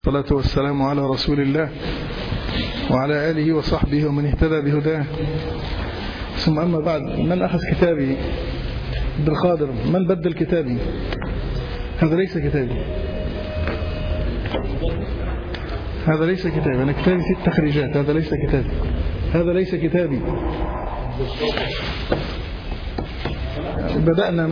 والصلاة والسلام على رسول الله وعلى آله وصحبه ومن اهتدى بهداه. ثم أما بعد، من أخذ كتابي؟ عبد القادر. من بدل كتابي؟ هذا ليس كتابي، هذا ليس كتابي. أنا كتابي في التخريجات، هذا ليس كتابي، هذا ليس كتابي. بدأنا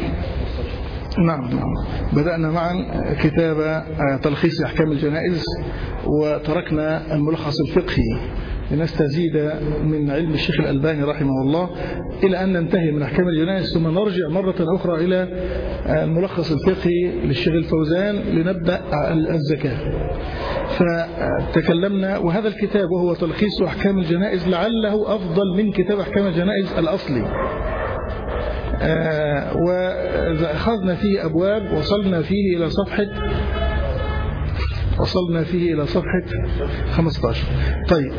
معا كتاب تلخيص أحكام الجنائز، وتركنا الملخص الفقهي لنستزيد من علم الشيخ الألباني رحمه الله إلى أن ننتهي من أحكام الجنائز، ثم نرجع مرة أخرى إلى الملخص الفقهي للشيخ الفوزان لنبدأ الزكاة. فتكلمنا، وهذا الكتاب وهو تلخيص أحكام الجنائز لعله أفضل من كتاب أحكام الجنائز الأصلي. وأخذنا فيه أبواب، وصلنا فيه إلى صفحة 15. طيب،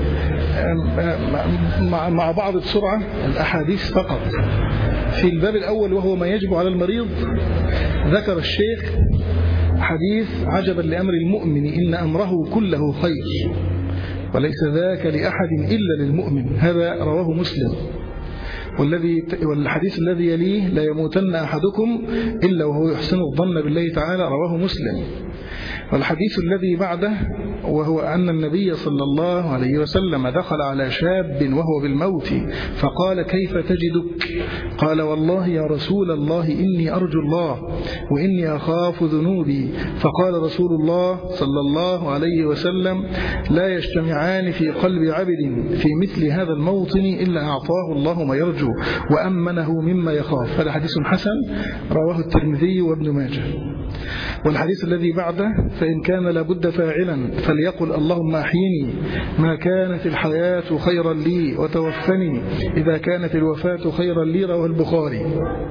مع بعض بسرعة الأحاديث فقط. في الباب الأول وهو ما يجب على المريض، ذكر الشيخ حديث: عجبا لأمر المؤمن إن أمره كله خير وليس ذاك لأحد إلا للمؤمن. هذا رواه مسلم. والحديث الذي يليه: لا يموتن أحدكم إلا وهو يحسن الظن بالله تعالى، رواه مسلم. والحديث الذي بعده وهو أن النبي صلى الله عليه وسلم دخل على شاب وهو بالموت فقال: كيف تجدك؟ قال: والله يا رسول الله إني أرجو الله وإني أخاف ذنوبي. فقال رسول الله صلى الله عليه وسلم: لا يجتمعان في قلب عبد في مثل هذا الموطن إلا أعطاه الله ما يرجو وأمنه مما يخاف. هذا حديث حسن رواه الترمذي وابن ماجه. والحديث الذي بعده: فإن كان لابد فاعلا فليقل اللهم أحيني ما كانت الحياة خيرا لي وتوفني إذا كانت الوفاة خيرا لي، رواه البخاري.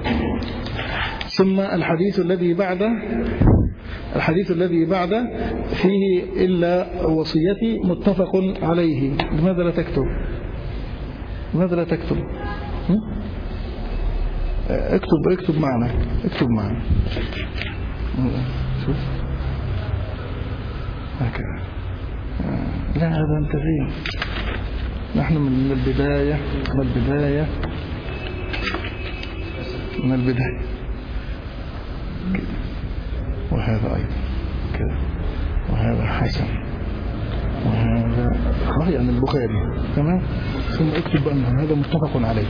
ثم الحديث الذي بعده فيه: إلا وصيتي، متفق عليه. لماذا لا تكتب؟ اكتب معنا. شوف هكذا. لا، هذا انت فيه. نحن من البداية كده. وهذا أيضا كده، وهذا حسن، وهذا صحيح عن البخاري. تمام. ثم اكتب بأن هذا متفق عليه.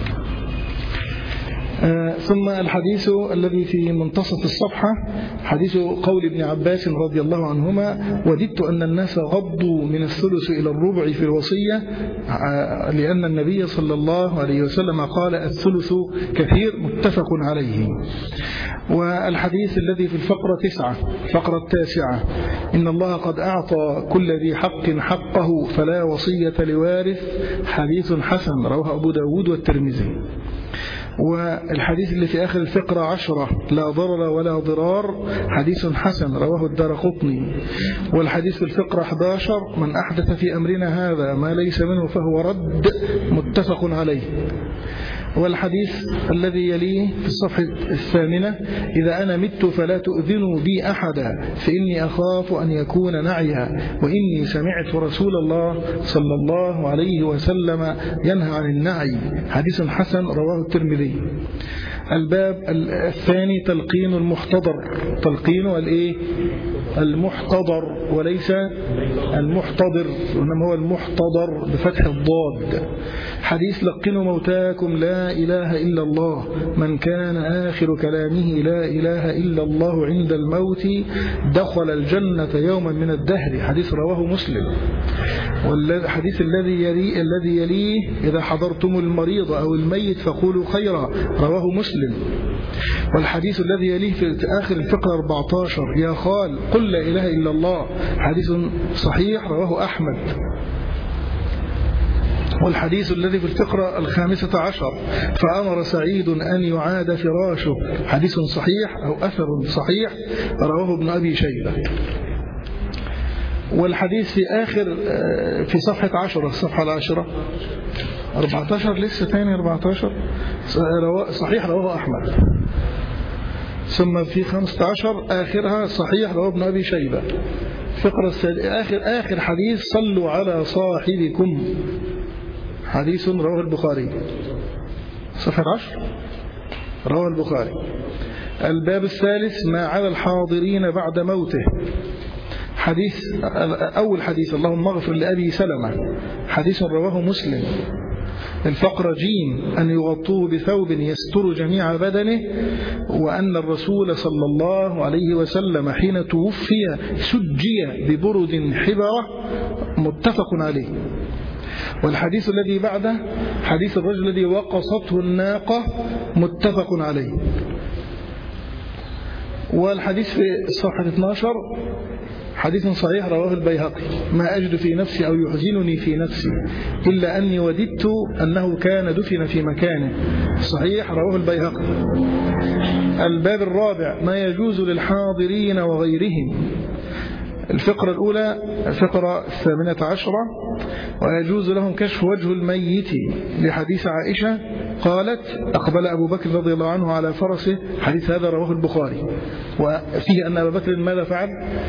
ثم الحديث الذي في منتصف الصفحة حديث قول ابن عباس رضي الله عنهما: وددت أن الناس غضوا من الثلث إلى الربع في الوصية، لأن النبي صلى الله عليه وسلم قال: الثلث كثير، متفق عليه. والحديث الذي في الفقرة 9 إن الله قد أعطى كل ذي حق حقه فلا وصية لوارث، حديث حسن رواه أبو داود والترمذي. والحديث اللي في آخر الفقرة 10 لا ضرر ولا ضرار، حديث حسن رواه الدارقطني. والحديث في الفقرة 11 من أحدث في أمرنا هذا ما ليس منه فهو رد، متفق عليه. والحديث الذي يليه في الصفحة 8 إذا أنا مت فلا تؤذنوا بي أحدا فإني أخاف أن يكون نعيا وإني سمعت رسول الله صلى الله عليه وسلم ينهى عن النعي، حديث حسن رواه الترمذي. الباب الثاني تلقين المحتضر. تلقين المحتضر وليس المحتضر، إنما هو المحتضر بفتح الضاد. حديث: لقنوا موتاكم لا إله إلا الله، من كان آخر كلامه لا إله إلا الله عند الموت دخل الجنة يوما من الدهر، حديث رواه مسلم. والحديث الذي يليه إذا حضرتم المريض أو الميت فقولوا خيرا، رواه مسلم. والحديث الذي يليه في آخر الفقرة 14 يا خال قل لا إله إلا الله، حديث صحيح رواه أحمد. والحديث الذي في الفقرة 15 فأمر سعيد أن يعاد فراشه، حديث صحيح أو أثر صحيح رواه ابن أبي شيبة. والحديث في آخر في صفحة 10 الصفحة 14 لسه ثاني 14 صحيح رواه أحمد. ثم في 15 آخرها صحيح رواه ابن أبي شيبة. الفقرة آخر حديث: صلوا على صاحبكم، حديث رواه البخاري، صفحة 10 رواه البخاري. الباب الثالث: ما على الحاضرين بعد موته، حديث أول حديث: اللهم اغفر لأبي سلمة، حديث رواه مسلم. الفقرة جيم: أن يغطوه بثوب يستر جميع بدنه، وأن الرسول صلى الله عليه وسلم حين توفي سجي ببرد حبرة، متفق عليه. والحديث الذي بعده حديث الرجل الذي وقصته الناقة، متفق عليه. والحديث في صفحة 12 حديث صحيح رواه البيهقي: ما أجد في نفسي أو يحزنني في نفسي إلا أني وددت أنه كان دفن في مكانه، صحيح رواه البيهقي. الباب الرابع: ما يجوز للحاضرين وغيرهم، الفقرة الأولى الفقرة 18: ويجوز لهم كشف وجه الميت، لحديث عائشة قالت: أقبل أبو بكر رضي الله عنه على فرسه، حديث هذا رواه البخاري. وفيه أن أبا بكر ماذا فعل؟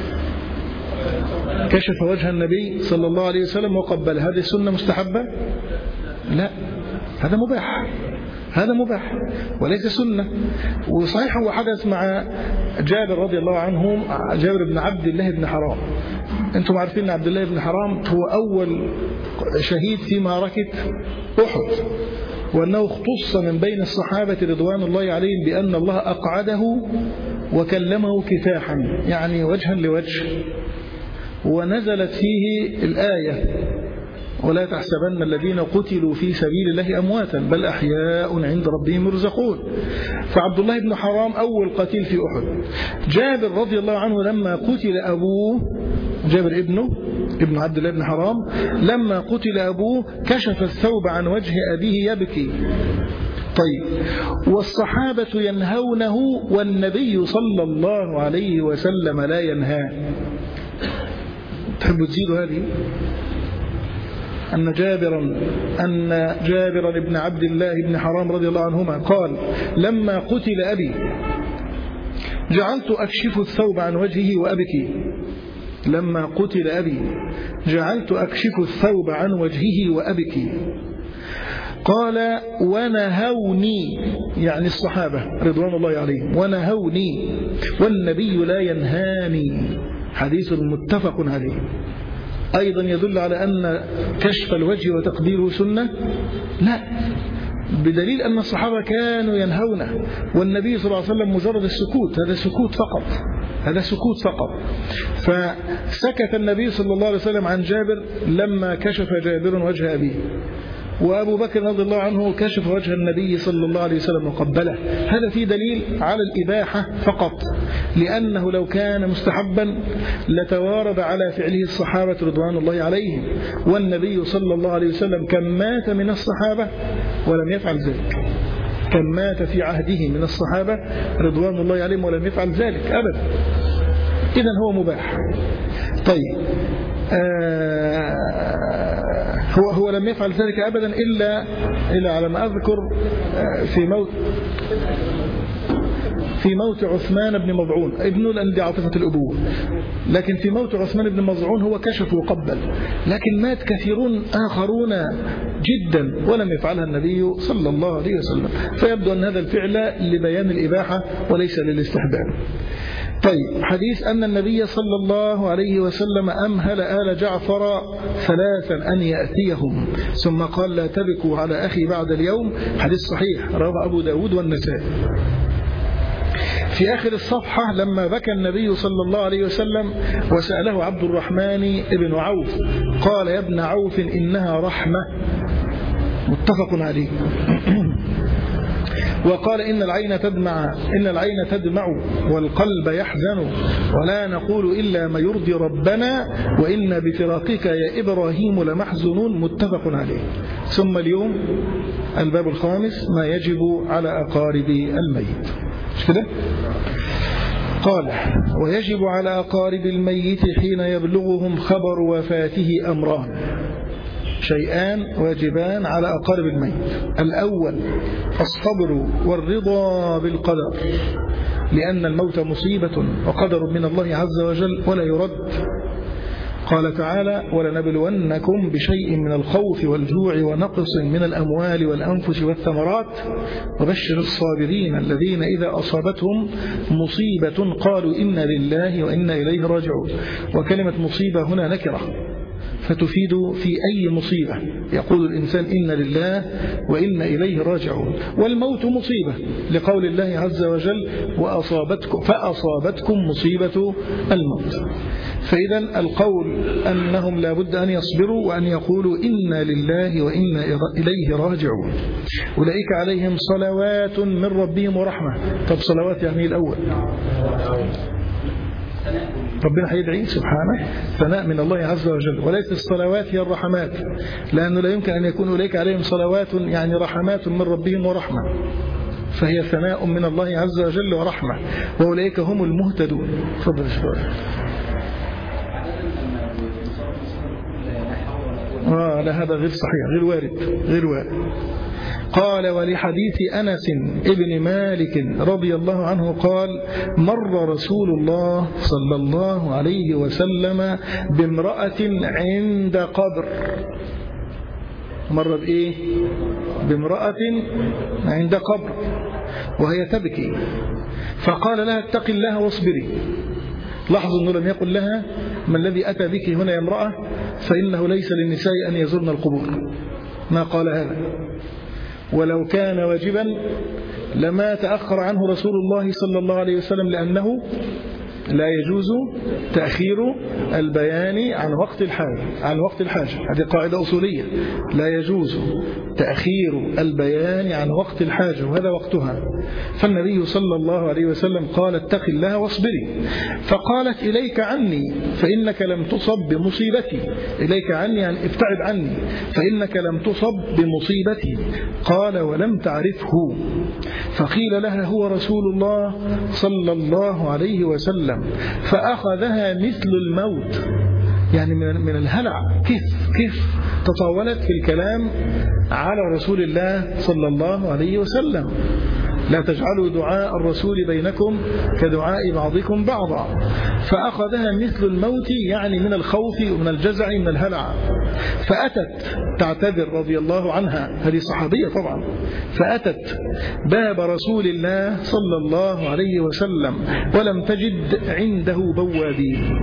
كشف وجه النبي صلى الله عليه وسلم وقبل. هذه السنة مستحبة؟ لا، هذا مباح، هذا مباح وليس سنة. وصحيح هو حدث مع جابر رضي الله عنه، جابر بن عبد الله بن حرام. أنتم عارفين أن عبد الله بن حرام هو أول شهيد في معركة أحد، وأنه اختص من بين الصحابة رضوان الله عليهم بأن الله أقعده وكلمه كفاحا، يعني وجها لوجه. ونزلت فيه الآية: ولا تحسبن الذين قتلوا في سبيل الله أمواتا بل أحياء عند ربهم يرزقون. فعبد الله بن حرام أول قتيل في أحد. جابر رضي الله عنه لما قتل أبوه، جابر ابن عبد الله بن حرام، لما قتل أبوه كشف الثوب عن وجه أبيه يبكي. طيب، والصحابة ينهونه والنبي صلى الله عليه وسلم لا ينهى. تحبوا تزيدوا هذه؟ أن جابر بن عبد الله بن حرام رضي الله عنهما قال: لما قتل أبي جعلت أكشف الثوب عن وجهه وأبكي. لما قتل أبي جعلت أكشف الثوب عن وجهه وأبكي. قال: ونهوني، يعني الصحابة رضوان الله عليهم، ونهوني والنبي لا ينهاني، حديث متفق عليه. أيضا يدل على أن كشف الوجه وتقديره سنة؟ لا، بدليل أن الصحابة كانوا ينهونه، والنبي صلى الله عليه وسلم مجرد السكوت، هذا سكوت فقط، هذا سكوت فقط. فسكت النبي صلى الله عليه وسلم عن جابر لما كشف جابر وجه أبيه، وأبو بكر رضي الله عنه كشف وجه النبي صلى الله عليه وسلم وقبله. هذا فيه دليل على الإباحة فقط، لأنه لو كان مستحبا لتوارد على فعله الصحابة رضوان الله عليهم، والنبي صلى الله عليه وسلم كم مات من الصحابة ولم يفعل ذلك، كم مات في عهده من الصحابة رضوان الله عليهم ولم يفعل ذلك أبدا. إذن هو مباح. طيب، هو لم يفعل ذلك أبدا إلا على ما أذكر في موت عثمان بن مظعون ابنه، لأن دي عاطفة الأبوة. لكن في موت عثمان بن مظعون هو كشف وقبل، لكن مات كثيرون آخرون جدا ولم يفعلها النبي صلى الله عليه وسلم. فيبدو أن هذا الفعل لبيان الإباحة وليس للاستحباب. طيب، حديث أن النبي صلى الله عليه وسلم أمهل آل جعفر 3 أن يأتيهم ثم قال: لا تبكوا على أخي بعد اليوم، حديث صحيح رواه أبو داود والنسائي. في آخر الصفحة: لما بكى النبي صلى الله عليه وسلم وسأله عبد الرحمن بن عوف قال: يا ابن عوف إنها رحمة، متفق عليه. وقال: إن العين تدمع والقلب يحزن ولا نقول إلا ما يرضي ربنا وإن بفراقك يا إبراهيم لمحزنون، متفق عليه. ثم اليوم الباب الخامس: ما يجب على أقارب الميت. مش كده؟ قال: ويجب على أقارب الميت حين يبلغهم خبر وفاته أمران، شيئان واجبان على أقارب الميت. الأول الصبر والرضا بالقدر، لأن الموت مصيبة وقدر من الله عز وجل ولا يرد. قال تعالى: ولنبلونكم بشيء من الخوف والجوع ونقص من الأموال والأنفس والثمرات وبشر الصابرين الذين إذا أصابتهم مصيبة قالوا إنا لله وإنا إليه راجعون. وكلمة مصيبة هنا نكرة فتفيد في أي مصيبة يقول الإنسان إنا لله وإنا إليه راجعون. والموت مصيبة لقول الله عز وجل: فأصابتكم مصيبة الموت. فإذا القول أنهم لا بد أن يصبروا وأن يقولوا إنا لله وإنا إليه راجعون. أولئك عليهم صلوات من ربهم ورحمة. طب صلوات يعني الأول ربنا هيدعي سبحانه ثناء من الله عز وجل، وليس الصلوات هي الرحمات، لأنه لا يمكن أن يكون أولئك عليهم صلوات يعني رحمات من ربهم ورحمة، فهي ثناء من الله عز وجل ورحمة، وأولئك هم المهتدون. تفضل شوية. لا هذا غير صحيح، غير وارد. قال: ولحديث أنس ابن مالك رضي الله عنه قال: مر رسول الله صلى الله عليه وسلم بامرأة عند قبر. مر بإيه؟ بامرأة عند قبر وهي تبكي، فقال لها: اتق الله واصبري. لاحظوا أنه لم يقل لها: ما الذي أتى بك هنا يا امرأة، فإنه ليس للنساء أن يزرن القبور. ما قال هذا، ولو كان واجبا لما تأخر عنه رسول الله صلى الله عليه وسلم، لأنه لا يجوز تأخير البيان عن وقت الحاجة. هذه قاعدة أصولية، لا يجوز تأخير البيان عن وقت الحاجة وهذا وقتها. فالنبي صلى الله عليه وسلم قال: اتق الله واصبري. فقالت: إليك عني فإنك لم تصب بمصيبتي. إليك عني يعني ابتعد عني، فإنك لم تصب بمصيبتي. قال: ولم تعرفه. فقيل لها: هو رسول الله صلى الله عليه وسلم. فأخذها مثل الموت، يعني من الهلع. كيف تطاولت في الكلام على رسول الله صلى الله عليه وسلم. لا تجعلوا دعاء الرسول بينكم كدعاء بعضكم بعضا. فأخذها مثل الموت، يعني من الخوف ومن الجزع من الهلع. فأتت تعتذر رضي الله عنها، هذه صحابية طبعا. فأتت باب رسول الله صلى الله عليه وسلم ولم تجد عنده بوابين،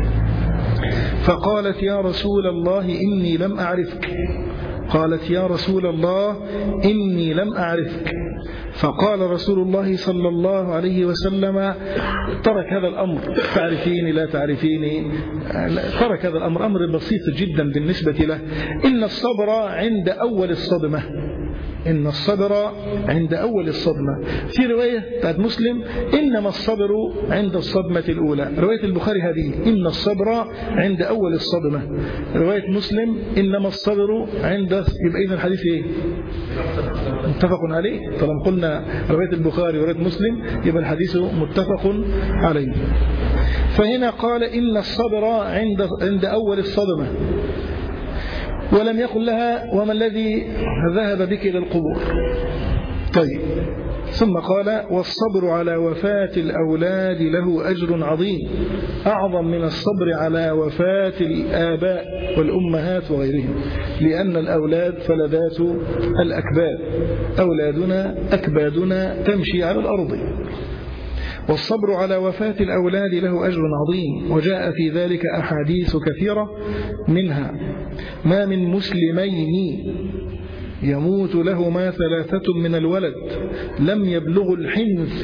فقالت: يا رسول الله إني لم أعرفك. قالت: يا رسول الله إني لم أعرفك. فقال رسول الله صلى الله عليه وسلم: ترك هذا الأمر، تعرفيني لا تعرفيني، ترك هذا الأمر، أمر بسيط جدا بالنسبة له. إن الصبر عند أول الصدمة. إن الصبر عند أول الصدمة. في رواية بتاعت مسلم: إنما الصبر عند الصدمة الأولى. رواية البخاري هذه: إن الصبر عند أول الصدمة. رواية مسلم: إنما الصبر عند. يبقى إذن الحديث إيه؟ متفق عليه. طالما قلنا رواية البخاري ورواية مسلم يبقى الحديث متفق عليه. فهنا قال: إن الصبر عند أول الصدمة، ولم يقل لها: وما الذي ذهب بك إلى القبور. طيب، ثم قال: والصبر على وفاة الأولاد له أجر عظيم، أعظم من الصبر على وفاة الآباء والأمهات وغيرهم، لأن الأولاد فلذات الأكباد، أولادنا أكبادنا تمشي على الأرض. والصبر على وفاة الأولاد له أجر عظيم، وجاء في ذلك أحاديث كثيرة، منها: ما من مسلمين يموت لهما 3 من الولد لم يبلغ الحنث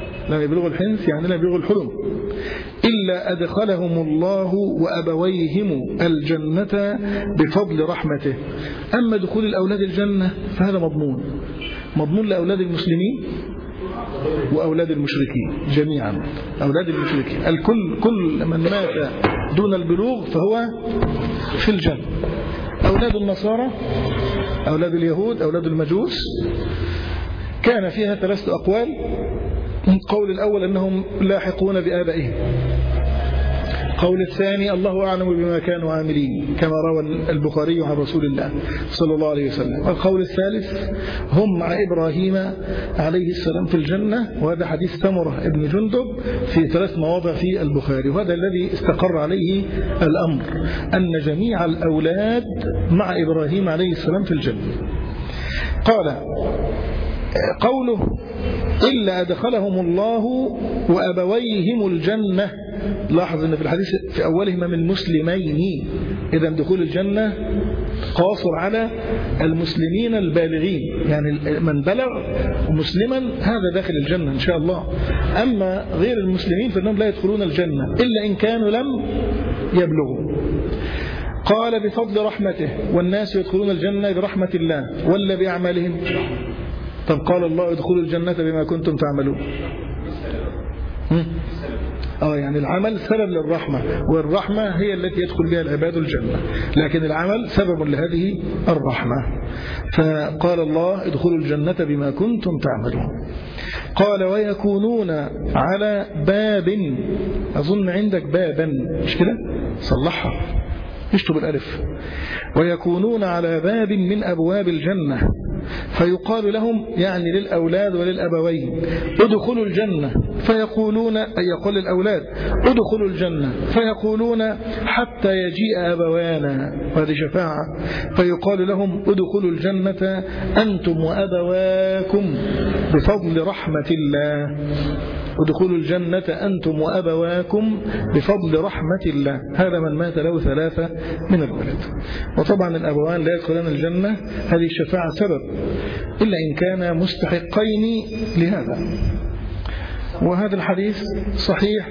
يعني لم يبلغ الحلم، إلا أدخلهم الله وأبويهم الجنة بفضل رحمته. أما دخول الأولاد الجنة فهذا مضمون لأولاد المسلمين وأولاد المشركين جميعا. أولاد المشركين كل من مات دون البلوغ فهو في الجنة. أولاد النصارى، أولاد اليهود، أولاد المجوس، كان فيها 3 أقوال. القول الأول أنهم لاحقون بآبائهم. القول الثاني الله أعلم بما كانوا عاملين كما روى البخاري عن رسول الله صلى الله عليه وسلم. القول الثالث هم مع إبراهيم عليه السلام في الجنة، وهذا حديث سمرة ابن جندب في 3 مواضع في البخاري، وهذا الذي استقر عليه الأمر أن جميع الأولاد مع إبراهيم عليه السلام في الجنة. قال قوله إلا أدخلهم الله وأبويهم الجنة، لاحظ أن في الحديث في أولهما من مسلمين، إذا دخول الجنة قاصر على المسلمين البالغين، يعني من بلغ مسلما هذا داخل الجنة إن شاء الله. أما غير المسلمين فإنهم لا يدخلون الجنة إلا إن كانوا لم يبلغوا. قال بفضل رحمته، والناس يدخلون الجنة برحمة الله ولا بأعمالهم؟ طب قال الله ادخلوا الجنة بما كنتم تعملون. يعني العمل سبب للرحمة، والرحمة هي التي يدخل بها العباد الجنة، لكن العمل سبب لهذه الرحمة. فقال الله ادخلوا الجنة بما كنتم تعملون. قال ويكونون على باب، أظن عندك بابا مش كده؟ صلحها اشتب الألف. ويكونون على باب من أبواب الجنة فيقال لهم، يعني للأولاد وللأبوين، ادخلوا الجنة، فيقولون أي يقول الأولاد ادخلوا الجنة، فيقولون حتى يجيء أبوانا، وهذه شفاعة، فيقال لهم ادخلوا الجنة أنتم وأبواكم بفضل رحمة الله. ادخلوا الجنة أنتم وأبواكم بفضل رحمة الله. هذا من مات له 3 من الولد. وطبعا الأبوان لا يدخلان الجنة، هذه الشفاعة سبب إلا إن كان مستحقين لهذا. وهذا الحديث صحيح.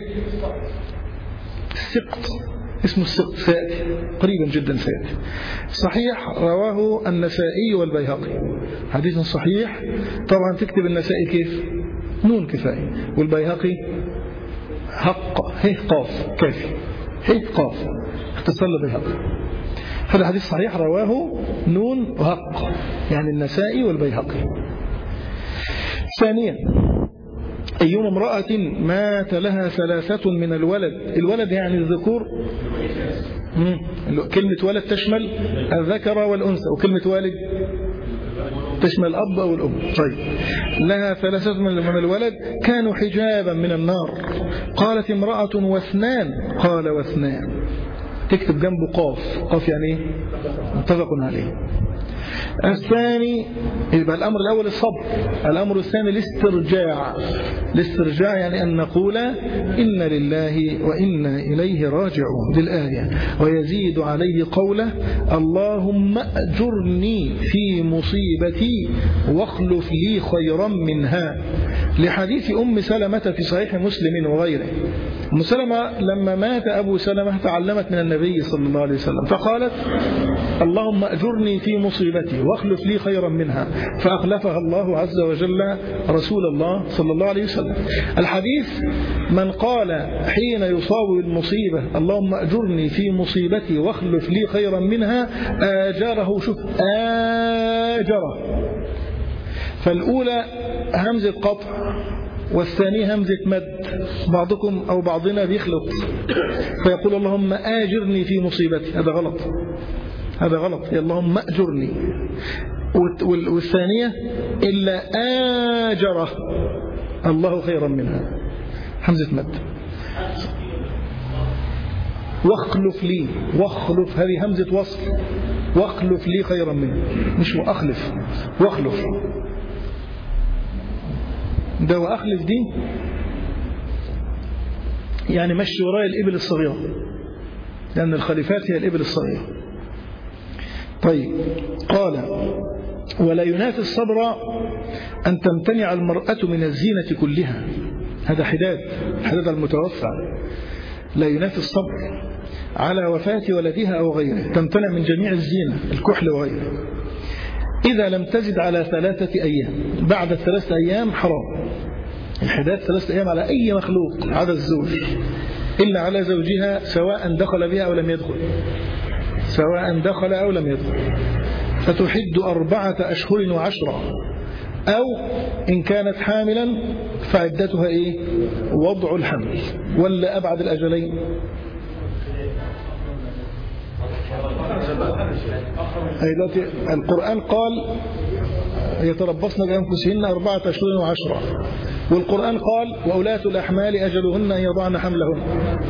السقط اسمه السقط سيأتي قريبا جدا سيأتي. صحيح رواه النسائي والبيهقي، حديث صحيح. طبعا تكتب النسائي كيف؟ نون كفاية، والبيهقي حق هي قاف كافي هي قاف اختصار البيهقي. هذا حديث صحيح رواه نون وحق، يعني النسائي والبيهقي. ثانيا أيما امرأة مات لها 3 من الولد، الولد يعني الذكور، كلمة ولد تشمل الذكر والأنثى، وكلمة والد تشمل الأب أو الأم. طيب لها 3 من الولد كانوا حجابا من النار. قالت امرأة واثنان، قال واثنان، تكتب جنبه قاف، قاف يعني ايه؟ متفق عليه. الثاني يبقى الأمر الأول الصبر، الأمر الثاني الاسترجاع. الاسترجاع يعني أن نقول إن لله وإنا إليه راجعون بالآية. ويزيد عليه قوله اللهم أجرني في مصيبتي واخلف لي خيرا منها، لحديث أم سلمة في صحيح مسلم وغيره. أم سلمة لما مات أبو سلمة تعلمت من النبي صلى الله عليه وسلم فقالت اللهم أجرني في مصيبتي واخلف لي خيرا منها، فأخلفها الله عز وجل رسول الله صلى الله عليه وسلم. الحديث من قال حين يصاب بالمصيبة اللهم أجرني في مصيبتي واخلف لي خيرا منها آجره، شوف آجره، فالأولى همزة قطع والثانية همزة مد، بعضكم أو بعضنا بيخلط فيقول اللهم آجرني في مصيبتي، هذا غلط، هذا غلط، اللهم أجرني. والثانية إلا آجره الله خيرا منها، همزة مد. واخلف لي، واخلف هذه همزة وصل، واخلف لي خيرا منها، مش وأخلف، واخلف ده، وأخلف دي يعني مشي وراء الإبل الصغيرة، لأن الخليفات هي الإبل الصغيرة. طيب قال ولا ينافي الصبر أن تمتنع المرأة من الزينة كلها، هذا حداد المتوفى، لا ينافي الصبر على وفاة ولدها أو غيره، تمتنع من جميع الزينة الكحل وغيره إذا لم تزد على 3 أيام، بعد 3 أيام حرام. الحداد 3 أيام على أي مخلوق عدا الزوج، إلا على زوجها سواء دخل بها أو لم يدخل، سواء دخل أو لم يدخل. فتحد 4 أشهر و10، أو إن كانت حاملا فعدتها إيه؟ وضع الحمل، ولا أبعد الأجلين دلوقتي القرآن قال يتربصن بأنفسهن 4 أشهر و10، والقرآن قال وأولاة الأحمال أجلهن أن يضعن حملهن.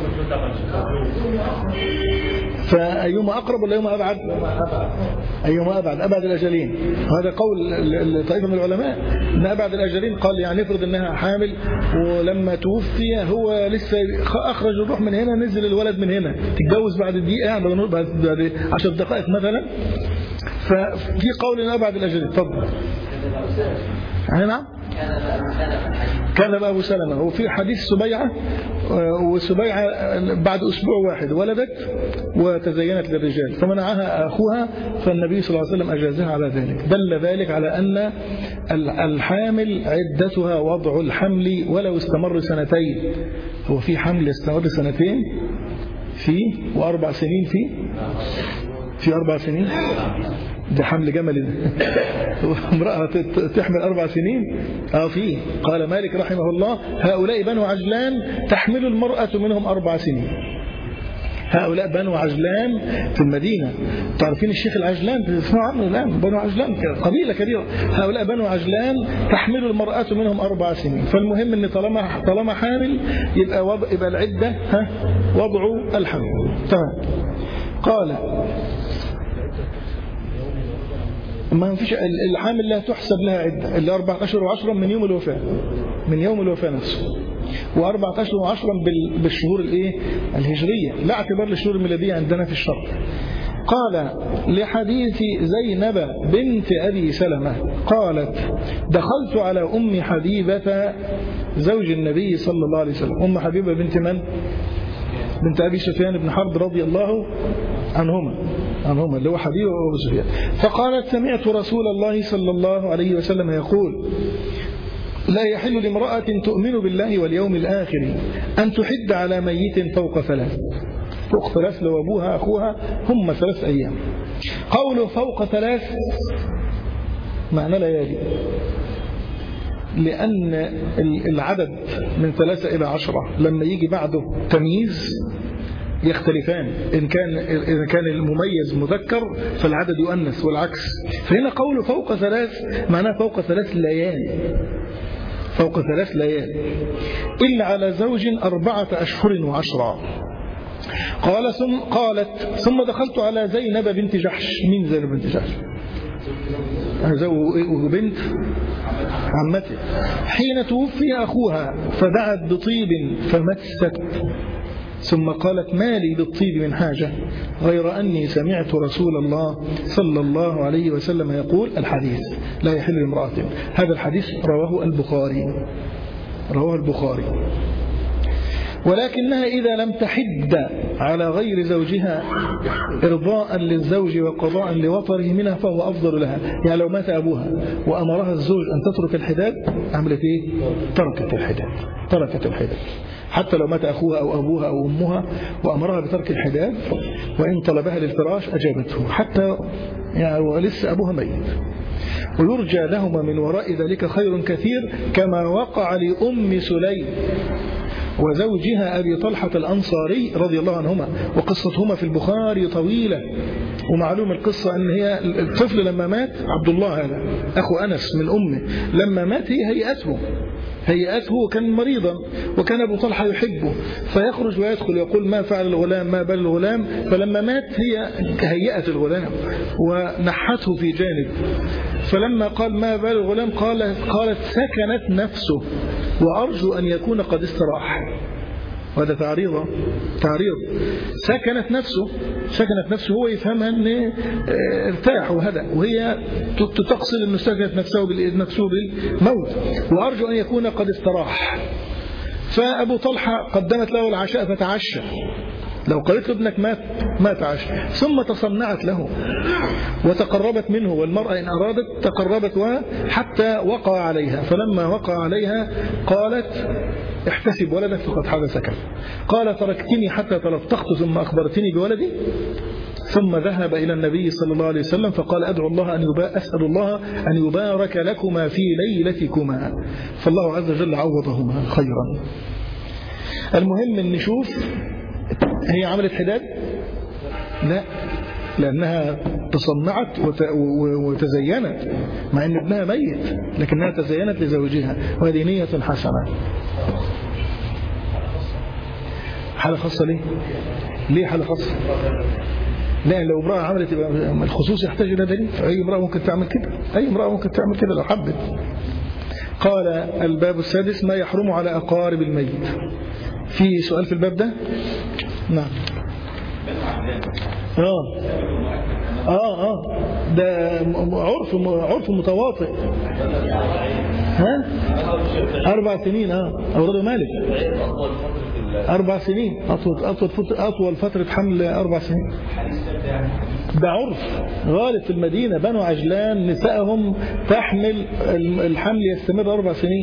فأيهما أقرب ولا أيهما أبعد؟ أيهما أبعد؟ أبعد الأجلين. وهذا قول طائفة من العلماء أن أبعد الأجلين. قال يعني نفرض أنها حامل ولما توفي هو لسه أخرج الروح من هنا، نزل الولد من هنا، تتجوز بعد دقيقة بعد 10 دقائق مثلا. ففي قول أن أبعد الأجلين. اتفضل. نعم كان أبو سلمة. وفي حديث سبيعة، وسبيعة بعد أسبوع واحد ولدت وتزينت للرجال فمنعها أخوها، فالنبي صلى الله عليه وسلم أجازها على ذلك. دل ذلك على أن الحامل عدتها وضع الحمل ولو استمر 2 سنين. هو في حمل يستمر 2 سنين فيه، و4 سنين في 4 سنين ده حمل جمل. امرأة تحمل 4 سنين فيه. قال مالك رحمه الله هؤلاء بنو عجلان تحمل المرأة منهم 4 سنين. هؤلاء بنو عجلان في المدينة. تعرفين الشيخ العجلان تسمعوا عنه الآن؟ بنو عجلان قبيلة كبيرة. هؤلاء بنو عجلان تحمل المرأة منهم 4 سنين. فالمهم ان طالما حامل يبقى العدة وضع الحمل. تمام. قال ما فيش الحامل لا تحسب لها عدة إلا 4 أشهر و10 من يوم الوفاة، من يوم الوفاة نفسه، و4 أشهر و10 بالشهور الهجرية، لا اعتبار للشهور الميلادية عندنا في الشرع. قال لحديث زينب بنت أبي سلمة قالت دخلت على أم حبيبة زوج النبي صلى الله عليه وسلم. أم حبيبة بنت من؟ بنت أبي سفيان بن حرب رضي الله عنهما اللي هو حبيبه وأبو سفيان. فقالت سمعت رسول الله صلى الله عليه وسلم يقول لا يحل لامرأة تؤمن بالله واليوم الآخر أن تحد على ميت فوق 3. فوق 3 لو أبوها أخوها هم 3 أيام. قوله فوق 3 معنى ليالي، لأن العدد من 3 إلى 10 لما يجي بعده تمييز يختلفان. إذا كان المميز مذكر فالعدد يؤنث والعكس. فهنا قوله فوق 3 معناه فوق 3 ليالي، فوق 3 ليالي إلا على زوج 4 أشهر و10. قالت ثم دخلت على زينب بنت جحش. مين زينب بنت جحش؟ بنت عمته. حين توفي أخوها فدعت بطيب فمست، ثم قالت ما لي بالطيب من حاجة غير أني سمعت رسول الله صلى الله عليه وسلم يقول الحديث لا يحل لامرأة. هذا الحديث رواه البخاري. ولكنها إذا لم تحد على غير زوجها إرضاء للزوج وقضاء لوطره منها فهو أفضل لها. يعني لو مات أبوها وأمرها الزوج أن تترك الحداد عملت إيه؟ تركت الحداد. حتى لو مات أخوها أو أبوها أو أمها وأمرها بترك الحداد وإن طلبها للفراش أجابته حتى يعني ولسه أبوها ميت. ويرجى لهما من وراء ذلك خير كثير كما وقع لأم سليم وزوجها أبي طلحة الأنصاري رضي الله عنهما. وقصتهما في البخاري طويلة. ومعلوم القصة أن هي الطفل لما مات عبد الله هذا أخو أنس من أمه لما مات هي هيئته وكان مريضا وكان أبو طلحة يحبه فيخرج ويدخل يقول ما فعل الغلام ما بال الغلام. فلما مات هي هيئت الغلام ونحته في جانب. فلما قال ما بال الغلام قالت سكنت نفسه وأرجو أن يكون قد استراح. وهذا تعريض. سكنت نفسه هو يفهمها أن ارتاح وهدأ وهي تقصد أنه سكنت نفسه بالموت وأرجو أن يكون قد استراح. فأبو طلحة قدمت له العشاء فتعشى. لو قالت له ابنك ما تعشى. ثم تصنعت له وتقربت منه. والمرأة إن أرادت تقربت حتى وقع عليها. فلما وقع عليها قالت احتسب ولدك فقد حدثك. قال تركتني حتى تلطخت ثم أخبرتني بولدي. ثم ذهب إلى النبي صلى الله عليه وسلم فقال أسأل الله أن يبارك لكما في ليلتكما. فالله عز وجل عوضهما خيرا. المهم أن نشوف هي عملت حداد؟ لأنها تصنعت وتزينت مع أن ابنها ميت، لكنها تزينت لزوجها، وهذه نية حسنة. حالة خاصة ليه؟ ليه حالة خاصة؟ لا، لو امرأة عملت الخصوص يحتاج إلى دليل، فأي امرأة ممكن تعمل كده، أي امرأة ممكن تعمل كده لو حبت. قال الباب السادس: ما يحرم على أقارب الميت. في سؤال في الباب ده؟ نعم. ده عرف متواطئ. 4 سنين. أورده مالك 4 سنين، أطول فترة حمل 4 سنين. ده عرف غالب في المدينة. بنو عجلان نسائهم تحمل الحمل يستمر 4 سنين.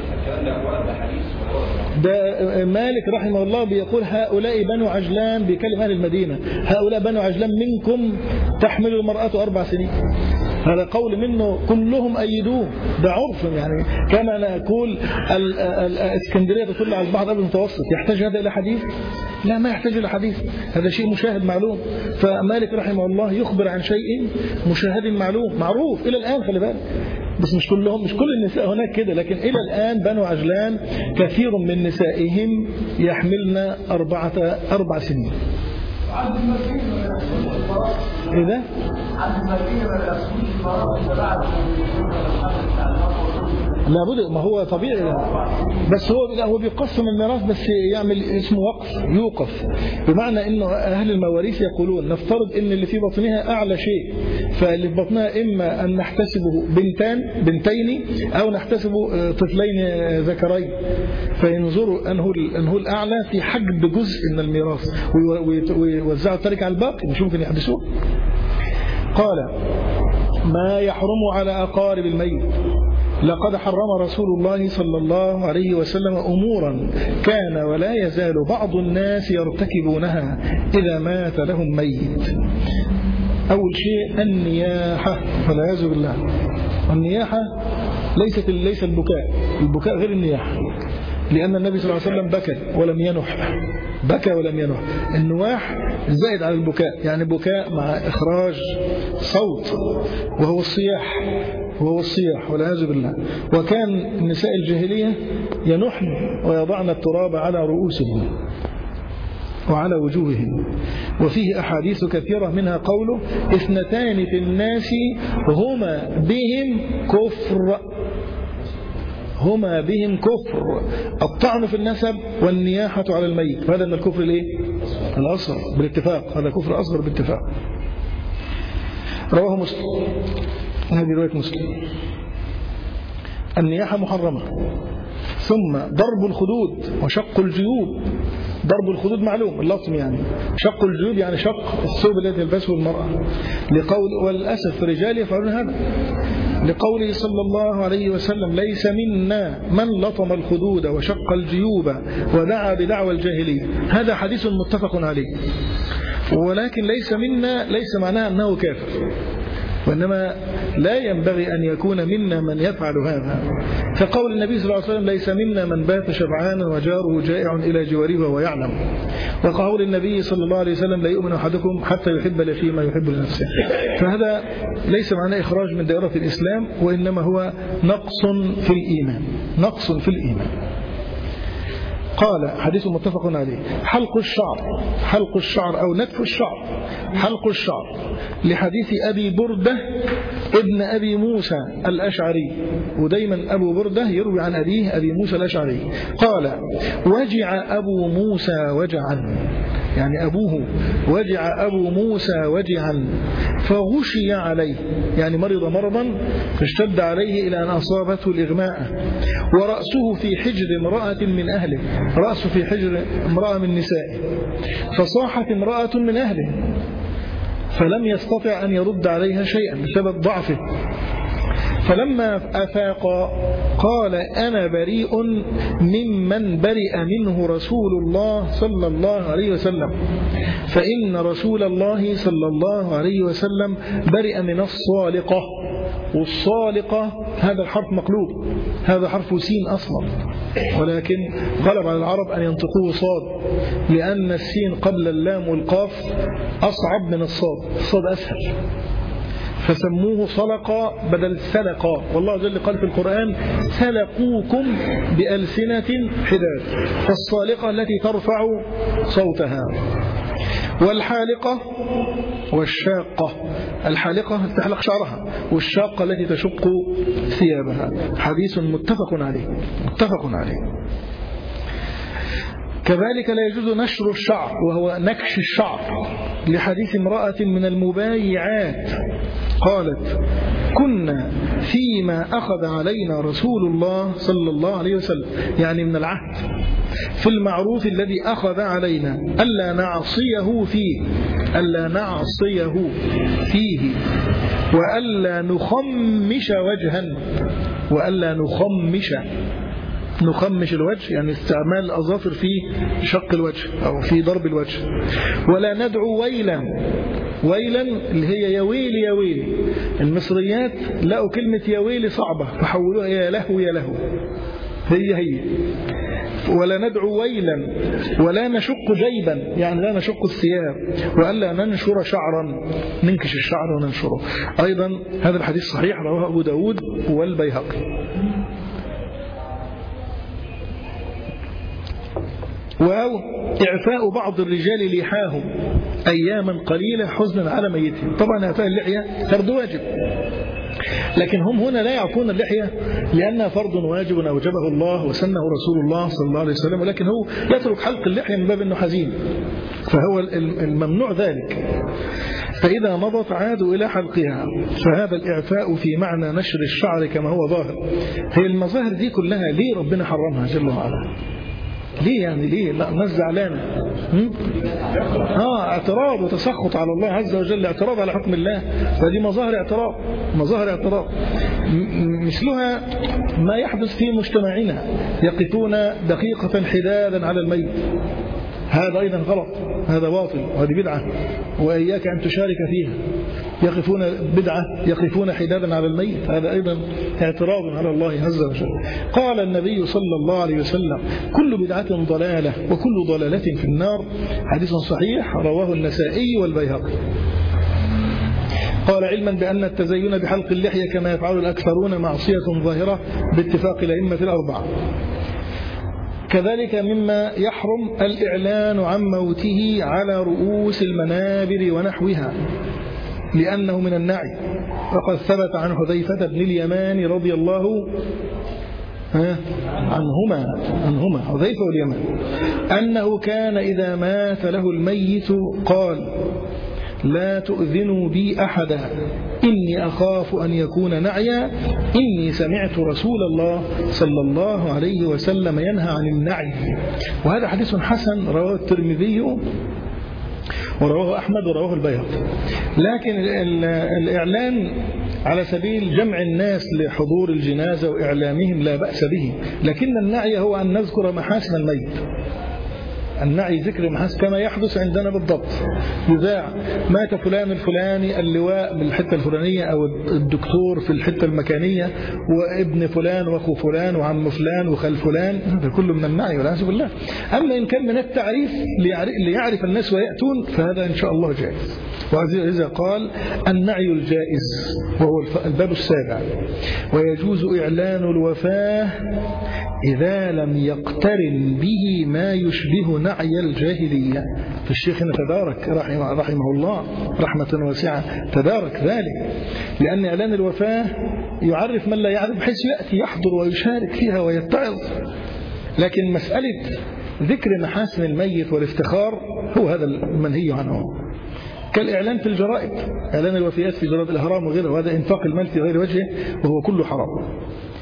ده مالك رحمه الله بيقول: هؤلاء بنو عجلان، بيكلم أهل المدينة، هؤلاء بنو عجلان منكم تحمل المرأة 4 سنين. هذا قول منه كلهم أيدوه. ده عرف، يعني كما نقول الإسكندرية تطل على البحر الأبيض المتوسط. يحتاج هذا إلى حديث؟ لا، ما يحتاج إلى حديث، هذا شيء مشاهد معلوم. فمالك رحمه الله يخبر عن شيء مشاهد معلوم معروف إلى الآن. خلي بالك، بس مش كلهم، مش كل النساء هناك كده، لكن إلى الآن بنو عجلان كثير من نسائهم يحملن 4 سنين. إيه ده؟ لابد، ما هو طبيعي. بس هو بيقسم الميراث، بس يعمل اسمه وقف، يوقف، بمعنى انه اهل المواريث يقولون نفترض ان اللي في بطنها اعلى شيء، فاللي في بطنها اما ان نحتسبه بنتين او نحتسبه طفلين ذكرين، فينظروا انه الاعلى في حجب جزء من الميراث ويوزعوا التركه على الباقي، مش ممكن يحدثوه. قال: ما يحرم على أقارب الميت. لقد حرم رسول الله صلى الله عليه وسلم أمورا كان ولا يزال بعض الناس يرتكبونها إذا مات لهم ميت. أول شيء النياحة، والعياذ بالله. النياحة ليس البكاء غير النياحة، لأن النبي صلى الله عليه وسلم بكى ولم ينح. النواح زائد على البكاء، يعني بكاء مع إخراج صوت، وهو الصياح والعياذ بالله. وكان النساء الجاهلية ينحن ويضعن التراب على رؤوسهم وعلى وجوههم. وفيه أحاديث كثيرة، منها قوله: 2 في الناس هما بهم كفر، الطعن في النسب والنياحة على الميت. هذا من الكفر الأصغر بالاتفاق، هذا كفر أصغر بالاتفاق. رواه مسلم، هذه رواية مسلم. النياحة محرمة. ثم ضرب الخدود وشق الجيوب. ضرب الخدود معلوم، اللطم يعني. شق الجيوب يعني شق الثوب الذي يلبسه المرأة، والأسف الرجال يفعلون هذا، لقوله صلى الله عليه وسلم: ليس منا من لطم الخدود وشق الجيوب ودعا بدعوى الجاهلية. هذا حديث متفق عليه، ولكن ليس منا ليس معناه أنه كافر، وإنما لا ينبغي أن يكون منا من يفعل هذا. فقول النبي صلى الله عليه وسلم: ليس منا من بات شبعانا وجاره جائع إلى جواره وهو يعلم. وقول النبي صلى الله عليه وسلم: لا يؤمن أحدكم حتى يحب لأخيه ما يحب لنفسه. فهذا ليس معناه إخراج من دائرة الإسلام، وإنما هو نقص في الإيمان. قال: حديث متفق عليه. حلق الشعر أو نتف الشعر. حلق الشعر لحديث أبي بردة ابن أبي موسى الأشعري، ودايما أبو بردة يروي عن أبيه أبي موسى الأشعري قال: وجع أبو موسى وجعا، يعني أبوه وجع أبو موسى وجعا فغشي عليه، يعني مرض مرضا فاشتد عليه إلى أن أصابته الإغماء، ورأسه في حجر امرأة من أهله، رأسه في حجر امرأة من نسائه، فصاحت امرأة من أهله فلم يستطع أن يرد عليها شيئا بسبب ضعفه. فلما أفاق قال: أنا بريء ممن برئ منه رسول الله صلى الله عليه وسلم، فإن رسول الله صلى الله عليه وسلم برئ من الصالقة. والصالقة هذا الحرف مقلوب، هذا حرف سين أصلا، ولكن غلب على العرب أن ينطقوه صاد، لأن السين قبل اللام والقاف أصعب من الصاد، الصاد أسهل، فسموه صلقا بدل سلقا. والله جل قال في القرآن سلقوكم بألسنة حداد، فالصالقة التي ترفع صوتها، والحالقة والشاقة، الحالقة تحلق شعرها، والشاقة التي تشق ثيابها. حديث متفق عليه. كذلك لا يجوز نشر الشعر وهو نكش الشعر، لحديث امرأة من المبايعات قالت كنا فيما أخذ علينا رسول الله صلى الله عليه وسلم، يعني من العهد، في المعروف الذي أخذ علينا ألا نعصيه فيه وألا نخمش وجها، نخمش الوجه يعني استعمال الأظافر في شق الوجه أو في ضرب الوجه، ولا ندعو ويلا اللي هي يا ويلي يا ويلي. المصريات لقوا كلمة يا ويلي صعبة فحولوها يا لهو يا لهو، هي ولا ندعو ويلا، ولا نشق جيبا يعني لا نشق الثياب، وألا ننشر شعرا، ننكش الشعر وننشره. أيضا هذا الحديث صحيح، رواه أبو داود والبيهقي. أو إعفاء بعض الرجال لحاهم أياما قليلة حزنا على ميتهم. طبعا إعفاء اللحية فرض واجب، لكن هم هنا لا يعفون اللحية لأنها فرض واجب أوجبه الله وسنه رسول الله صلى الله عليه وسلم، ولكن هو يترك حلق اللحية من باب أنه حزين، فهو الممنوع ذلك. فإذا مضت عادوا إلى حلقها، فهذا الإعفاء في معنى نشر الشعر كما هو ظاهر. هي المظاهر دي كلها ليه ربنا حرمها جل وعلا؟ ليه يعني ليه؟ لا الناس زعلانه، اعتراض وتسخط على الله عز وجل، اعتراض على حكم الله، فدي مظاهر اعتراض. مثلها ما يحدث في مجتمعنا، يقفون دقيقة حدادا على الميت، هذا أيضا غلط، هذا باطل وهذه بدعة، وإياك أن تشارك فيها. يقفون حدادا على الميت، هذا أيضا اعتراض على الله عز وجل. قال النبي صلى الله عليه وسلم كل بدعة ضلالة وكل ضلالة في النار، حديث صحيح رواه النسائي والبيهقي. قال علما بأن التزين بحلق اللحية كما يفعل الأكثرون معصية ظاهرة باتفاق الأئمة الأربعة. كذلك مما يحرم الإعلان عن موته على رؤوس المنابر ونحوها، لأنه من النعي. وقد ثبت عن حذيفة بن اليمان رضي الله عنهما حذيفة واليمان أنه كان إذا مات له الميت قال لا تؤذنوا بي أحدا إني أخاف أن يكون نعيا، إني سمعت رسول الله صلى الله عليه وسلم ينهى عن النعي. وهذا حديث حسن رواه الترمذي ورواه أحمد ورواه البيهقي. لكن الإعلان على سبيل جمع الناس لحضور الجنازة وإعلامهم لا بأس به، لكن النعي هو أن نذكر محاسن الميت. النعي ذكر محاسن كما يحدث عندنا بالضبط، يذاع مات فلان الفلاني، اللواء من الحتة الفلانية أو الدكتور في الحتة المكانية، وابن فلان وأخو فلان وعم فلان وخال فلان، هذا كله من النعي والعياذ بالله. أما إن كان من التعريف ليعرف الناس ويأتون فهذا إن شاء الله جائز. وإذا قال النعي الجائز وهو الباب السابع، ويجوز إعلان الوفاة إذا لم يقترن به ما يشبه نعي الجاهلية. فالشيخ هنا تدارك رحمه الله رحمة واسعة، تدارك ذلك، لأن إعلان الوفاة يعرف من لا يعرف بحيث يأتي يحضر ويشارك فيها ويتعظ. لكن مسألة ذكر محاسن الميت والافتخار هو هذا المنهي عنه، كالإعلان في الجرائد، إعلان الوفيات في جرائد الأهرام وغيره، وهذا إنفاق المال في غير وجهه وهو كله حرام.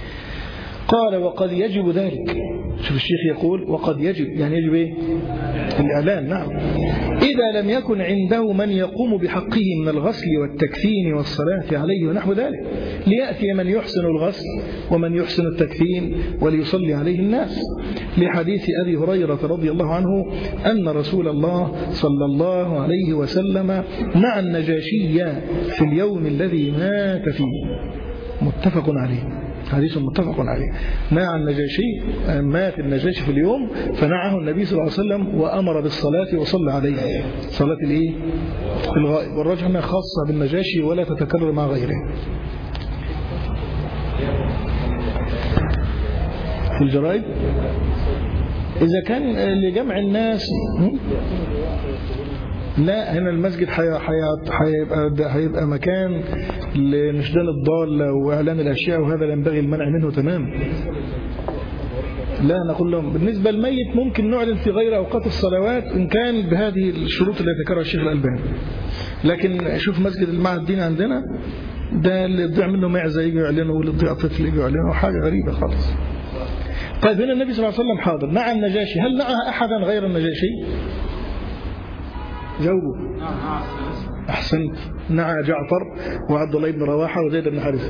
قال وقد يجب ذلك. شوف الشيخ يقول وقد يجب، يعني يجب إيه؟ الإعلان نعم. إذا لم يكن عنده من يقوم بحقه من الغسل والتكفين والصلاة عليه ونحو ذلك، ليأتي من يحسن الغسل ومن يحسن التكفين وليصلي عليه الناس، لحديث أبي هريرة رضي الله عنه أن رسول الله صلى الله عليه وسلم نعى النجاشي في اليوم الذي مات فيه. متفق عليه، حديث متفق عليه. نعى النجاشي، مات النجاشي في اليوم فنعه النبي صلى الله عليه وسلم وأمر بالصلاة وصلى عليه صلاة الإيه؟ الغائب. والرجح أنها خاصة بالنجاشي ولا تتكرر مع غيره. في الجرائد إذا كان لجمع الناس لا، هنا المسجد هيبقى مكان لنشدان الضالة وإعلان الأشياء، وهذا ينبغي المنع منه تماما. لا، نقول لهم بالنسبة للميت ممكن نعلن في غير أوقات الصلوات إن كان بهذه الشروط اللي ذكرها الشيخ الألباني. لكن شوف مسجد المعهد الديني عندنا ده اللي يضيع منه معزة يجي يعلنه، واللي يضيع طفل يجي يعلنه، حاجة غريبة خالص. طيب هنا النبي صلى الله عليه وسلم حاضر، نعى النجاشي، هل نعى أحدا غير النجاشي؟ جاوبوا. أحسنت، نعى جعفر وعبد الله بن رواحة وزيد بن حارثة.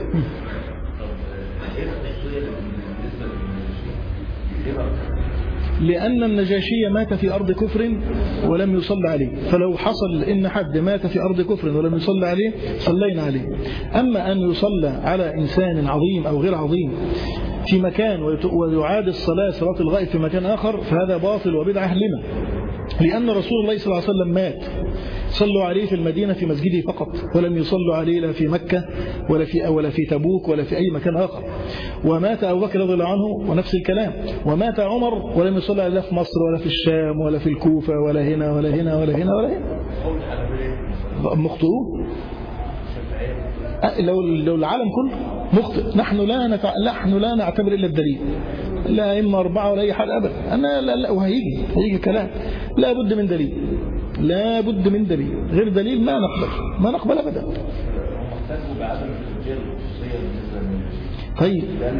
لأن النجاشي مات في أرض كفر ولم يصلى عليه، فلو حصل إن حد مات في أرض كفر ولم يصلى عليه صلينا عليه. أما أن يصلى على إنسان عظيم أو غير عظيم في مكان ويعاد صلاة الغائب في مكان آخر فهذا باطل وبدعة. لما؟ لأن رسول الله صلى الله عليه وسلم مات، صلوا عليه في المدينة في مسجده فقط، ولم يصلوا عليه لا في مكة ولا في تبوك ولا في أي مكان آخر. ومات أبو بكر رضي الله عنه ونفس الكلام، ومات عمر ولم يصلى عليه في مصر ولا في الشام ولا في الكوفة ولا هنا ولا هنا ولا هنا ولا هنا. مخطئون لو العالم كله مخطئ. نحن لا نعتبر إلا الدليل، لا إما 4 ولا أي حد أبدا. أنا لا وهيجي كلام، لا بد من دليل، لا بد من دليل، غير دليل ما نقبل أبدا. طيب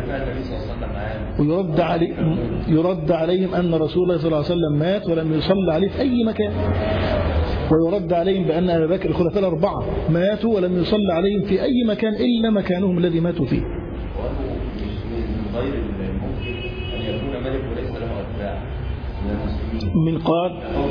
ويرد عليهم أن رسول الله صلى الله عليه وسلم مات ولم يصلى عليه في أي مكان، ويرد عليهم بأن أبا بكر الخلفاء الأربعة ماتوا ولم يصلى عليهم في أي مكان إلا مكانهم الذي ماتوا فيه. من قال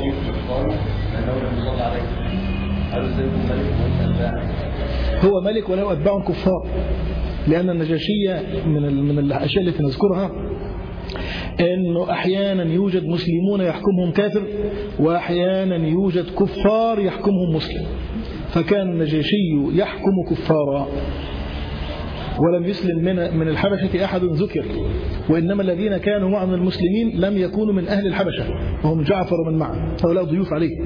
هو ملك وله أتباع كفار، لأن النجاشية من الأشياء التي نذكرها أنه أحيانا يوجد مسلمون يحكمهم كافر، وأحيانا يوجد كفار يحكمهم مسلم، فكان النجاشي يحكم كفارا ولم يسلم من الحبشة أحد ذكر، وإنما الذين كانوا معه من المسلمين لم يكونوا من أهل الحبشة وهم جعفر ومن معه، هؤلاء ضيوف عليه.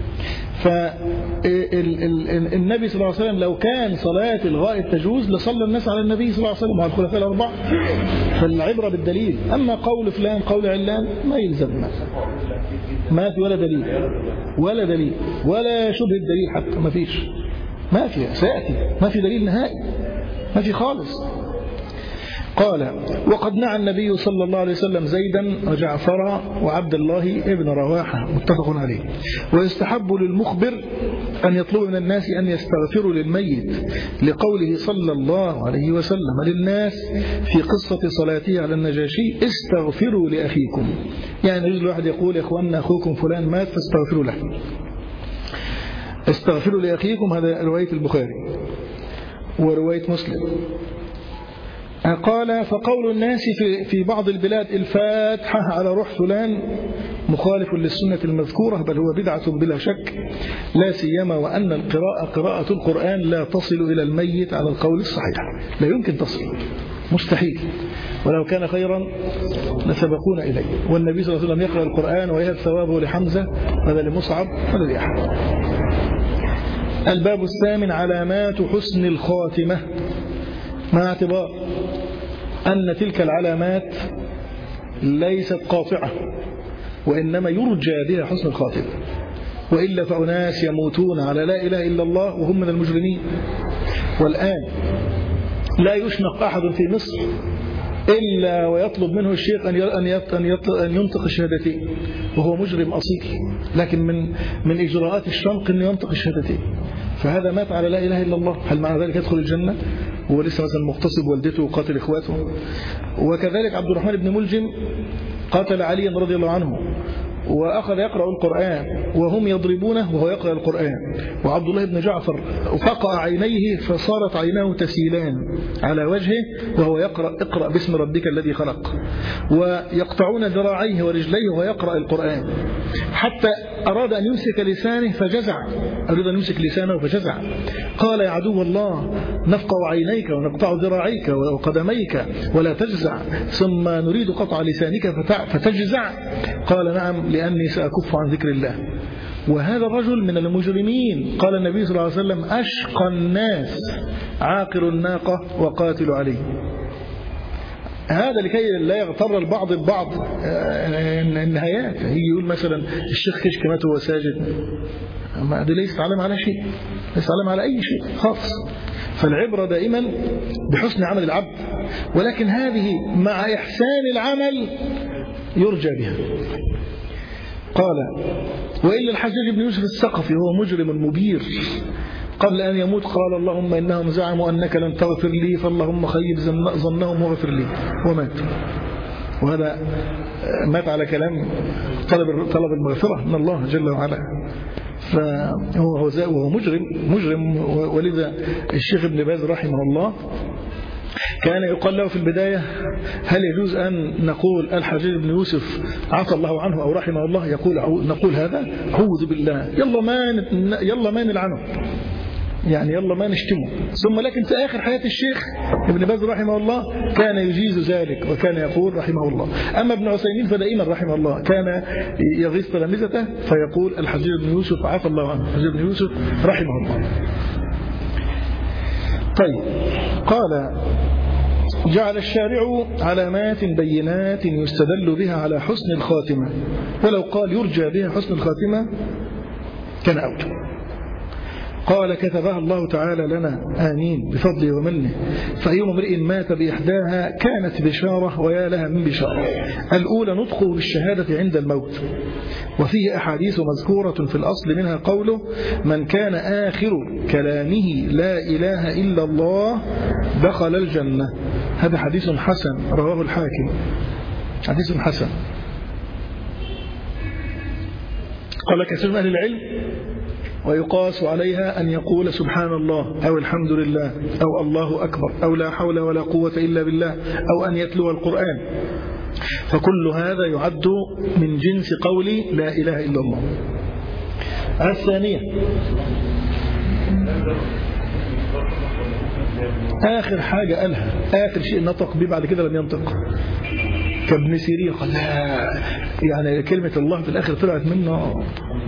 فالنبي صلى الله عليه وسلم لو كان صلاة الغائب تجوز لصلى الناس على النبي صلى الله عليه وسلم وعلى الخلفاء الأربعة، فالعبرة بالدليل. أما قول فلان قول علان ما يلزمنا، ما في ولا دليل ولا شبه الدليل حتى، ما في سيأتي، ما في دليل نهائي، ما في خالص. قال وقد نعى النبي صلى الله عليه وسلم زيدا وجعفر وعبد الله ابن رواحة، متفق عليه. ويستحب للمخبر أن يطلب من الناس أن يستغفروا للميت، لقوله صلى الله عليه وسلم للناس في قصة صلاته على النجاشي استغفروا لأخيكم، يعني يجوز الواحد يقول يا إخواننا أخوكم فلان مات فاستغفروا له، استغفروا لأخيكم. هذا رواية البخاري ورواية مسلم. قال فقول الناس في بعض البلاد الفاتحة على روح فلان مخالف للسنة المذكورة، بل هو بدعة بلا شك، لا سيما وأن قراءة القرآن لا تصل إلى الميت على القول الصحيح، لا يمكن تصل، مستحيل، ولو كان خيرا لسبقونا إليه. والنبي صلى الله عليه وسلم يقرأ القرآن ويهب ثوابه لحمزة ولا لمصعب ولا لأحد. الباب الثامن علامات حسن الخاتمة، مع اعتبار أن تلك العلامات ليست قاطعة، وإنما يرجى بها حسن الخاتمة، وإلا فأناس يموتون على لا إله إلا الله وهم من المجرمين. والآن لا يشنق أحد في مصر إلا ويطلب منه الشيخ أن ينطق الشهادتين، وهو مجرم أصيل، لكن من إجراءات الشنق أنه ينطق الشهادتين، فهذا مات على لا إله إلا الله. هل معنى ذلك يدخل الجنة؟ هو لسه مثلا مغتصب والدته وقاتل إخواته. وكذلك عبد الرحمن بن ملجم قاتل عليا رضي الله عنه وأخذ يقرأ القرآن وهم يضربونه وهو يقرأ القرآن، وعبد الله بن جعفر فقع عينيه فصارت عيناه تسيلان على وجهه وهو يقرأ اقرأ باسم ربك الذي خلق، ويقطعون ذراعيه ورجليه وهو يقرأ القرآن، حتى أراد أن يمسك لسانه فجزع، أريد أن يمسك لسانه فجزع، قال يا عدو الله نفقع عينيك ونقطع ذراعيك وقدميك ولا تجزع، ثم نريد قطع لسانك فتجزع، قال نعم لأني سأكف عن ذكر الله. وهذا الرجل من المجرمين، قال النبي صلى الله عليه وسلم أشقى الناس عاقر الناقة وقاتل عليه. هذا لكي لا يغتر البعض ببعض النهايات، يجي يقول مثلا الشيخ كشك مات وهو ساجد، ما ده ليس علم على شيء، ليس علم على أي شيء خالص. فالعبرة دائما بحسن عمل العبد، ولكن هذه مع إحسان العمل يرجى بها. قال وإلا الحجاج بن يوسف الثقفي هو مجرم مبير، قبل أن يموت قال اللهم إنهم زعموا أنك لن تغفر لي فاللهم خيب ظنهم واغفر لي، ومات. وهذا مات على كلام طلب المغفرة من الله جل وعلا، فهو مجرم. ولذا الشيخ ابن باز رحمه الله كان يقال له في البداية هل يجوز أن نقول الحجاج بن يوسف عفى الله عنه أو رحمه الله؟ نقول هذا أعوذ بالله، يلا ما نلعنه، يعني يلا ما نشتمه. ثم لكن في آخر حياة الشيخ ابن باز رحمه الله كان يجيز ذلك وكان يقول رحمه الله. أما ابن عثيمين فدائما رحمه الله كان يغيظ تلامذته فيقول الحجاج بن يوسف عفى الله عنه، الحجاج بن يوسف رحمه الله. طيب، قال جعل الشارع علامات بينات يستدل بها على حسن الخاتمة، ولو قال يرجى بها حسن الخاتمة كان أوجه. قال كتبها الله تعالى لنا آمين بفضله ومنه، فأيما امرئ مات بإحداها كانت بشارة ويا لها من بشارة. الأولى نطقه بالشهادة عند الموت، وفيه أحاديث مذكورة في الأصل منها قوله من كان آخر كلامه لا إله إلا الله دخل الجنة. هذا حديث حسن رواه الحاكم، حديث حسن. قال كثير من أهل العلم ويقاس عليها أن يقول سبحان الله أو الحمد لله أو الله أكبر أو لا حول ولا قوة إلا بالله أو أن يتلو القرآن، فكل هذا يعد من جنس قول لا إله إلا الله. الثانية آخر حاجة قالها، آخر شيء نطق به بعد كده لم ينطق، كابن سيرين قال يعني كلمة الله في الآخر طلعت منه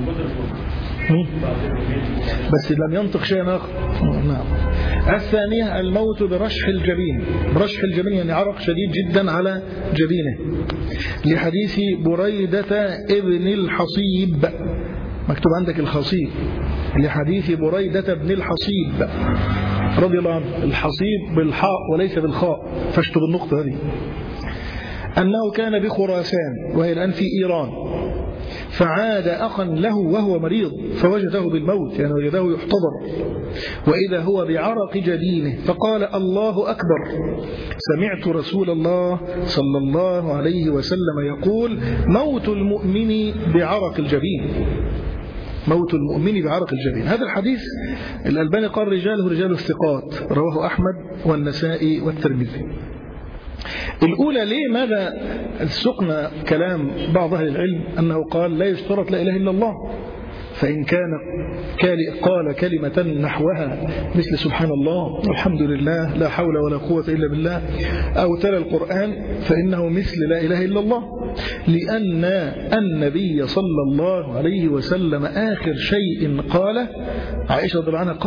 بس لم ينطق شيئا آخر. نعم. الثانية الموت برشح الجبين، برشح الجبين يعني عرق شديد جدا على جبينه، لحديث بريدة ابن الحصيب، مكتوب عندك الخصيب، لحديث بريدة ابن الحصيب رضي الله عنه، الحصيب بالحاء وليس بالخاء فاشتغل النقطة هذه، أنه كان بخراسان وهي الآن في إيران، فعاد أخا له وهو مريض فوجده بالموت، يعني وجده يحتضر، وإذا هو بعرق جبينه فقال الله أكبر، سمعت رسول الله صلى الله عليه وسلم يقول موت المؤمن بعرق الجبين، موت المؤمن بعرق الجبين. هذا الحديث الألباني قال رجاله رجال الثقات، رواه أحمد والنسائي والترمذي. الأولى ليه ماذا سقنا كلام بعض أهل العلم أنه قال لا يشترط لا إله إلا الله، فإن كان قال كلمة نحوها مثل سبحان الله والحمد لله لا حول ولا قوة إلا بالله أو تلا القرآن فإنه مثل لا إله إلا الله، لأن النبي صلى الله عليه وسلم آخر شيء قال، عائشة رضي الله عنها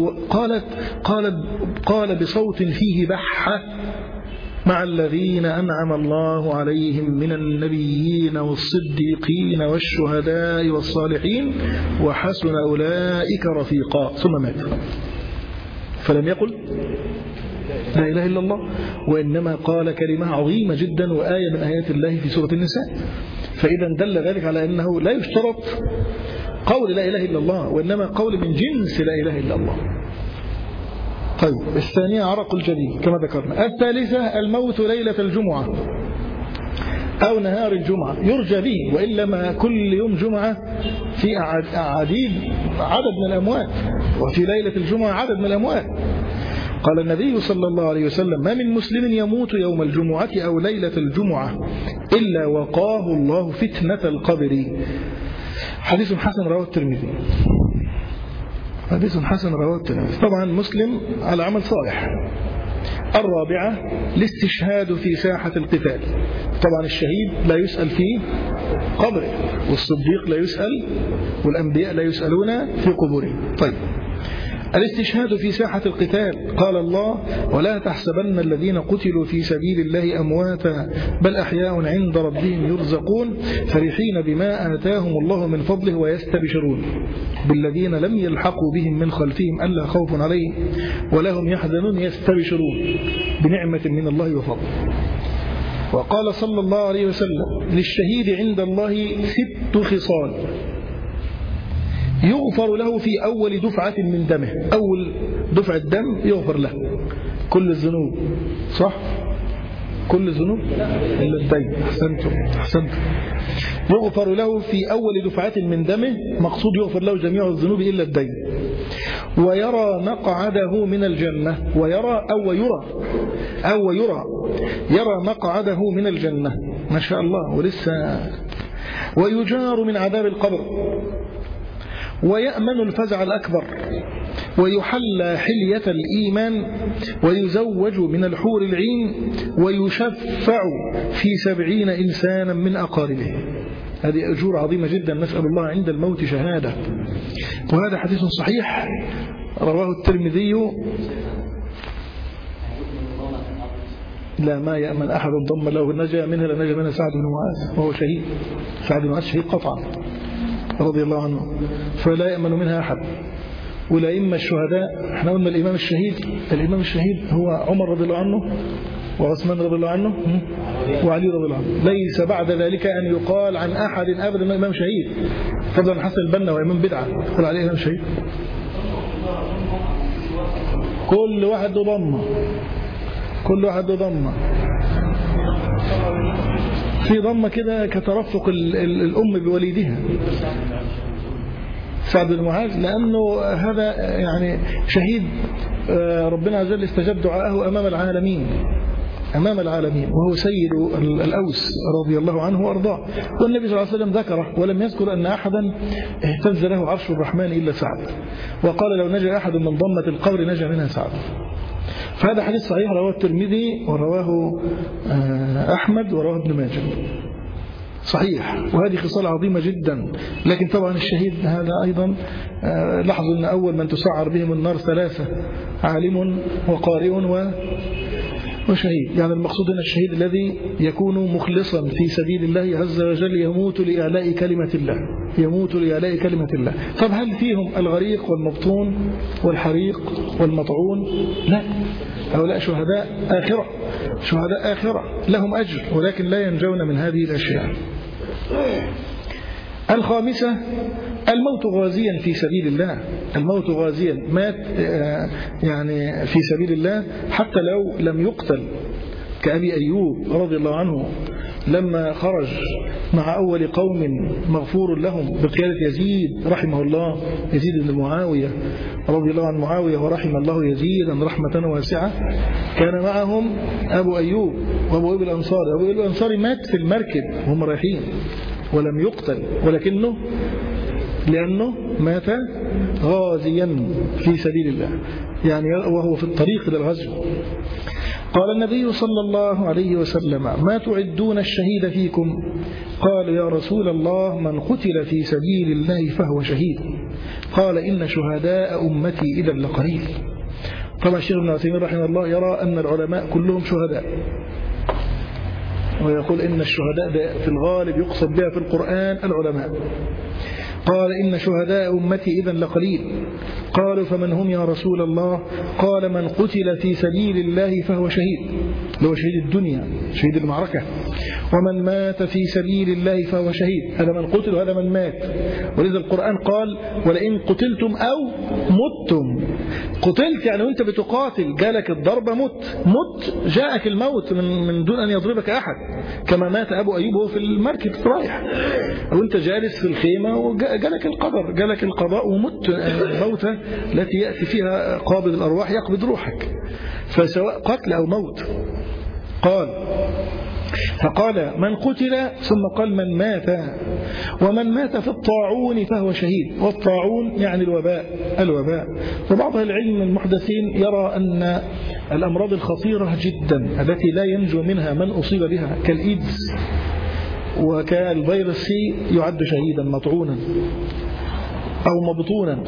قال بصوت فيه بحة مع الذين أنعم الله عليهم من النبيين والصديقين والشهداء والصالحين وحسن أولئك رفيقا، ثم مات. فلم يقل لا إله إلا الله، وإنما قال كلمة عظيمة جدا وآية من آيات الله في سورة النساء، فإذا دل ذلك على أنه لا يشترط قول لا إله إلا الله، وإنما قول من جنس لا إله إلا الله. طيب، الثانية عرق الجديد كما ذكرنا. الثالثة الموت ليلة الجمعة أو نهار الجمعة يرجى به، وإلا ما كل يوم جمعة في عدد من الأموات، وفي ليلة الجمعة عدد من الأموات. قال النبي صلى الله عليه وسلم: ما من مسلم يموت يوم الجمعة أو ليلة الجمعة إلا وقاه الله فتنة القبر. حديث حسن رواه الترمذي. حديث حسن رواه الترمذي. طبعا مسلم على عمل صالح. الرابعة الاستشهاد في ساحة القتال. طبعا الشهيد لا يسأل في قبره، والصديق لا يسأل، والأنبياء لا يسألون في قبورهم. طيب، الاستشهاد في ساحة القتال. قال الله: ولا تحسبن الذين قتلوا في سبيل الله أمواتا بل أحياء عند ربهم يرزقون فرحين بما آتاهم الله من فضله ويستبشرون بالذين لم يلحقوا بهم من خلفهم ألا خوف عليهم ولا هم يحزنون يستبشرون بنعمة من الله وفضل. وقال صلى الله عليه وسلم: للشهيد عند الله 6 خصال يغفر له في أول دفعة من دمه. أول دفعة دم يغفر له كل الذنوب، صح؟ كل الذنوب إلا الدين. أحسنتم. يغفر له في أول دفعة من دمه، مقصود يغفر له جميع الذنوب إلا الدين. ويرى مقعده من الجنة. يرى مقعده من الجنة، ما شاء الله، ولسه. ويجار من عذاب القبر، ويأمن الفزع الأكبر، ويحلى حلية الإيمان، ويزوج من الحور العين، ويشفع في 70 إنسانا من أقاربه. هذه أجور عظيمة جدا، نسأل الله عند الموت شهادة. وهذا حديث صحيح رواه الترمذي. لا، ما يأمن أحد ضم لو نجا منها لنجا منها سعد بن معاذ، وهو شهيد. سعد بن معاذ شهيد قطعا رضي الله عنه، فلا يأمن منها أحد. والأئمة الشهداء، احنا قلنا الإمام الشهيد هو عمر رضي الله عنه، وعثمان رضي الله عنه، وعلي رضي الله عنه. ليس بعد ذلك أن يقال عن أحد أبدا أنه إمام شهيد، فضلا عن حسن البنا وإمام بدعة يقول عليه إمام شهيد. كل واحد ضمه في ضمة كده كترفق الأم بوليدها. سعد بن معاذ لأنه هذا يعني شهيد ربنا عز وجل استجاب دعاءه أمام العالمين، وهو سيد الأوس رضي الله عنه وأرضاه. والنبي صلى الله عليه وسلم ذكره ولم يذكر أن أحدا اهتز له عرش الرحمن إلا سعد، وقال: لو نجا أحد من ضمة القبر نجا منها سعد. فهذا حديث صحيح رواه الترمذي ورواه أحمد ورواه ابن ماجه، صحيح. وهذه خصال عظيمة جدا. لكن طبعا الشهيد هذا أيضا لاحظوا أن أول من تسعر بهم النار 3: عالم وقارئ وشهيد. يعني المقصود أن الشهيد الذي يكون مخلصا في سبيل الله عز وجل يموت لإعلاء كلمة الله. طب هل فيهم الغريق والمبطون والحريق والمطعون؟ لا، هؤلاء شهداء آخرة لهم أجر، ولكن لا ينجون من هذه الأشياء. الخامسة الموت غازيا في سبيل الله. الموت غازيا، مات يعني في سبيل الله حتى لو لم يقتل، كأبي أيوب رضي الله عنه لما خرج مع أول قوم مغفور لهم بقيادة يزيد رحمه الله، يزيد بن معاوية رضي الله عن معاوية، ورحم الله يزيدا رحمة واسعة. كان معهم أبو أيوب وأبو أيوب الأنصاري. أبو أيوب الأنصاري مات في المركب وهم رايحين ولم يقتل، لأنه مات غازيا في سبيل الله، يعني وهو في الطريق إلى الغزو. قال النبي صلى الله عليه وسلم: ما تعدون الشهيد فيكم؟ قالوا: يا رسول الله من قتل في سبيل الله فهو شهيد. قال: إن شهداء أمتي إذا لقليل. طبعا الشيخ ابن عثيمين رحمه الله يرى أن العلماء كلهم شهداء، ويقول إن الشهداء في الغالب يقصد بها في القرآن العلماء. قال: إن شهداء أمتي إذا لقليل. قالوا فمن هم يا رسول الله؟ قال من قتل في سبيل الله فهو شهيد، اللي هو شهيد الدنيا، شهيد المعركة. ومن مات في سبيل الله فهو شهيد، هذا من قتل وهذا من مات. ولذا القرآن قال ولئن قتلتم أو متم. قتلت يعني وانت بتقاتل جالك الضربة مت جاءك الموت من دون أن يضربك أحد، كما مات أبو أيوب وهو في المركب رايح، أو أنت جالس في الخيمة وجالك القدر، جالك القضاء ومت، الموتة التي يأتي فيها قابض الأرواح يقبض روحك، فسواء قتل أو موت. فقال من قتل، ثم قال من مات. ومن مات في الطاعون فهو شهيد. والطاعون يعني الوباء. وبعض العلم المحدثين يرى أن الأمراض الخطيرة جدا التي لا ينجو منها من أصيب بها كالإيدز وكالفيروس سي يعد شهيدا مطعونا أو مبطونا.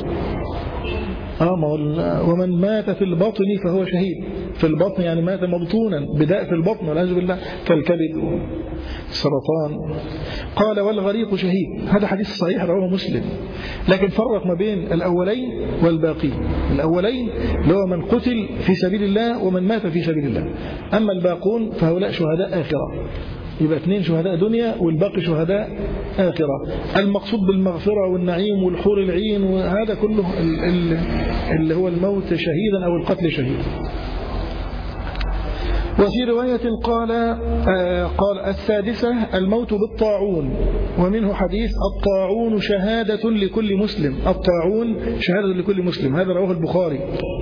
ومن مات في البطن فهو شهيد. في البطن يعني مات مبطونا، بداء في البطن والعياذ بالله، كالكبد والسرطان. قال والغريق شهيد. هذا حديث صحيح رواه مسلم، لكن فرق ما بين الأولين والباقين. الأولين اللي هو من قتل في سبيل الله ومن مات في سبيل الله، أما الباقون فهؤلاء شهداء آخرة، يبقى 2 شهداء دنيا والباقي شهداء آخرة. المقصود بالمغفرة والنعيم والحور العين وهذا كله اللي هو الموت شهيدا أو القتل شهيدا. وفي رواية قال السادسة الموت بالطاعون، ومنه حديث الطاعون شهادة لكل مسلم. الطاعون شهادة لكل مسلم، هذا رواه البخاري.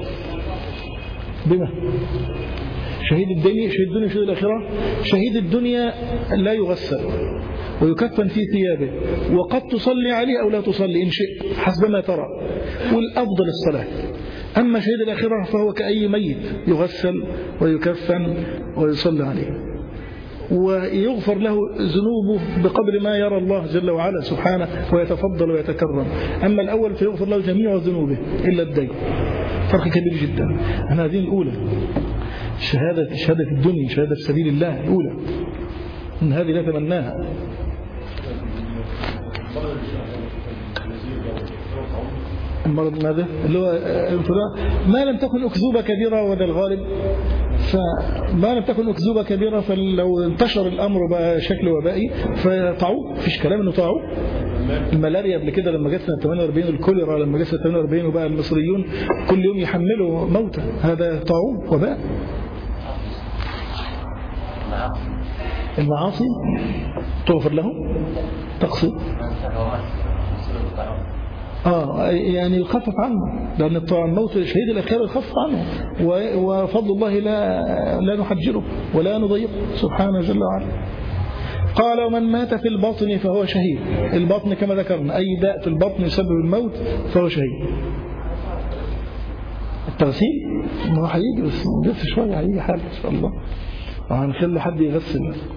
بما شهيد الدنيا شهيد الآخرة. شهيد الدنيا لا يغسل ويكفن في ثيابه، وقد تصلي عليه أو لا تصلي إن شئت حسب ما ترى، والأفضل الصلاة. أما شهيد الآخرة فهو كأي ميت، يغسل ويكفن ويصلى عليه، ويغفر له ذنوبه بقدر ما يرى الله جل وعلا سبحانه ويتفضل ويتكرم. أما الأول فيغفر له جميع ذنوبه إلا الدين. فرق كبير جدا. هذه الأولى شهادة الدنيا، شهادة سبيل الله الأولى، إن هذه لا تمناها. المرض ماذا؟ اللي هو ما لم تكن أكذوبة كبيرة، وده الغالب. فما لم تكن أكذوبة كبيرة، فلو انتشر الأمر بشكل وبائي فطاعون، فيش كلام إنه طاعون. الملاريا قبل كده لما جت سنة 48، الكوليرا لما جت سنة 48، وبقى المصريون كل يوم يحملوا موتى، هذا طاعون وباء. المعاصي تغفر لهم، تقصد يعني يخفف عنه، لأن الموت شهيد الآخرة يخفف عنه، وفضل الله لا نحجره ولا نضيقه سبحانه جل وعلا. قال ومن مات في البطن فهو شهيد. البطن كما ذكرنا أي داء في البطن يسبب الموت فهو شهيد. التغسيل ما هو هيجي، بس شوية هيجي حال إن شاء الله، وهنخلي حد يغسل.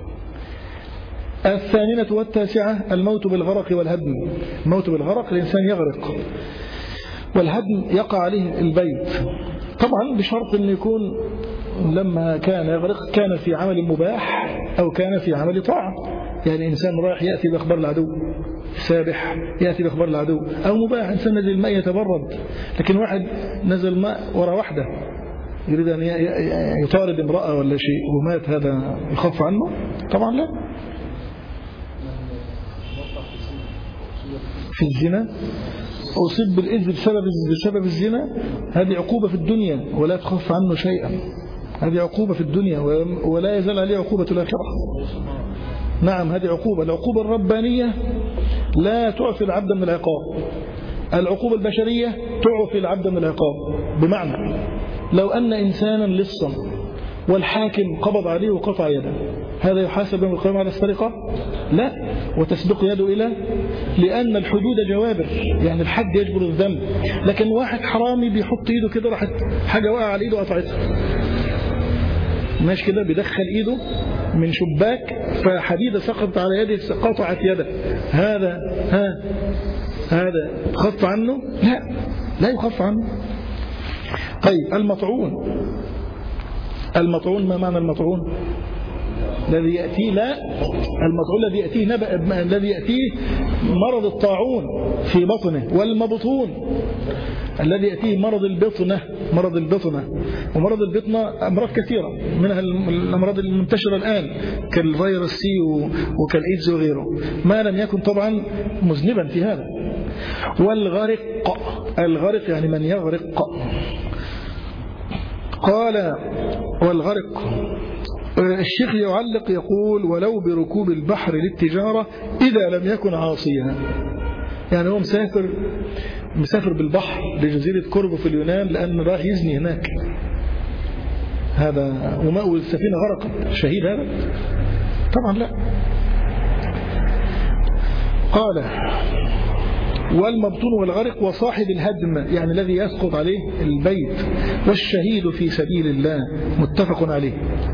الثامنة والتاسعة الموت بالغرق والهدم. الموت بالغرق الإنسان يغرق، والهدم يقع عليه البيت، طبعا بشرط أن يكون لما كان يغرق كان في عمل مباح أو كان في عمل طاعة. يعني إنسان رايح يأتي بأخبار العدو، سابح يأتي بأخبار العدو، أو مباح إنسان نزل الماء يتبرد، لكن واحد نزل ماء وراء واحدة يريد أن يطارد امرأة ولا شيء ومات، هذا يخف عنه؟ طبعا لا. في الزنا أصيب بالإذن بسبب الزنا، هذه عقوبة في الدنيا ولا تخف عنه شيئا، هذه عقوبة في الدنيا ولا يزال عليه عقوبة الآخرة. نعم هذه عقوبة. العقوبة الربانية لا تعفي العبد من العقاب، العقوبة البشرية تعفي العبد من العقاب. بمعنى لو أن إنسانا لصا والحاكم قبض عليه وقطع يده، هذا يحاسب يوم القيامة على السرقة؟ لا، وتسبق يده إلى، لأن الحدود جوابر، يعني الحد يجبر الذنب. لكن واحد حرامي بيحط إيده كده، راحت حاجة وقع على إيده قطعتها، ماشي كده بيدخل إيده من شباك فحديدة سقطت على يده قطعت يده، هذا خف عنه؟ لا يخف عنه. طيب المطعون ما معنى المطعون؟ الذي يأتيه، لا، المطعون الذي يأتيه الذي يأتيه مرض الطاعون في بطنه. والمبطون الذي يأتيه مرض البطنة. ومرض البطنة أمراض كثيرة، منها الأمراض المنتشرة الآن كالفيروس سي وكالإيدز وغيره، ما لم يكن طبعا مذنبا في هذا. الغرق يعني من يغرق. قال والغرق. الشيخ يعلق يقول ولو بركوب البحر للتجارة إذا لم يكن عاصيا، يعني هو مسافر بالبحر لجزيرة كورفو في اليونان لأنه راح يزني هناك، هذا وماء السفينة غرقت، شهيد هذا؟ طبعا لا. قال والمبطون والغرق وصاحب الهدم، يعني الذي يسقط عليه البيت، والشهيد في سبيل الله، متفق عليه.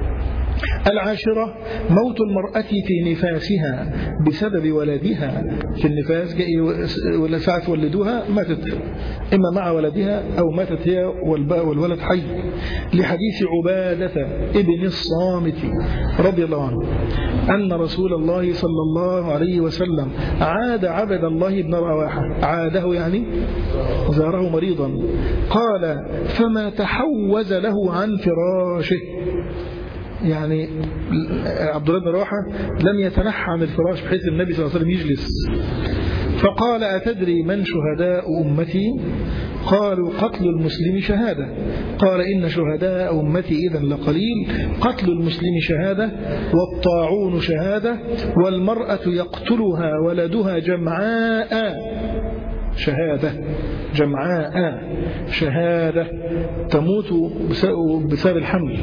10 موت المرأة في نفاسها بسبب ولدها، في النفاس ولا ساعة ولدوها ماتت إما مع ولدها أو ماتت هي والولد حي، لحديث عبادة ابن الصامت رضي الله عنه أن رسول الله صلى الله عليه وسلم عاد عبد الله بن رواحة، عاده يعني زاره مريضا، قال فما تحوز له عن فراشه، يعني عبد الله بن رواحة لم يتنحى عن الفراش بحيث النبي صلى الله عليه وسلم يجلس، فقال أتدري من شهداء أمتي؟ قالوا قتل المسلم شهادة. قال إن شهداء أمتي إذن لقليل، قتل المسلم شهادة، والطاعون شهادة، والمرأة يقتلها ولدها جمعاء شهادة، جمعاء شهادة، تموت بسبب الحمل.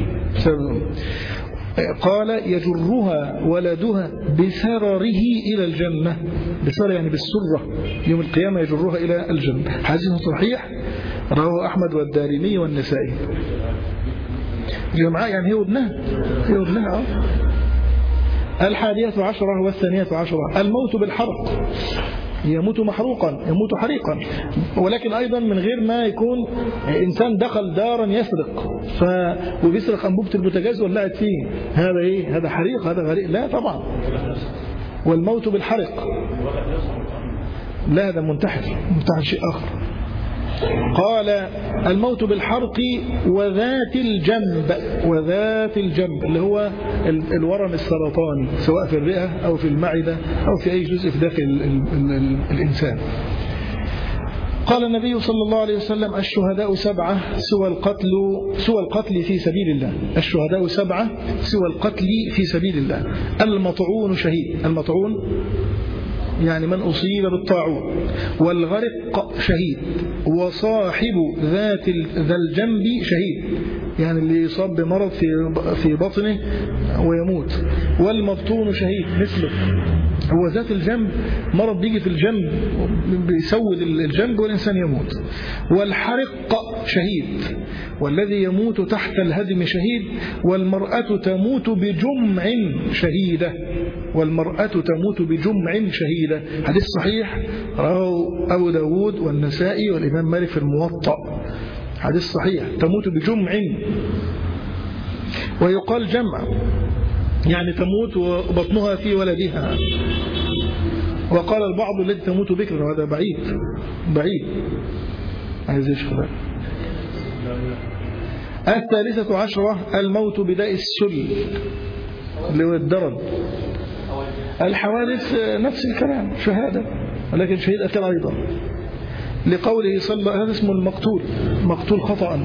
قال يجرها ولدها بسرره إلى الجنة، بسرر يعني بالسرة، يوم القيامة يجرها إلى الجنة. حديث صحيح رواه أحمد والدارمي والنسائي. جمعاء يعني هي ابنها. 11 و12 الموت بالحرق، يموت محروقا، يموت حريقا، ولكن أيضا من غير ما يكون إنسان دخل دارا يسرق وبيسرق أنبوبة البوتاجاز ولعت فيه، هذا إيه؟ هذا حريق، هذا غريق؟ لا طبعا. والموت بالحرق لا، هذا منتحر شيء آخر. قال الموت بالحرق وذات الجنب اللي هو الورم السرطاني، سواء في الرئة أو في المعدة أو في أي جزء في داخل الإنسان. قال النبي صلى الله عليه وسلم الشهداء 7 سوى القتل في سبيل الله، الشهداء 7 سوى القتل في سبيل الله. المطعون شهيد، المطعون يعني من أصيب بالطاعون، والغرق شهيد، وصاحب ذا الجنب شهيد، يعني اللي يصاب بمرض في بطنه ويموت، والمبطون شهيد مثله. هو ذات الجنب مرض بيجي في الجنب بيسود الجنب والإنسان يموت. والحرق شهيد، والذي يموت تحت الهدم شهيد. والمرأة تموت بجمع شهيدة، والمرأة تموت بجمع شهيدة. حديث صحيح رواه أبو داود والنسائي والإمام مالك في الموطأ، حديث صحيح، تموت بجمع. ويقال جمع يعني تموت وبطنها في ولدها. وقال البعض التي تموت بكرا، وهذا بعيد عايز يشفى. 13 الموت بداء السل اللي هو الدرن. الحوادث نفس الكلام شهادة، ولكن شهيد أكل أيضا، لقوله صلى الله عليه وسلم هذا اسمه مقتول خطأ،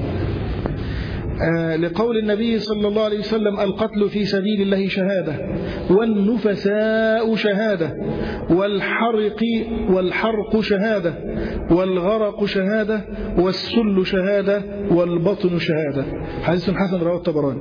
لقول النبي صلى الله عليه وسلم القتل في سبيل الله شهادة، والنفساء شهادة، والحرق شهادة، والغرق شهادة، والسل شهادة، والبطن شهادة. حديث حسن رواه الطبراني.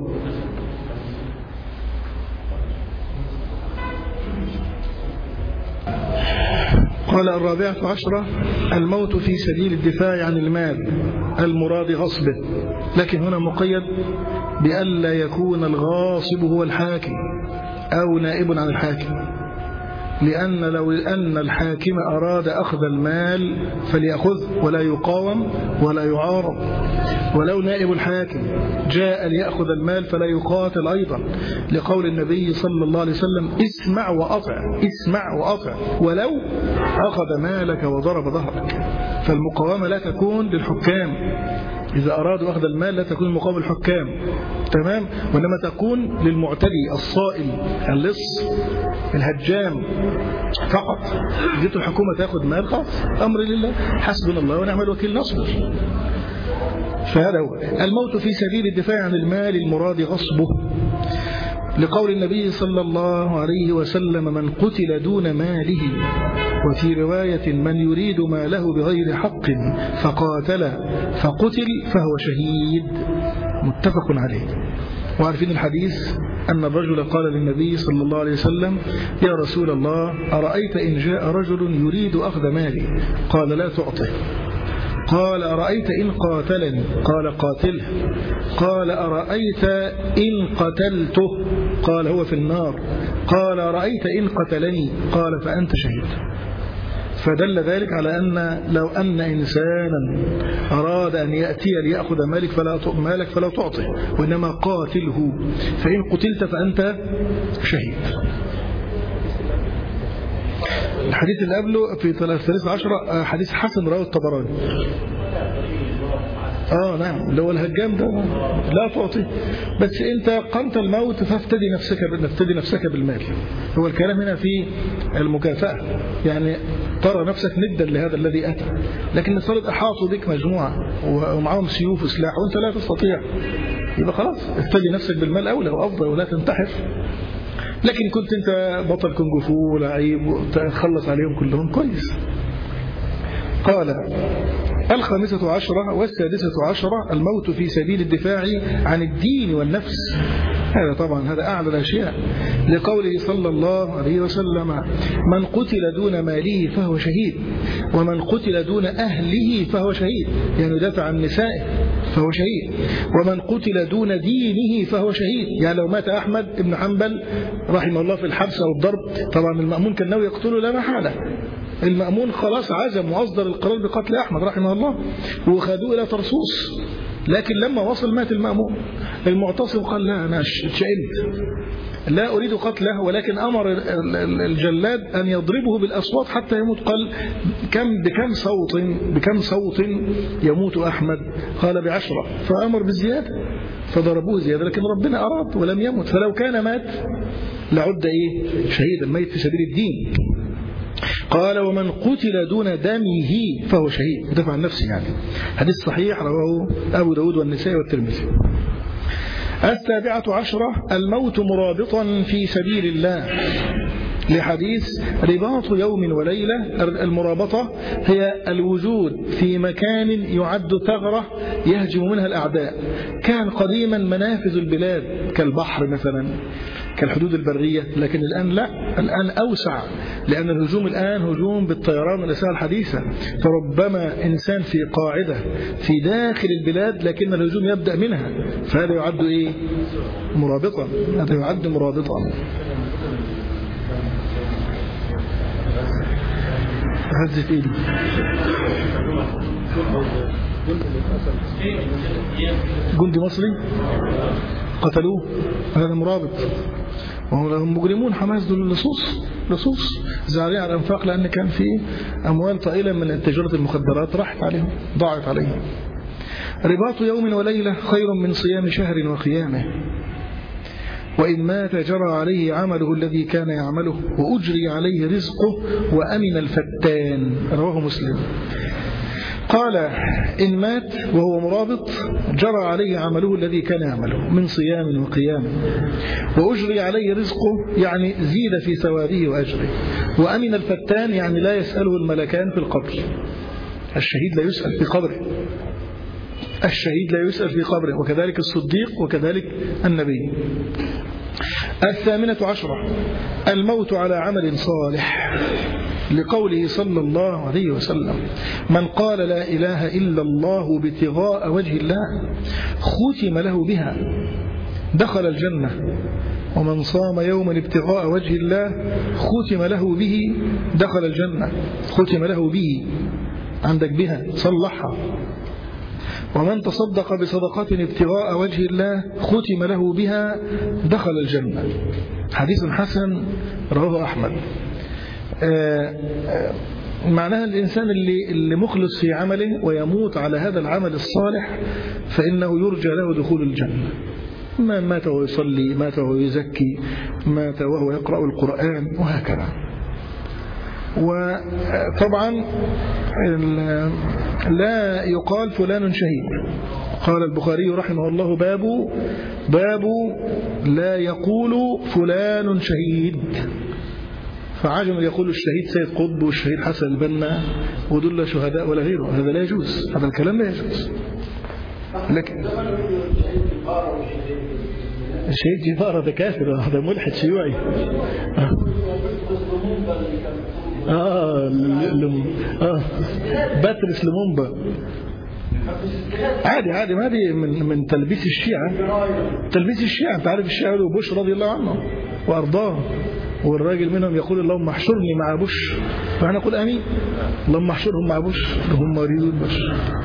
قال 14 الموت في سبيل الدفاع عن المال المراد غصبه، لكن هنا مقيد بألا يكون الغاصب هو الحاكم أو نائب عن الحاكم، لأن لو أن الحاكم أراد أخذ المال فليأخذ ولا يقاوم ولا يعارض، ولو نائب الحاكم جاء ليأخذ المال فلا يقاتل أيضا، لقول النبي صلى الله عليه وسلم اسمع وأطع ولو أخذ مالك وضرب ظهرك. فالمقاومة لا تكون للحكام، إذا أرادوا أخذ المال لا تكون مقاومة الحكام، تمام، وإنما تكون للمعتدي الصائل اللص الهجام فقط. جيت الحكومة تأخذ مال، خلاص أمر لله، حسبنا الله ونعم الوكيل، نصبر. فهذا هو الموت في سبيل الدفاع عن المال المراد غصبه، لقول النبي صلى الله عليه وسلم: من قتل دون ماله، وفي رواية: من يريد ماله بغير حق فقاتل فقتل فهو شهيد، متفق عليه. وعارفين الحديث أن الرجل قال للنبي صلى الله عليه وسلم: يا رسول الله، أرأيت إن جاء رجل يريد أخذ مالي؟ قال: لا تعطه. قال: أرأيت إن قاتلني؟ قال: قاتله. قال: أرأيت إن قتلته؟ قال: هو في النار. قال: أرأيت إن قتلني؟ قال: فأنت شهيد. فدل ذلك على أن لو أن إنسانا أراد أن يأتي ليأخذ مالك فلا تعطه، وإنما قاتله، فإن قتلت فأنت شهيد. الحديث اللي قبله في 13 حديث حسن رواه الطبراني. نعم، اللي هو الهجام ده لا تعطي، بس انت قمت الموت فافتدي نفسك بالمال. هو الكلام هنا في المكافأة، يعني ترى نفسك ندا لهذا الذي أتى، لكن نفترض أحاطوا بك مجموعة ومعهم سيوف وسلاح وانت لا تستطيع، يبقى خلاص افتدي نفسك بالمال أولى وأفضل، ولا تنتحر. لكن كنت انت بطل كونغ فو لعيب وتخلص عليهم كلهم، كويس. قال: 15 و16 الموت في سبيل الدفاع عن الدين والنفس، هذا طبعا هذا أعلى الأشياء، لقوله صلى الله عليه وسلم: من قتل دون ماله فهو شهيد، ومن قتل دون أهله فهو شهيد، يعني يدافع عن نسائه فهو شهيد، ومن قتل دون دينه فهو شهيد. يعني لو مات أحمد بن حنبل رحمه الله في الحبس أو الضرب، طبعا المأمون كان ناوي يقتله لا محالة، المأمون خلاص عزم وأصدر القرار بقتل أحمد رحمه الله، وخذوه إلى طرسوس، لكن لما وصل مات المأمون. المعتصم قال: لا، أنا اتشئمت، لا أريد قتله، ولكن أمر الجلاد أن يضربه بالأصوات حتى يموت. قال: بكم صوت يموت أحمد؟ قال: ب10. فأمر بالزيادة فضربوه زيادة، لكن ربنا أراد ولم يمت، فلو كان مات لعد شهيدا، ميت في سبيل الدين. قال: ومن قتل دون دمه فهو شهيد، يدافع عن نفسه. يعني حديث صحيح رواه أبو داود والنسائي والترمذي. 17 الموت مرابطا في سبيل الله، لحديث رباط يوم وليلة. المرابطة هي الوجود في مكان يعد ثغرة يهجم منها الأعداء. كان قديما منافذ البلاد كالبحر مثلا، كالحدود البرية، لكن الآن لا، الآن أوسع، لأن الهجوم الآن هجوم بالطيران والأسلحة الحديثة، فربما إنسان في قاعدة في داخل البلاد لكن الهجوم يبدأ منها، فهذا يعد مرابطا، هذا يعد مرابطا. هزت إيدي جندي مصري قتلوه، هذا مرابط، وهم مجرمون. حماس دول لصوص زعلين على الانفاق، لأن كان في أموال طائلة من تجارة المخدرات راحت عليهم، ضاعت عليهم. رباط يوم وليلة خير من صيام شهر وقيامه، وإن مات جرى عليه عمله الذي كان يعمله، وأجري عليه رزقه، وأمن الفتان، رواه مسلم. قال: إن مات وهو مرابط جرى عليه عمله الذي كان يعمله من صيام وقيام، وأجري عليه رزقه، يعني زيد في ثوابه وأجره، وأمن الفتان، يعني لا يسأله الملكان في القبر. الشهيد لا يسأل في قبره، الشهيد لا يسأل في قبره، وكذلك الصديق، وكذلك النبي. 18 الموت على عمل صالح، لقوله صلى الله عليه وسلم: من قال لا إله إلا الله ابتغاء وجه الله ختم له بها دخل الجنة، ومن صام يوما ابتغاء وجه الله ختم له به دخل الجنة. ختم له به، عندك بها صلحها. ومن تصدق بصدقة ابتغاء وجه الله ختم له بها دخل الجنة. حديث حسن رواه أحمد. معناها الإنسان اللي مخلص في عمله ويموت على هذا العمل الصالح فإنه يرجى له دخول الجنة. مات وهو يصلي، مات وهو يزكي، مات وهو يقرأ القرآن وهكذا. وطبعا لا يقال فلان شهيد. قال البخاري رحمه الله باب لا يقول فلان شهيد. فعجم يقول الشهيد سيد قطب والشهيد حسن البنا ودول شهداء ولا غيره، هذا لا يجوز، هذا الكلام لا يجوز. لكن الشهيد جبارة ده كافر، هذا ملحد شيوعي. باترس لومومبا عادي ما دي من تلبيس الشيعة. انت عارف الشيعة بوش رضي الله عنه وأرضاه، والراجل منهم يقول اللهم احشرني مع بوش، فأنا أقول آمين، اللهم احشرهم مع بوش هم يريدون بوش.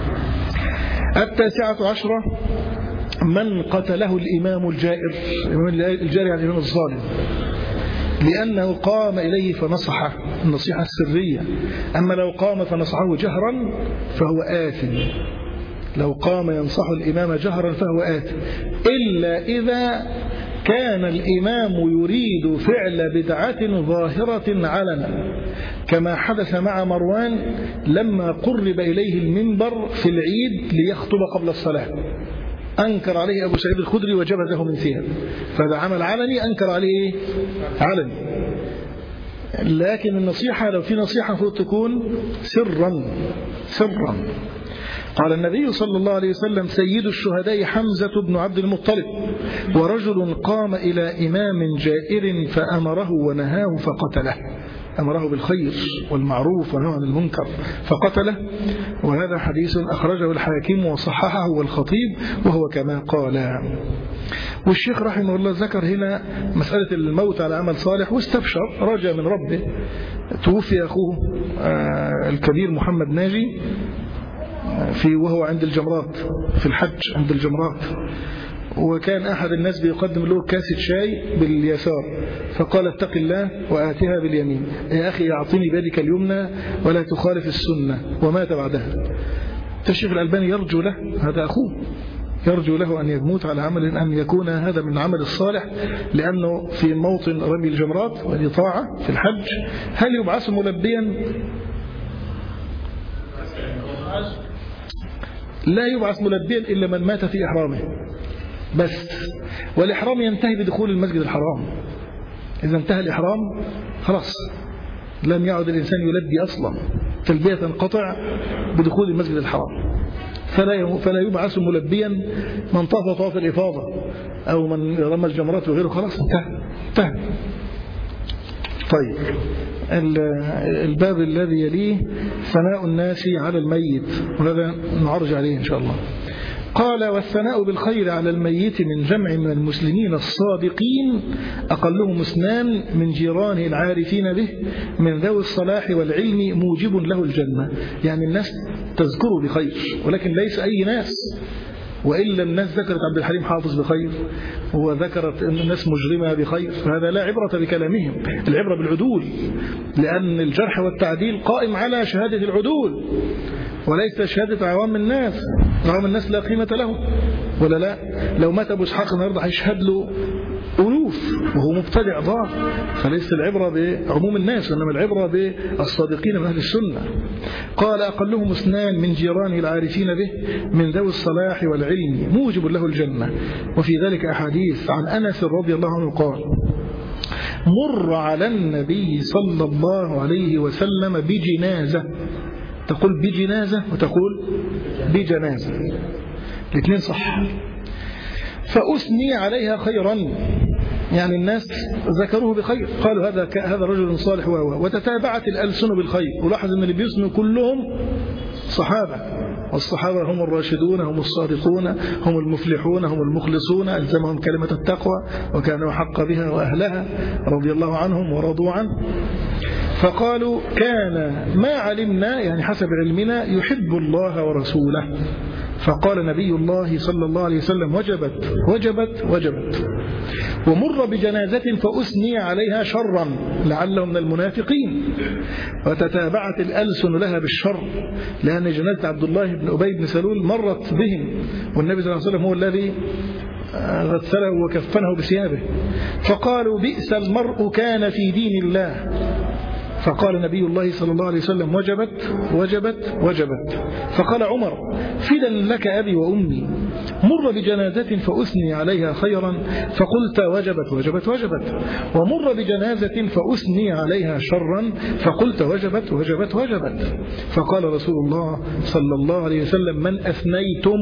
19 من قتله الإمام الجائر. الجائر يعني الإمام الظالم، لأنه قام إليه فنصحه النصيحة السرية. أما لو قام فنصحه جهرا فهو آثم. لو قام ينصح الإمام جهرا فهو آثم، إلا إذا كان الإمام يريد فعل بدعة ظاهرة علنا، كما حدث مع مروان لما قرب إليه المنبر في العيد ليخطب قبل الصلاة، أنكر عليه أبو سعيد الخدري وجبزه من ثياب، فهذا عمل علني أنكر عليه علني. لكن النصيحة لو في نصيحة المفروض تكون سرا. قال النبي صلى الله عليه وسلم سيد الشهداء حمزة بن عبد المطلب، ورجل قام إلى إمام جائر فأمره ونهاه فقتله. أمره بالخير والمعروف ونهى عن المنكر فقتله. وهذا حديث أخرجه الحاكم وصححه والخطيب وهو كما قال. والشيخ رحمه الله ذكر هنا مسألة الموت على عمل صالح واستبشر، رجى من ربه. توفي أخوه الكبير محمد ناجي وهو عند الجمرات في الحج عند الجمرات، وكان أحد الناس بيقدم له كاسة شاي باليسار، فقال اتق الله وآتها باليمين، يا أخي أعطيني بيدك اليمنى ولا تخالف السنة، ومات بعدها. الشيخ الألباني يرجو له، هذا أخوه، يرجو له أن يموت على عمل أن يكون هذا من عمل الصالح، لأنه في موطن رمي الجمرات وهذه طاعة في الحج. هل يبعث ملبيا؟ لا يبعث ملبيا إلا من مات في إحرامه بس، والإحرام ينتهي بدخول المسجد الحرام. إذا انتهى الإحرام خلاص لم يعد الإنسان يلبي أصلا، تلبية تنقطع بدخول المسجد الحرام. فلا يبعث ملبيا من طاف طواف الإفاضة أو من رمى الجمرات وغيره، خلاص انتهى. طيب الباب الذي يليه ثناء الناس على الميت، وهذا نعرج عليه إن شاء الله. قال والثناء بالخير على الميت من جمع من المسلمين الصادقين أقلهم 2 من جيرانه العارفين به من ذوي الصلاح والعلم موجب له الجنة. يعني الناس تذكره بخير، ولكن ليس أي ناس. وإلا الناس ذكرت عبد الحليم حافظ بخير وذكرت الناس مجرمة بخير، فهذا لا عبرة بكلامهم، العبرة بالعدول، لأن الجرح والتعديل قائم على شهادة العدول وليس شهادة عوام الناس. عوام الناس لا قيمة لهم ولا لا. لو مات أبو إسحاق النهارده هيشهد له ألوف وهو مبتدع ضار، فليس العبرة بعموم الناس، وإنما العبرة بالصادقين من أهل السنة. قال أقلهم 2 من جيرانه العارفين به من ذوي الصلاح والعلم موجب له الجنة. وفي ذلك أحاديث عن أنس رضي الله عنه قال مر على النبي صلى الله عليه وسلم بجنازة، تقول بجنازة وتقول بجنازة، الاثنين صح، فأثني عليها خيرا، يعني الناس ذكروه بخير، قالوا هذا رجل صالح وتتابعت الألسن بالخير. ولاحظ أن اللي بيثنوا كلهم صحابة، والصحابة هم الراشدون، هم الصادقون، هم المفلحون، هم المخلصون، ألزمهم كلمة التقوى وكانوا حق بها وأهلها رضي الله عنهم ورضوا عنه. فقالوا كان ما علمنا، يعني حسب علمنا، يحب الله ورسوله. فقال نبي الله صلى الله عليه وسلم وجبت وجبت وجبت. ومر بجنازة فأثني عليها شرا لعله من المنافقين، وتتابعت الألسن لها بالشر، لأن جنازة عبد الله بن أبي بن سلول مرت بهم، والنبي صلى الله عليه وسلم هو الذي غسله وكفنه بثيابه، فقالوا بئس المرء كان في دين الله. فقال نبي الله صلى الله عليه وسلم وجبت وجبت وجبت. فقال عمر فدا لك أبي وأمي، مر بجنازة فأثني عليها خيرا فقلت وجبت وجبت وجبت، ومر بجنازة فأثني عليها شرا فقلت وجبت وجبت وجبت. فقال رسول الله صلى الله عليه وسلم من أثنيتم،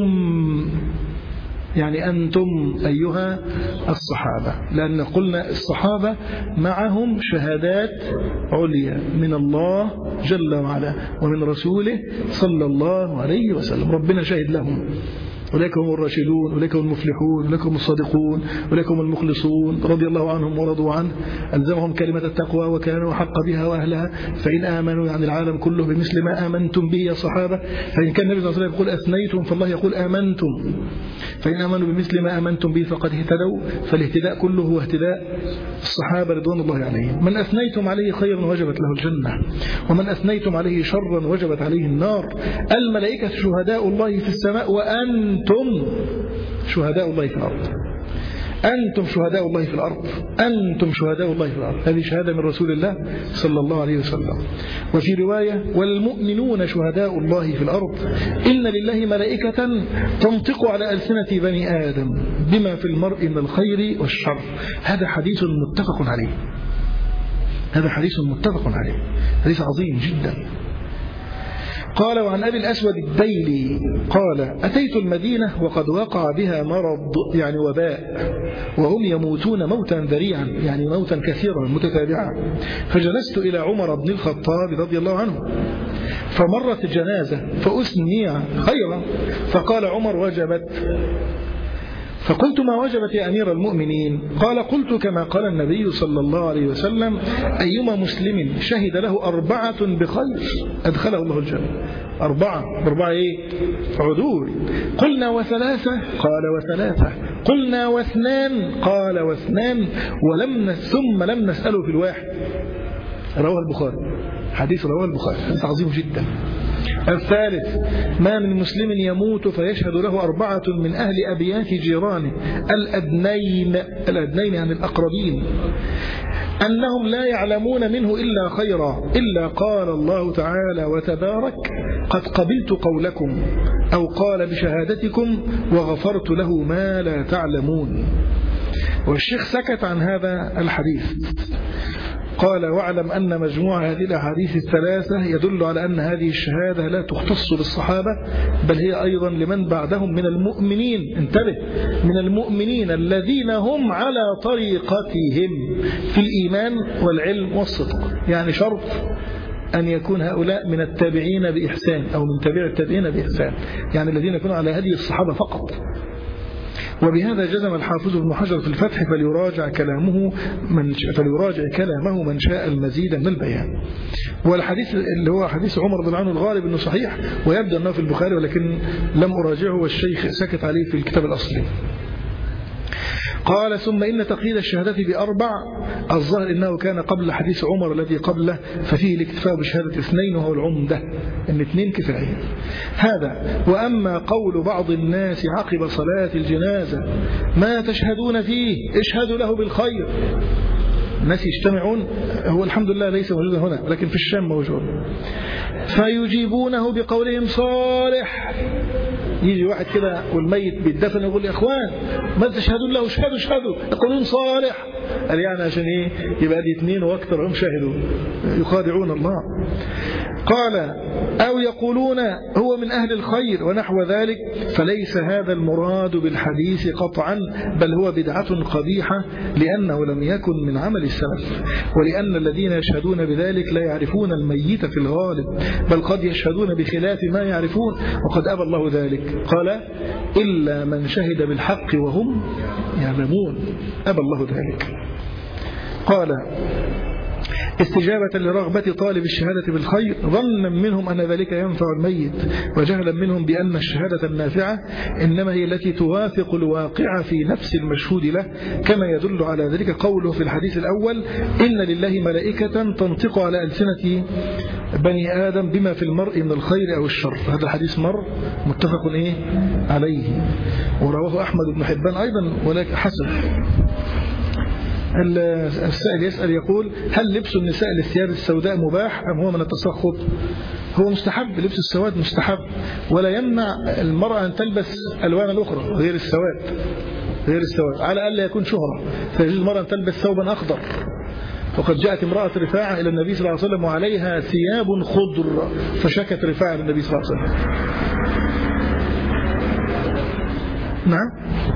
يعني أنتم أيها الصحابة، لأن قلنا الصحابة معهم شهادات عليا من الله جل وعلا ومن رسوله صلى الله عليه وسلم، ربنا شهد لهم، أولئك هم الراشدون، أولئك هم المفلحون، أولئك هم الصادقون، أولئك هم المخلصون رضي الله عنهم ورضوا عنه، ألزمهم كلمة التقوى وكانوا حق بها وأهلها، فإن آمنوا يعني العالم كله بمثل ما آمنتم به يا صحابة، فإن كان النبي صلى الله عليه وسلم يقول أثنيتم فالله يقول آمنتم، فإن آمنوا بمثل ما آمنتم به فقد اهتدوا، فالاهتداء كله هو اهتداء الصحابة رضوان الله عليهم. من أثنيتم عليه خيرا وجبت له الجنة، ومن أثنيتم عليه شرا وجبت عليه النار. الملائكة شهداء الله في السماء وأنتم شهداء الله في الأرض، أنتم شهداء الله في الأرض، أنتم شهداء الله في الأرض. هذه شهادة من رسول الله صلى الله عليه وسلم. وفي رواية والمؤمنون شهداء الله في الأرض، إن لله ملائكة تنطق على ألسنة بني آدم بما في المرء من الخير والشر. هذا حديث متفق عليه، هذا حديث متفق عليه، حديث عظيم جدا. قال وعن أبي الأسود الديلي قال أتيت المدينة وقد وقع بها مرض يعني وباء، وهم يموتون موتا ذريعا يعني موتا كثيرا متتابعا، فجلست إلى عمر بن الخطاب رضي الله عنه، فمرت الجنازة فأثني خيرا، فقال عمر وجبت. فقلت ما وجبت يا أمير المؤمنين؟ قال قلت كما قال النبي صلى الله عليه وسلم أيما مسلم شهد له 4 بخير أدخله الله الجنة. 4 إيه؟ عدول. قلنا و3؟ قال و3. قلنا و2؟ قال و2، ثم لم نسأله في الواحد. رواه البخاري، حديث رواه البخاري، حديث عظيم جدا. الثالث ما من مسلم يموت فيشهد له 4 من أهل أبيات جيرانه الأدنين يعني الأقربين أنهم لا يعلمون منه إلا خيرا، إلا قال الله تعالى وتبارك قد قبلت قولكم، أو قال بشهادتكم وغفرت له ما لا تعلمون. والشيخ سكت عن هذا الحديث، قال واعلم أن مجموع هذه الأحاديث الثلاثة يدل على أن هذه الشهادة لا تختص بالصحابة، بل هي أيضا لمن بعدهم من المؤمنين، انتبه، من المؤمنين الذين هم على طريقتهم في الإيمان والعلم والصدق. يعني شرط أن يكون هؤلاء من التابعين بإحسان أو من تابع التابعين بإحسان، يعني الذين يكونوا على هدي الصحابة فقط. وبهذا جزم الحافظ ابن حجر في الفتح فليراجع كلامه من شاء المزيد من البيان. والحديث اللي هو حديث عمر رضي الله عنه الغالب انه صحيح ويبدو انه في البخاري، ولكن لم اراجعه والشيخ سكت عليه في الكتاب الاصلي. قال ثم إن تقييد الشهادة ب4 الظاهر إنه كان قبل حديث عمر الذي قبله، ففيه الاكتفاء بشهادة 2 وهو العمدة، إن 2 كفاية. هذا. وأما قول بعض الناس عقب صلاة الجنازة ما تشهدون فيه اشهدوا له بالخير، الناس يجتمعون، هو الحمد لله ليس موجودا هنا لكن في الشام موجود، فيجيبونه بقولهم صالح. يجي واحد كده والميت بيتدفن يقول يا اخوان ما تشهدون له؟ اشهدوا يقولون صالح. قال يعني عشان ايه؟ يبقى دي 2 واكثر هم شهدوا، يخادعون الله. قال أو يقولون هو من أهل الخير ونحو ذلك، فليس هذا المراد بالحديث قطعا، بل هو بدعة قبيحة لأنه لم يكن من عمل السلف، ولأن الذين يشهدون بذلك لا يعرفون الميت في الغالب، بل قد يشهدون بخلاف ما يعرفون، وقد أبى الله ذلك. قال إلا من شهد بالحق وهم يعلمون، أبى الله ذلك. قال استجابة لرغبة طالب الشهادة بالخير، ظنا منهم أن ذلك ينفع الميت، وجهلا منهم بأن الشهادة النافعة إنما هي التي توافق الواقع في نفس المشهود له، كما يدل على ذلك قوله في الحديث الأول: إن لله ملائكة تنطق على ألسنة بني آدم بما في المرء من الخير أو الشر. هذا الحديث متفق عليه، ورواه أحمد بن حبان أيضا، ولكن حسن. السائل يسأل يقول: هل لبس النساء للثياب السوداء مباح أم هو من التسخط؟ هو مستحب، لبس السواد مستحب، ولا يمنع المرأة أن تلبس ألوان الأخرى غير السواد على ألا يكون شهرة، فيجوز المرأة أن تلبس ثوبا أخضر. وقد جاءت امرأة رفاعة إلى النبي صلى الله عليه وسلم وعليها ثياب خضر، فشكت رفاعة للنبي صلى الله عليه وسلم. نعم،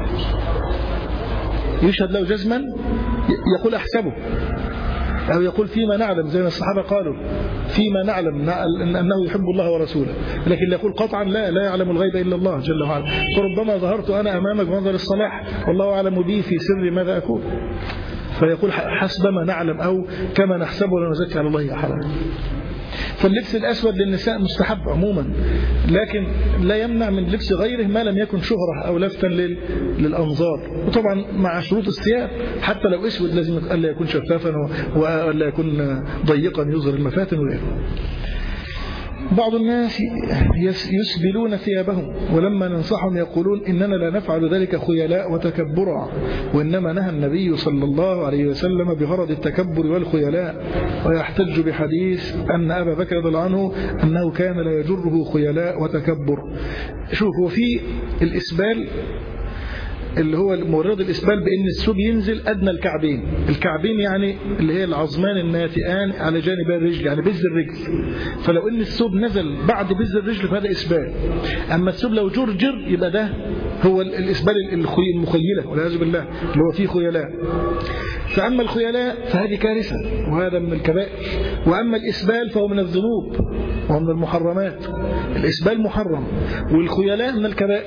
يشهد له جزما، يقول أحسبه، أو يقول فيما نعلم، زي ما الصحابة قالوا فيما نعلم أنه يحب الله ورسوله، لكن لا يقول قطعا لا يعلم الغيب إلا الله جل وعلا. فربما ظهرت أنا أمامك بمنظر الصلاح والله أعلم بي في سر ماذا أكون، فيقول حسب ما نعلم أو كما نحسبه ولا نزكي على الله أحدا. فاللبس الأسود للنساء مستحب عموما، لكن لا يمنع من لبس غيره ما لم يكن شهرة أو لفتا للأنظار، وطبعا مع شروط الثياب، حتى لو أسود لازم ألا يكون شفافا وألا يكون ضيقا يظهر المفاتن وغيره. بعض الناس يسبلون ثيابهم، ولما ننصحهم يقولون إننا لا نفعل ذلك خيلاء وتكبرا، وإنما نهى النبي صلى الله عليه وسلم بغرض التكبر والخيلاء، ويحتج بحديث أن أبا بكر رضي الله عنه أنه كان لا يجره خيلاء وتكبر. شوفوا في الإسبال اللي هو مورد الإسبال بأن الثوب ينزل أدنى الكعبين يعني اللي هي العظمان الناتئان على جانب الرجل، يعني بز الرجل. فلو أن الثوب نزل بعد بز الرجل فهذا إسبال. أما الثوب لو جرجر يبقى ده هو الإسبال المخيلة والعياذ بالله، اللي هو فيه خيلاء. فأما الخيلاء فهذه كارثة وهذا من الكبائر، وأما الإسبال فهو من الذنوب ومن المحرمات. الإسبال محرم والخيلاء من الكبائر،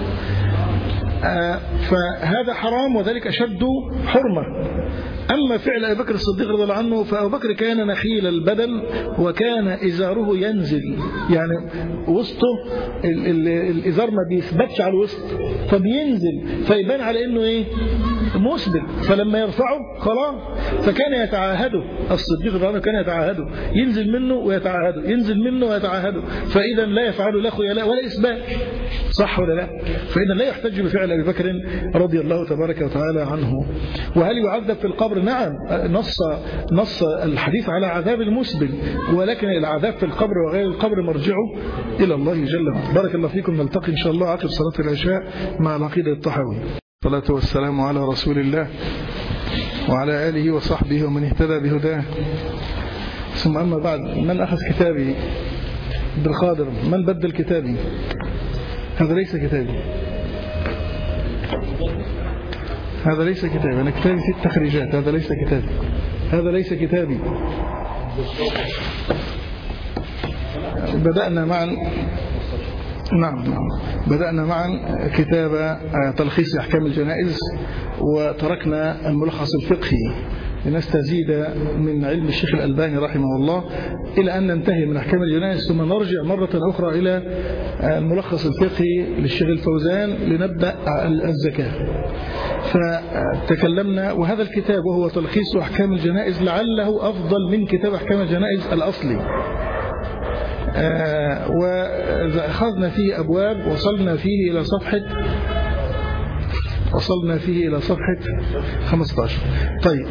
فهذا حرام وذلك أشد حرمة. أما فعل أبي بكر الصديق رضي الله عنه، فأبو بكر كان نخيل البدن وكان إزاره ينزل، يعني وسطه الإزار ما بيثبتش على الوسط فبينزل فيبان على إنه مسبل، فلما يرفعه خلاص. فكان يتعاهده الصديق رضي الله عنه، كان يتعاهده، ينزل منه ويتعاهده، ينزل منه ويتعاهده، فإذا لا يفعل لا خيلاء ولا إسبال، صح ولا لا؟ فإذا لا يحتج بفعل أبي بكر رضي الله تبارك وتعالى عنه. وهل يعذب في القبر؟ نعم، نص الحديث على عذاب المسبل، ولكن العذاب في القبر وغير القبر مرجعه إلى الله جل وعلا. بارك الله فيكم، نلتقي إن شاء الله عقب صلاة العشاء مع العقيدة الطحاوي. الصلاة والسلام على رسول الله وعلى آله وصحبه ومن اهتدى بهداه، ثم أما بعد. من أخذ كتابي بالقادر؟ من بدل كتابي؟ هذا ليس كتابي، هذا ليس كتابي، أنا كتابي في التخريجات، هذا ليس كتابي، هذا ليس كتابي. بدأنا معا كتاب تلخيص أحكام الجنائز، وتركنا الملخص الفقهي لنستزيد من علم الشيخ الألباني رحمه الله إلى أن ننتهي من أحكام الجنائز، ثم نرجع مرة أخرى إلى الملخص الفقهي للشيخ الفوزان لنبدأ الزكاة. فتكلمنا، وهذا الكتاب وهو تلخيص أحكام الجنائز لعله أفضل من كتاب أحكام الجنائز الأصلي. وأخذنا فيه أبواب، وصلنا فيه إلى صفحة 15. طيب،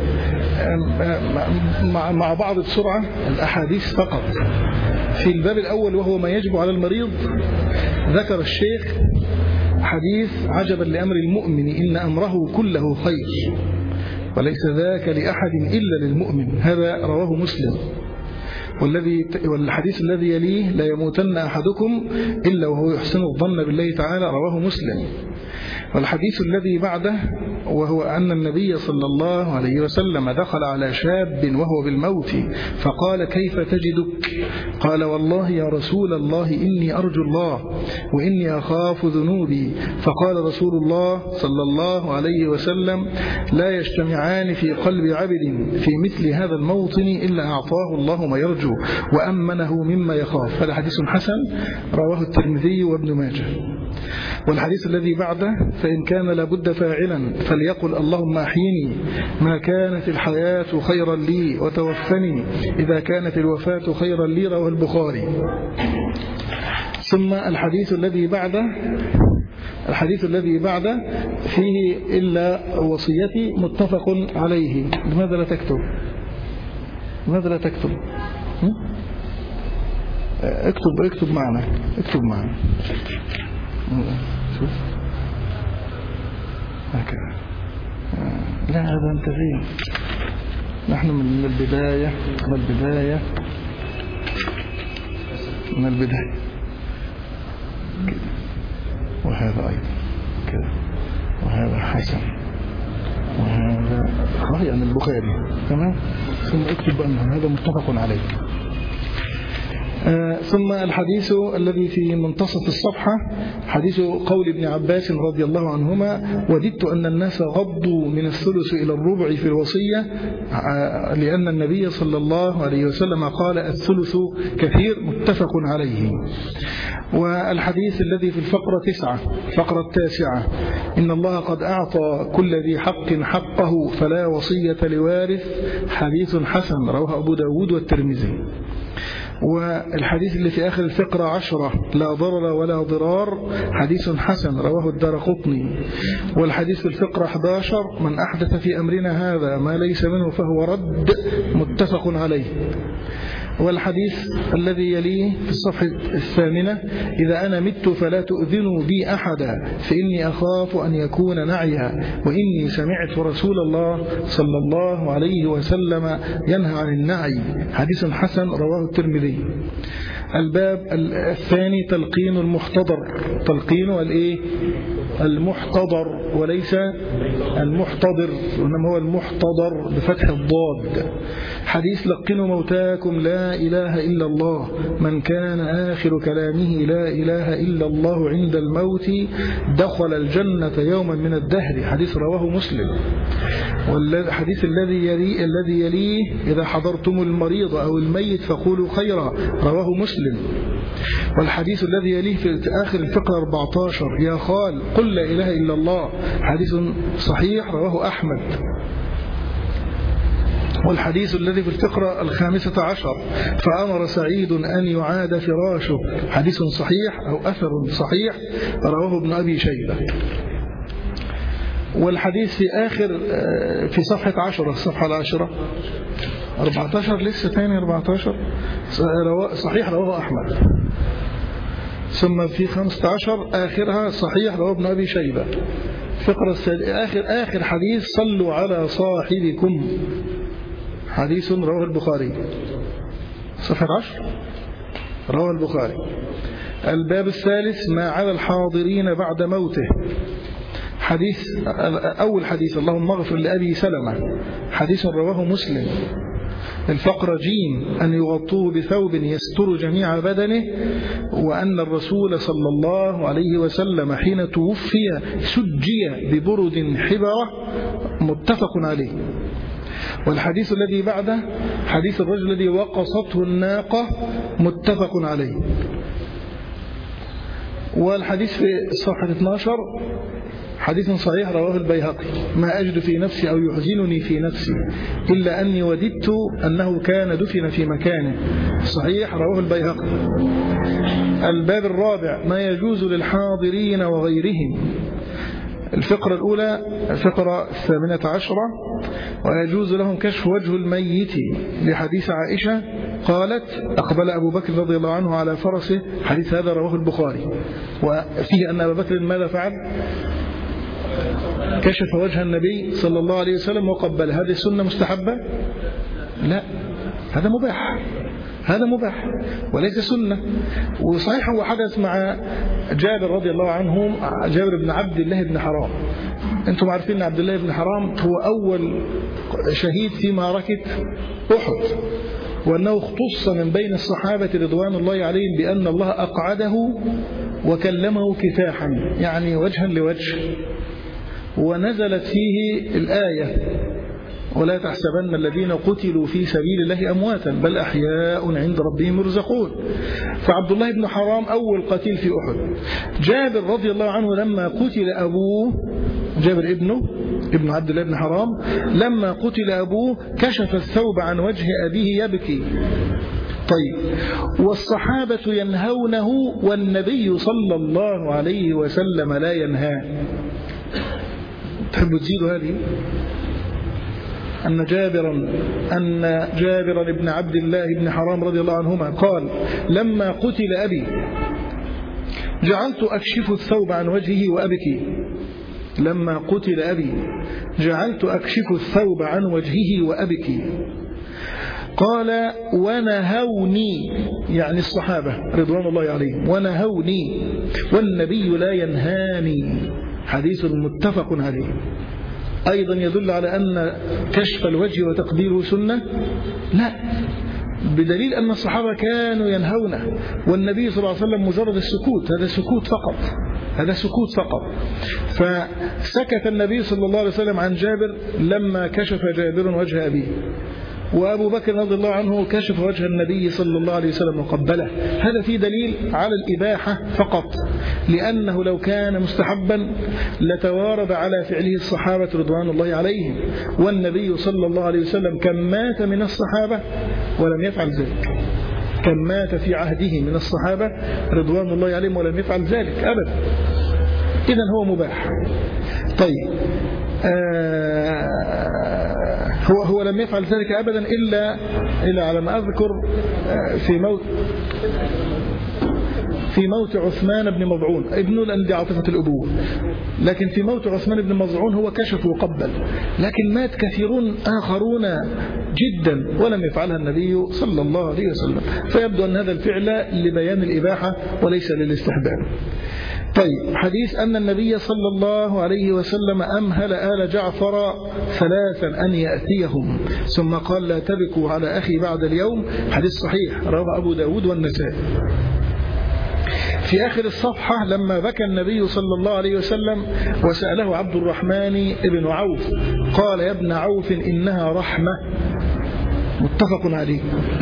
مع بعض بسرعة الأحاديث فقط. في الباب الأول وهو ما يجب على المريض، ذكر الشيخ حديث: عجبا لأمر المؤمن إن أمره كله خير وليس ذاك لأحد إلا للمؤمن. هذا رواه مسلم. والحديث الذي يليه: لا يموتن أحدكم إلا وهو يحسن الظن بالله تعالى، رواه مسلم. والحديث الذي بعده وهو أن النبي صلى الله عليه وسلم دخل على شاب وهو بالموت فقال كيف تجدك؟ قال والله يا رسول الله إني أرجو الله وإني أخاف ذنوبي. فقال رسول الله صلى الله عليه وسلم لا يجتمعان في قلب عبد في مثل هذا الموطن إلا أعطاه الله ما يرجو وأمنه مما يخاف. هذا حديث حسن رواه الترمذي وابن ماجه. والحديث الذي بعده فإن كان لابد فاعلا فليقل اللهم أحيني ما كانت الحياة خيرا لي وتوفني إذا كانت الوفاة خيرا لي، رواه البخاري. ثم الحديث الذي بعده فيه إلا وصيتي متفق عليه. لماذا لا تكتب؟ اكتب معنا شوف هكذا. لا هذا انت فين؟ نحن من البداية كده. وهذا أيضا كده، وهذا حسن، وهذا صحيح عن البخاري. تمام. ثم اكتب بأن هذا متفق عليه. ثم الحديث الذي في منتصف الصفحة حديث قول ابن عباس رضي الله عنهما وددت أن الناس غضوا من الثلث إلى الربع في الوصية لأن النبي صلى الله عليه وسلم قال الثلث كثير، متفق عليه. والحديث الذي في الفقرة 9 إن الله قد أعطى كل ذي حق حقه فلا وصية لوارث، حديث حسن رواه أبو داود والترمذي. والحديث اللي في آخر الفقرة 10 لا ضرر ولا ضرار، حديث حسن رواه الدارقطني. والحديث في الفقرة 11 من أحدث في أمرنا هذا ما ليس منه فهو رد، متفق عليه. والحديث الذي يليه في الصفحة 8 إذا أنا مت فلا تؤذنوا بي أحدا فإني أخاف أن يكون نعيا وإني سمعت رسول الله صلى الله عليه وسلم ينهى عن النعي، حديث حسن رواه الترمذي. الباب الثاني تلقين المحتضر، تلقين المحتضر وليس المحتضر، وإنما هو المحتضر بفتح الضاد. حديث لقنوا موتاكم لا إله إلا الله، من كان آخر كلامه لا إله إلا الله عند الموت دخل الجنة يوما من الدهر، حديث رواه مسلم. والحديث الذي يليه إذا حضرتم المريض أو الميت فقولوا خيرا، رواه مسلم. والحديث الذي يليه في آخر الفقرة 14 يا خال قل لا إله إلا الله، حديث صحيح رواه أحمد. والحديث الذي في الفقرة 15 فأمر سعيد أن يعاد فراشه، حديث صحيح أو أثر صحيح رواه ابن أبي شيبة. والحديث في آخر في صفحة 10 الصفحة 14 لسه ثاني 14 صحيح رواه أحمد. ثم في 15 آخرها صحيح رواه ابن أبي شيبة. فقرة آخر حديث صلوا على صاحبكم، حديث رواه البخاري، صفحة 10 رواه البخاري. الباب الثالث ما على الحاضرين بعد موته، حديث أول حديث اللهم اغفر لأبي سلمة، حديث رواه مسلم. الفقرة جيم أن يغطوه بثوب يستر جميع بدنه، وأن الرسول صلى الله عليه وسلم حين توفي سجي ببرد حبرة، متفق عليه. والحديث الذي بعده حديث الرجل الذي وقصته الناقة، متفق عليه. والحديث في صفحة 12 حديث صحيح رواه البيهقي ما أجد في نفسي أو يحزنني في نفسي إلا أني وددت أنه كان دفن في مكانه، صحيح رواه البيهقي. الباب الرابع ما يجوز للحاضرين وغيرهم، الفقرة الأولى الفقرة 18 ويجوز لهم كشف وجه الميت لحديث عائشة قالت أقبل أبو بكر رضي الله عنه على فرسه، حديث هذا رواه البخاري. وفيه أن أبا بكر ماذا فعل؟ كشف وجه النبي صلى الله عليه وسلم وقبل. هذه السنة مستحبة؟ لا، هذا مباح، هذا مباح وليس سنة. وصحيح هو حدث مع جابر رضي الله عنه، جابر بن عبد الله بن حرام. أنتم عارفين أن عبد الله بن حرام هو أول شهيد في معركة أحد، وأنه اختص من بين الصحابة رضوان الله عليهم بأن الله أقعده وكلمه كفاحا، يعني وجها لوجه، ونزلت فيه الآية: ولا تحسبن الذين قتلوا في سبيل الله أمواتا بل أحياء عند ربهم يرزقون. فعبد الله بن حرام أول قتيل في أحد. جابر رضي الله عنه لما قتل أبوه، جابر ابن عبد الله بن حرام، لما قتل أبوه كشف الثوب عن وجه أبيه يبكي. طيب، والصحابة ينهونه والنبي صلى الله عليه وسلم لا ينهاه. تحبوا تزيدوا هذه؟ أن جابر بن عبد الله بن حرام رضي الله عنهما قال: لما قتل أبي جعلت أكشف الثوب عن وجهه وأبكي. لما قتل أبي جعلت أكشف الثوب عن وجهه وأبكي. قال: ونهوني، يعني الصحابة رضوان الله عليهم، ونهوني والنبي لا ينهاني. حديث متفق عليه. أيضا يدل على أن كشف الوجه وتقديره سنة؟ لا، بدليل أن الصحابة كانوا ينهونه، والنبي صلى الله عليه وسلم مجرد السكوت، هذا سكوت فقط، هذا سكوت فقط. فسكت النبي صلى الله عليه وسلم عن جابر لما كشف جابر وجه أبيه، وأبو بكر رضي الله عنه كشف وجه النبي صلى الله عليه وسلم وقبله. هذا فيه دليل على الإباحة فقط، لأنه لو كان مستحبا لتوارد على فعله الصحابة رضوان الله عليهم، والنبي صلى الله عليه وسلم كم مات من الصحابة ولم يفعل ذلك، كم مات في عهده من الصحابة رضوان الله عليهم ولم يفعل ذلك أبدا. إذن هو مباح. طيب، هو لم يفعل ذلك أبدا إلا على ما أذكر في موت عثمان بن مظعون ابنه، لأن دي عاطفة الأبوة، لكن في موت عثمان بن مظعون هو كشف وقبل، لكن مات كثيرون آخرون جدا ولم يفعلها النبي صلى الله عليه وسلم. فيبدو أن هذا الفعل لبيان الإباحة وليس للاستحباب. طيب، حديث أن النبي صلى الله عليه وسلم أمهل آل جعفر ثلاثا أن يأتيهم ثم قال: لا تبكوا على أخي بعد اليوم. حديث صحيح رواه أبو داود والنسائي. في آخر الصفحة لما بكى النبي صلى الله عليه وسلم وسأله عبد الرحمن بن عوف قال: يا ابن عوف إنها رحمة. متفق عليه.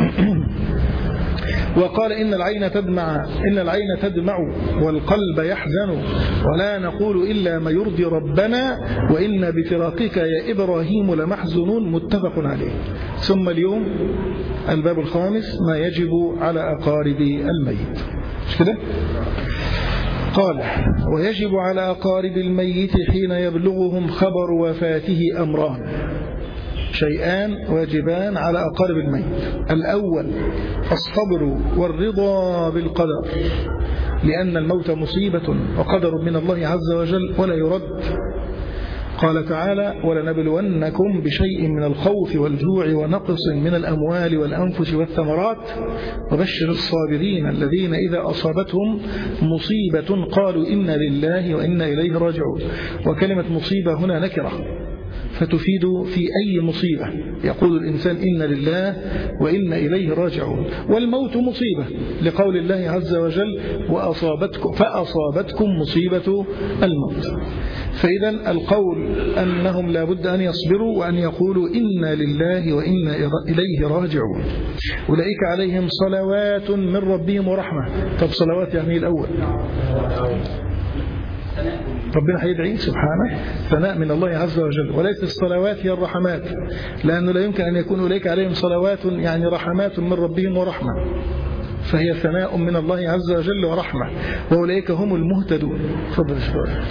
وقال: إن العين تدمع والقلب يحزن ولا نقول إلا ما يرضي ربنا وإن بفراقك يا إبراهيم لمحزنون. متفق عليه. ثم اليوم الباب الخامس: ما يجب على أقارب الميت. مش كده؟ قال: ويجب على أقارب الميت حين يبلغهم خبر وفاته أمران، شيئان واجبان على أقارب الميت. الأول الصبر والرضا بالقدر، لأن الموت مصيبة وقدر من الله عز وجل ولا يرد. قال تعالى: ولنبلونكم بشيء من الخوف والجوع ونقص من الأموال والأنفس والثمرات وبشر الصابرين الذين إذا أصابتهم مصيبة قالوا إنا لله وإنا إليه راجعون. وكلمة مصيبة هنا نكرة فتفيد في أي مصيبة يقول الإنسان إنا لله وإنا إليه راجعون. والموت مصيبة لقول الله عز وجل: فأصابتكم مصيبة الموت. فإذا القول أنهم لا بد أن يصبروا وأن يقولوا إنا لله وإنا إليه راجعون. أولئك عليهم صلوات من ربهم ورحمة. طب صلوات يعني الأول ربنا هيدعي سبحانه ثناء من الله عز وجل، وليس الصلوات هي الرحمات، لأنه لا يمكن أن يكون أولئك عليهم صلوات يعني رحمات من ربهم ورحمة، فهي ثناء من الله عز وجل ورحمة، وأولئك هم المهتدون. تفضل شوية.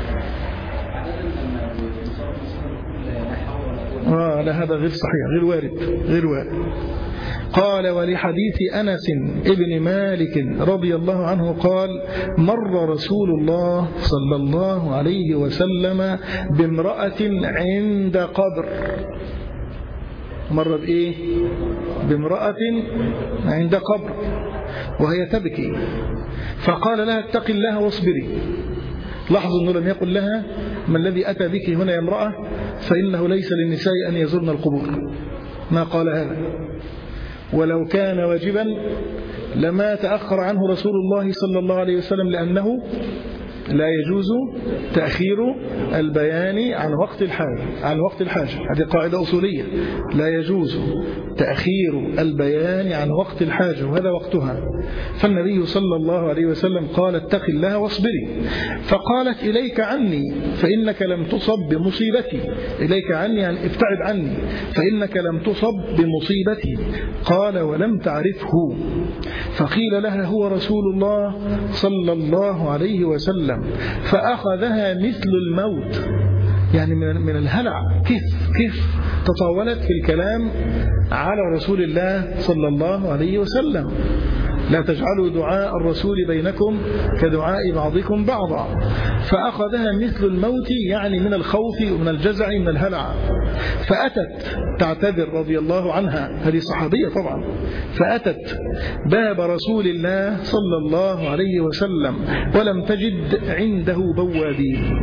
لا، هذا غير صحيح، غير وارد. قال: ولحديث أنس ابن مالك رضي الله عنه قال: مر رسول الله صلى الله عليه وسلم بامرأة عند قبر. مر بإيه؟ بامرأة عند قبر وهي تبكي، فقال لها اتق الله واصبري. لاحظوا أنه لم يقل لها ما الذي أتى بك هنا يا امرأة، فإنه ليس للنساء أن يزورن القبور، ما قال هذا. ولو كان واجبا لما تأخر عنه رسول الله صلى الله عليه وسلم، لأنه لا يجوز تأخير البيان عن وقت الحاجة. هذه قاعدة أصولية، لا يجوز تأخير البيان عن وقت الحاجة، وهذا وقتها. فالنبي صلى الله عليه وسلم قال اتق الله واصبري. فقالت إليك عني فإنك لم تصب بمصيبتي. إليك عني يعني ابتعد عني، فإنك لم تصب بمصيبتي. قال ولم تعرفه. فقيل لها هو رسول الله صلى الله عليه وسلم، فأخذها مثل الموت، يعني من الهلع. كيف تطاولت في الكلام على رسول الله صلى الله عليه وسلم. لا تجعلوا دعاء الرسول بينكم كدعاء بعضكم بعضا. فأخذها مثل الموت، يعني من الخوف ومن الجزع من الهلع. فأتت تعتذر رضي الله عنها، هذه صحابية طبعا، فأتت باب رسول الله صلى الله عليه وسلم ولم تجد عنده بوابين،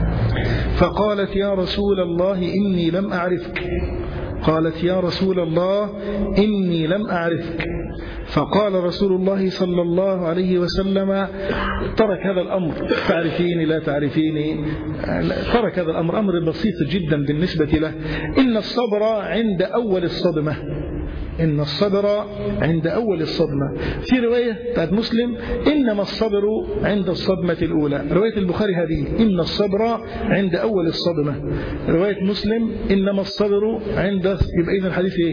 فقالت يا رسول الله إني لم أعرفك. قالت يا رسول الله إني لم أعرفك. فقال رسول الله صلى الله عليه وسلم ترك هذا الأمر، تعرفيني لا تعرفيني، ترك هذا الأمر، أمر بسيط جدا بالنسبة له. إن الصبر عند أول الصدمة، إن الصبر عند أول الصدمة. في رواية بتاعت مسلم إنما الصبر عند الصدمة الأولى. رواية البخاري هذه إن الصبر عند أول الصدمة. رواية مسلم إنما الصبر عند، يبقى إذن الحديث إيه؟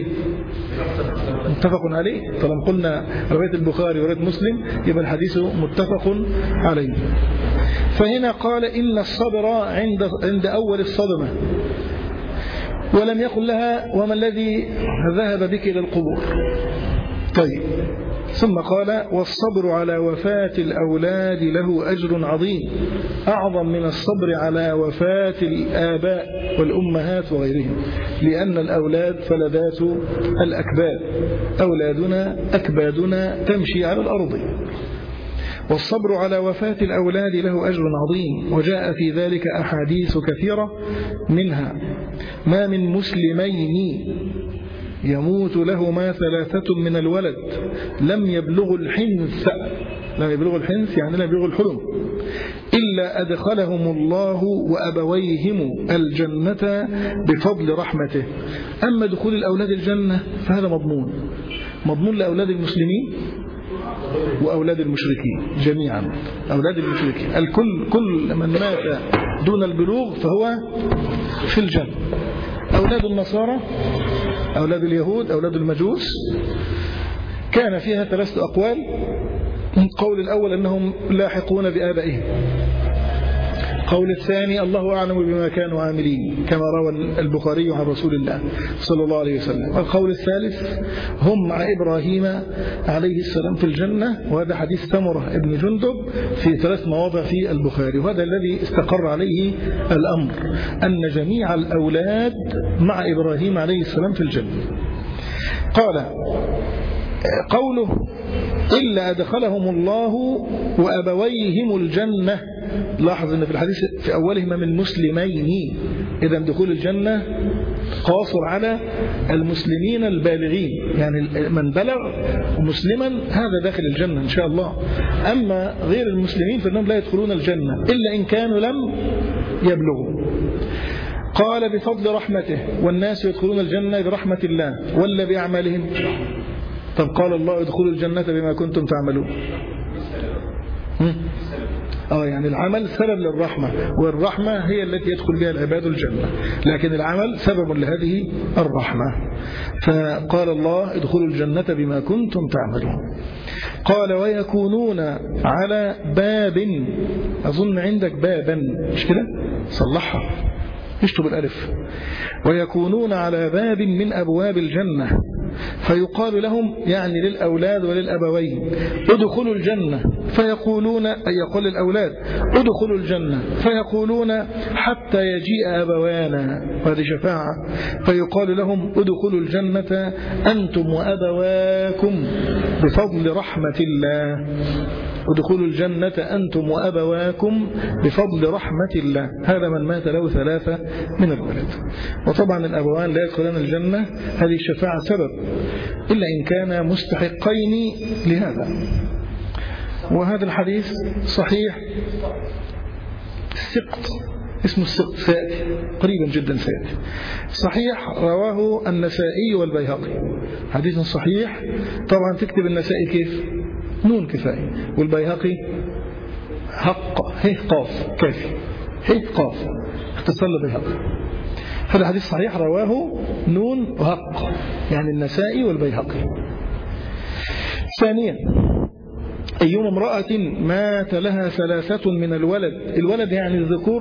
متفق عليه. طالما قلنا رواية البخاري ورواية مسلم يبقى الحديث متفق عليه. فهنا قال إن الصبر عند أول الصدمة، ولم يقل لها وما الذي ذهب بك إلى القبور. طيب، ثم قال والصبر على وفاة الأولاد له أجر عظيم، أعظم من الصبر على وفاة الآباء والأمهات وغيرهم، لأن الأولاد فلذات الأكباد، أولادنا أكبادنا تمشي على الأرض. والصبر على وفاة الأولاد له أجر عظيم، وجاء في ذلك أحاديث كثيرة، منها ما من مسلمين يموت لهما 3 من الولد لم يبلغوا الحنث، لم يبلغوا الحنث يعني لم يبلغوا الحلم، إلا أدخلهم الله وأبويهم الجنة بفضل رحمته. أما دخول الأولاد الجنة فهذا مضمون لأولاد المسلمين وأولاد المشركين جميعا. أولاد المشركين كل من مات دون البلوغ فهو في الجنة. أولاد النصارى، أولاد اليهود، أولاد المجوس، كان فيها 3 أقوال. القول الأول أنهم لاحقون بآبائهم. القول الثاني الله أعلم بما كانوا عاملين، كما روى البخاري عن رسول الله صلى الله عليه وسلم. القول الثالث هم مع إبراهيم عليه السلام في الجنة، وهذا حديث سمرة ابن جندب في 3 مواضع في البخاري، وهذا الذي استقر عليه الأمر، أن جميع الأولاد مع إبراهيم عليه السلام في الجنة. قال قوله إلا أدخلهم الله وأبويهم الجنة، لاحظ أن في الحديث في أولهما من مسلمين، إذا دخول الجنة قاصر على المسلمين البالغين، يعني من بلغ مسلما هذا داخل الجنة إن شاء الله. أما غير المسلمين فإنهم لا يدخلون الجنة إلا إن كانوا لم يبلغوا. قال بفضل رحمته، والناس يدخلون الجنة برحمة الله ولا بأعمالهم؟ طب قال الله ادخلوا الجنة بما كنتم تعملون. يعني العمل سبب للرحمة، والرحمة هي التي يدخل بها العباد الجنة، لكن العمل سبب لهذه الرحمة. فقال الله ادخلوا الجنة بما كنتم تعملون. قال ويكونون على باب، أظن عندك بابا مش كده؟ صلحها، اشتب الألف. ويكونون على باب من أبواب الجنة، فيقال لهم يعني للأولاد وللأبوين ادخلوا الجنة، فيقولون، أي يقول الأولاد ادخلوا الجنة، فيقولون حتى يجيء أبوانا، وهذه شفاعة، فيقال لهم ادخلوا الجنة أنتم وأبواكم بفضل رحمة الله. ادخلوا الجنة أنتم وأبواكم بفضل رحمة الله. هذا من مات له 3 من الولد. وطبعا الأبوان لا يدخلان الجنة، هذه الشفاعة سبب، إلا إن كان مستحقين لهذا. وهذا الحديث صحيح. السقط، اسمه السقط، سيأتي قريبا جدا، سيأتي. صحيح، رواه النسائي والبيهقي، حديث صحيح. طبعا تكتب النسائي كيف؟ نون كفاية، والبيهقي حق هي قاف كافي، هي قاف اختصار البيهقي. هذا حديث صحيح رواه نون وحق، يعني النسائي والبيهقي. ثانيا، أيما امرأة مات لها 3 من الولد، الولد يعني الذكور،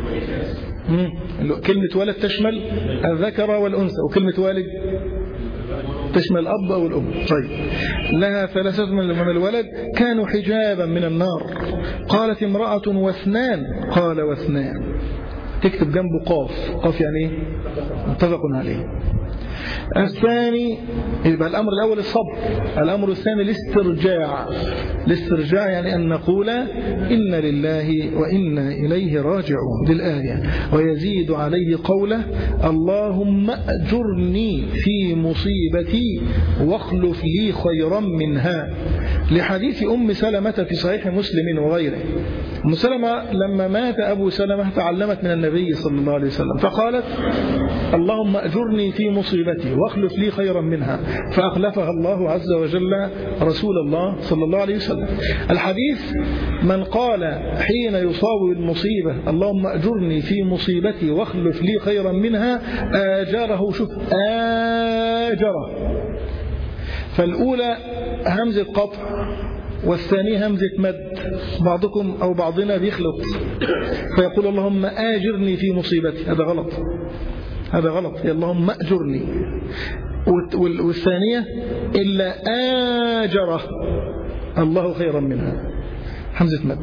كلمة ولد تشمل الذكر والأنثى، وكلمة والد تشمل الأب أو الأم. طيب، لها 3 من الولد كانوا حجابا من النار. قالت امرأة واثنان، قال واثنان، تكتب جنبه قاف، قاف يعني ايه؟ متفق عليه. الثاني، يبقى الأمر الأول الصبر، الأمر الثاني الاسترجاع. الاسترجاع يعني أن نقول إن لله وإنا إليه راجعون للآية. ويزيد عليه قوله اللهم أجرني في مصيبتي واخلف لي خيرا منها، لحديث أم سلمة في صحيح مسلم وغيره. أم سلمة لما مات أبو سلمة تعلمت من النبي صلى الله عليه وسلم، فقالت اللهم أجرني في مصيبتي واخلف لي خيرا منها، فأخلفها الله عز وجل رسول الله صلى الله عليه وسلم. الحديث من قال حين يصاب المصيبة اللهم أجرني في مصيبتي واخلف لي خيرا منها آجره، شوف آجره. فالأولى همزة قطع، والثانية همزة مد، بعضكم أو بعضنا بيخلط فيقول اللهم آجرني في مصيبتي، هذا غلط، هذا غلط، اللهم أجرني. والثانية إلا آجره الله خيرا منها، همزة مد.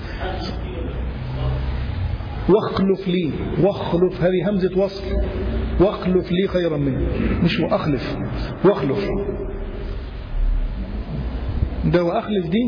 واخلف لي، واخلف هذه همزة وصل، واخلف لي خيرا منها، مش وأخلف، واخلف ده، وأخلف دي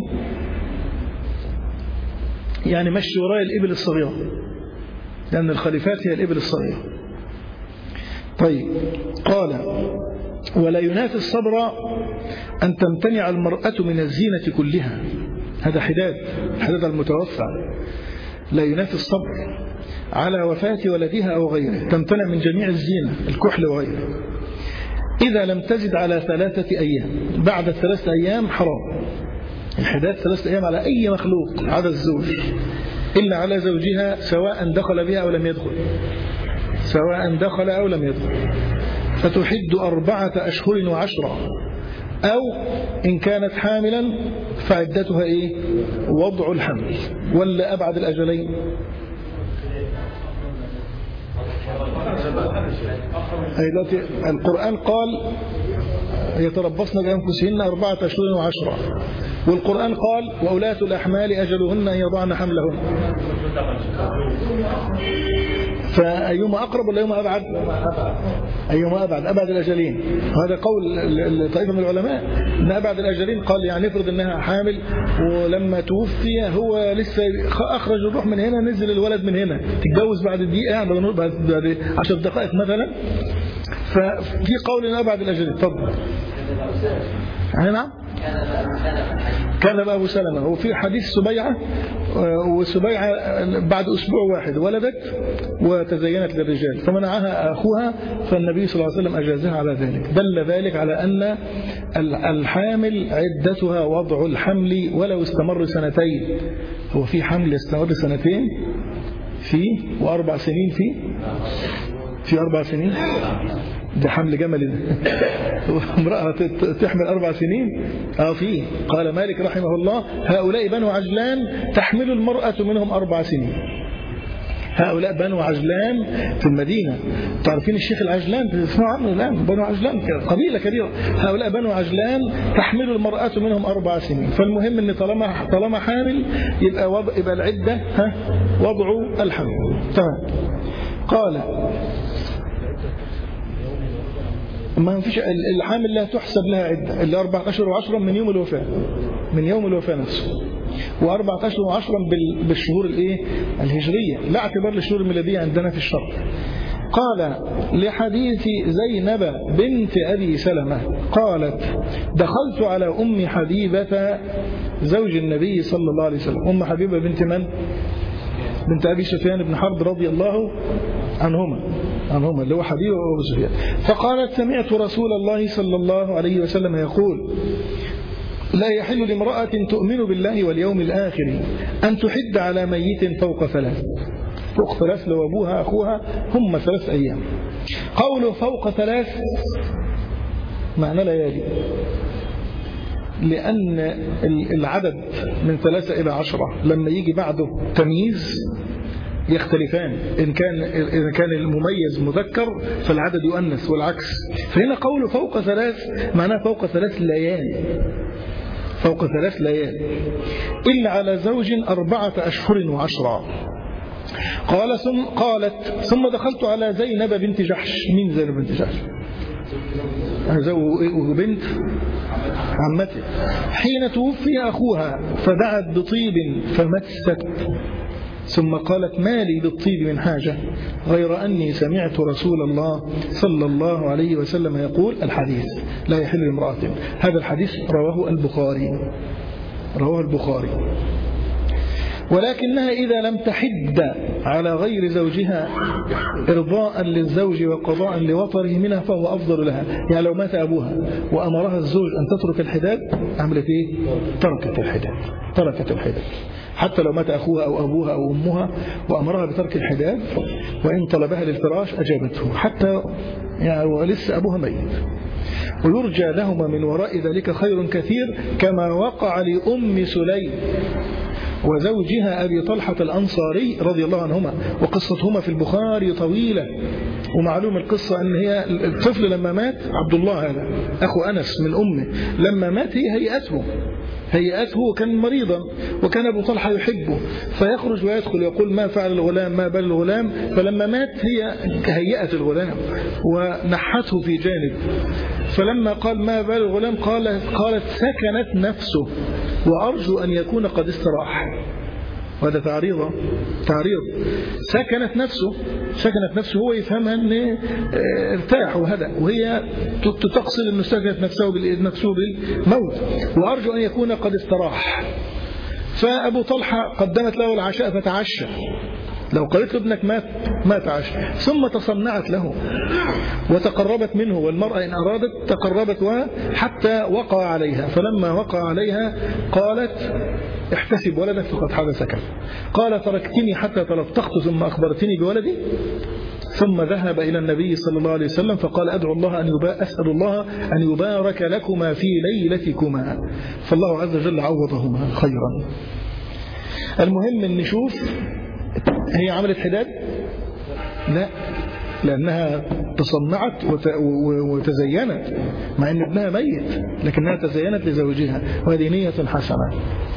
يعني مشي وراء الإبل الصغيرة، لأن الخليفات هي الإبل الصغيرة. طيب، قال ولا ينافي الصبر أن تمتنع المرأة من الزينة كلها، هذا حداد المتوفى، لا ينافي الصبر على وفاة ولدها أو غيره، تمتنع من جميع الزينة، الكحل وغيره، إذا لم تزد على 3 أيام. بعد 3 أيام حرام، الحداد 3 أيام على أي مخلوق عدا الزوج، إلا على زوجها سواء دخل بها أو لم يدخل، سواء دخل أو لم يدخل. فتحد 4 أشهر و10، أو إن كانت حاملا فعدتها إيه؟ وضع الحمل، ولا أبعد الأجلين. القرآن قال يتربصن بأنفسهن 4 أشهر و10، والقرآن قال وأولاة الأحمال أجلهن أن يضعن حملهن. فأيهما أقرب ولا أيهما أبعد؟ أيهما أبعد؟ أبعد الأجلين. وهذا قول طائفة من العلماء أن أبعد الأجلين، قال يعني نفرض أنها حامل ولما توفي هو لسه أخرج الروح من هنا، نزل الولد من هنا، تتجوز بعد دقيقة، بعد 10 دقائق مثلا. ففي قول أن أبعد الأجلين. تفضل. نعم، كان أبو سلمة. وفي حديث سبيعة، وسبيعة بعد أسبوع واحد ولدت وتزينت للرجال فمنعها أخوها، فالنبي صلى الله عليه وسلم أجازها على ذلك. دل ذلك على أن الحامل عدتها وضع الحمل ولو استمر 2 سنين. هو في حمل يستمر 2 سنين فيه، و4 سنين في 4 سنين، ده حمل جمل ده. امرأة تحمل 4 سنين؟ فيه. قال مالك رحمه الله هؤلاء بنو عجلان تحمل المرأة منهم 4 سنين. هؤلاء بنو عجلان في المدينة. تعرفين الشيخ العجلان تسمعوا عنه الآن؟ بنو عجلان قبيلة كبيرة. هؤلاء بنو عجلان تحمل المرأة منهم 4 سنين. فالمهم أن طالما حامل يبقى العدة وضع الحمل. تمام. قال ما فيش الحامل لا تحسب لها عدة إلا 4 أشهر و10 من يوم الوفاة، من يوم الوفاة نفسه، و4 أشهر و10 بالشهور الهجرية، لا اعتبار للشهور الميلادية عندنا في الشرع. قال لحديث زينب بنت أبي سلمة قالت دخلت على أم حبيبة زوج النبي صلى الله عليه وسلم. أم حبيبة بنت من؟ بنت أبي سفيان بن حرب رضي الله عنهما اللي هو حبيبه وأبو سفيان. فقالت سمعت رسول الله صلى الله عليه وسلم يقول لا يحل لامرأة تؤمن بالله واليوم الآخر أن تحد على ميت فوق 3. فوق 3 لو أبوها أخوها هم 3 أيام. قوله فوق 3 معنى ليالي، لأن العدد من 3 إلى 10 لما يجي بعده تمييز يختلفان. إن كان المميز مذكر فالعدد يؤنث والعكس. فهنا قوله فوق 3 معناه فوق 3 ليالي، فوق 3 ليالي إلا على زوج 4 أشهر و10. قالت ثم دخلت على زينب بنت جحش. مين زينب بنت جحش؟ بنت عمته. حين توفي أخوها فدعت بطيب فمست، ثم قالت ما لي بالطيب من حاجة غير أني سمعت رسول الله صلى الله عليه وسلم يقول الحديث لا يحل لامرأة. هذا الحديث رواه البخاري. ولكنها إذا لم تحد على غير زوجها إرضاء للزوج وقضاء لوطره منها فهو أفضل لها. يعني لو مات أبوها وأمرها الزوج أن تترك الحداد عملت إيه؟ تركت الحداد. حتى لو مات أخوها أو أبوها أو أمها وأمرها بترك الحداد وإن طلبها للفراش أجابته حتى يعني ولسه أبوها ميت. ويرجى لهما من وراء ذلك خير كثير كما وقع لأم سليم وزوجها أبي طلحة الأنصاري رضي الله عنهما. وقصتهما في البخاري طويلة، ومعلوم القصة أن هي الطفل لما مات عبد الله هذا أخو أنس من أمه لما مات هي هيئته وكان مريضا وكان أبو طلحة يحبه فيخرج ويدخل يقول ما فعل الغلام ما بال الغلام. فلما مات هي هيئت الغلام ونحته في جانب. فلما قال ما بال الغلام قالت سكنت نفسه وأرجو أن يكون قد استراح. وهذا تعريض. سكنت نفسه هو يفهمها أن ارتاح وهدأ، وهي تقصد أنه سكنت نفسه بالموت وأرجو أن يكون قد استراح. فأبو طلحة قدمت له العشاء فتعشى. لو قالت له ابنك ما تعشى. ثم تصنعت له وتقربت منه، والمرأة إن أرادت تقربت حتى وقع عليها. فلما وقع عليها قالت احتسب ولدك فقد حدثك. قال تركتني حتى تلطخت ثم أخبرتني بولدي. ثم ذهب إلى النبي صلى الله عليه وسلم فقال أسأل الله أن يبارك لكما في ليلتكما. فالله عز وجل عوضهما خيرا. المهم أن نشوف هي عملت حداد؟ لا، لأنها تصنعت وتزينت مع أن ابنها ميت، لكنها تزينت لزوجها وهذه نية حسنة.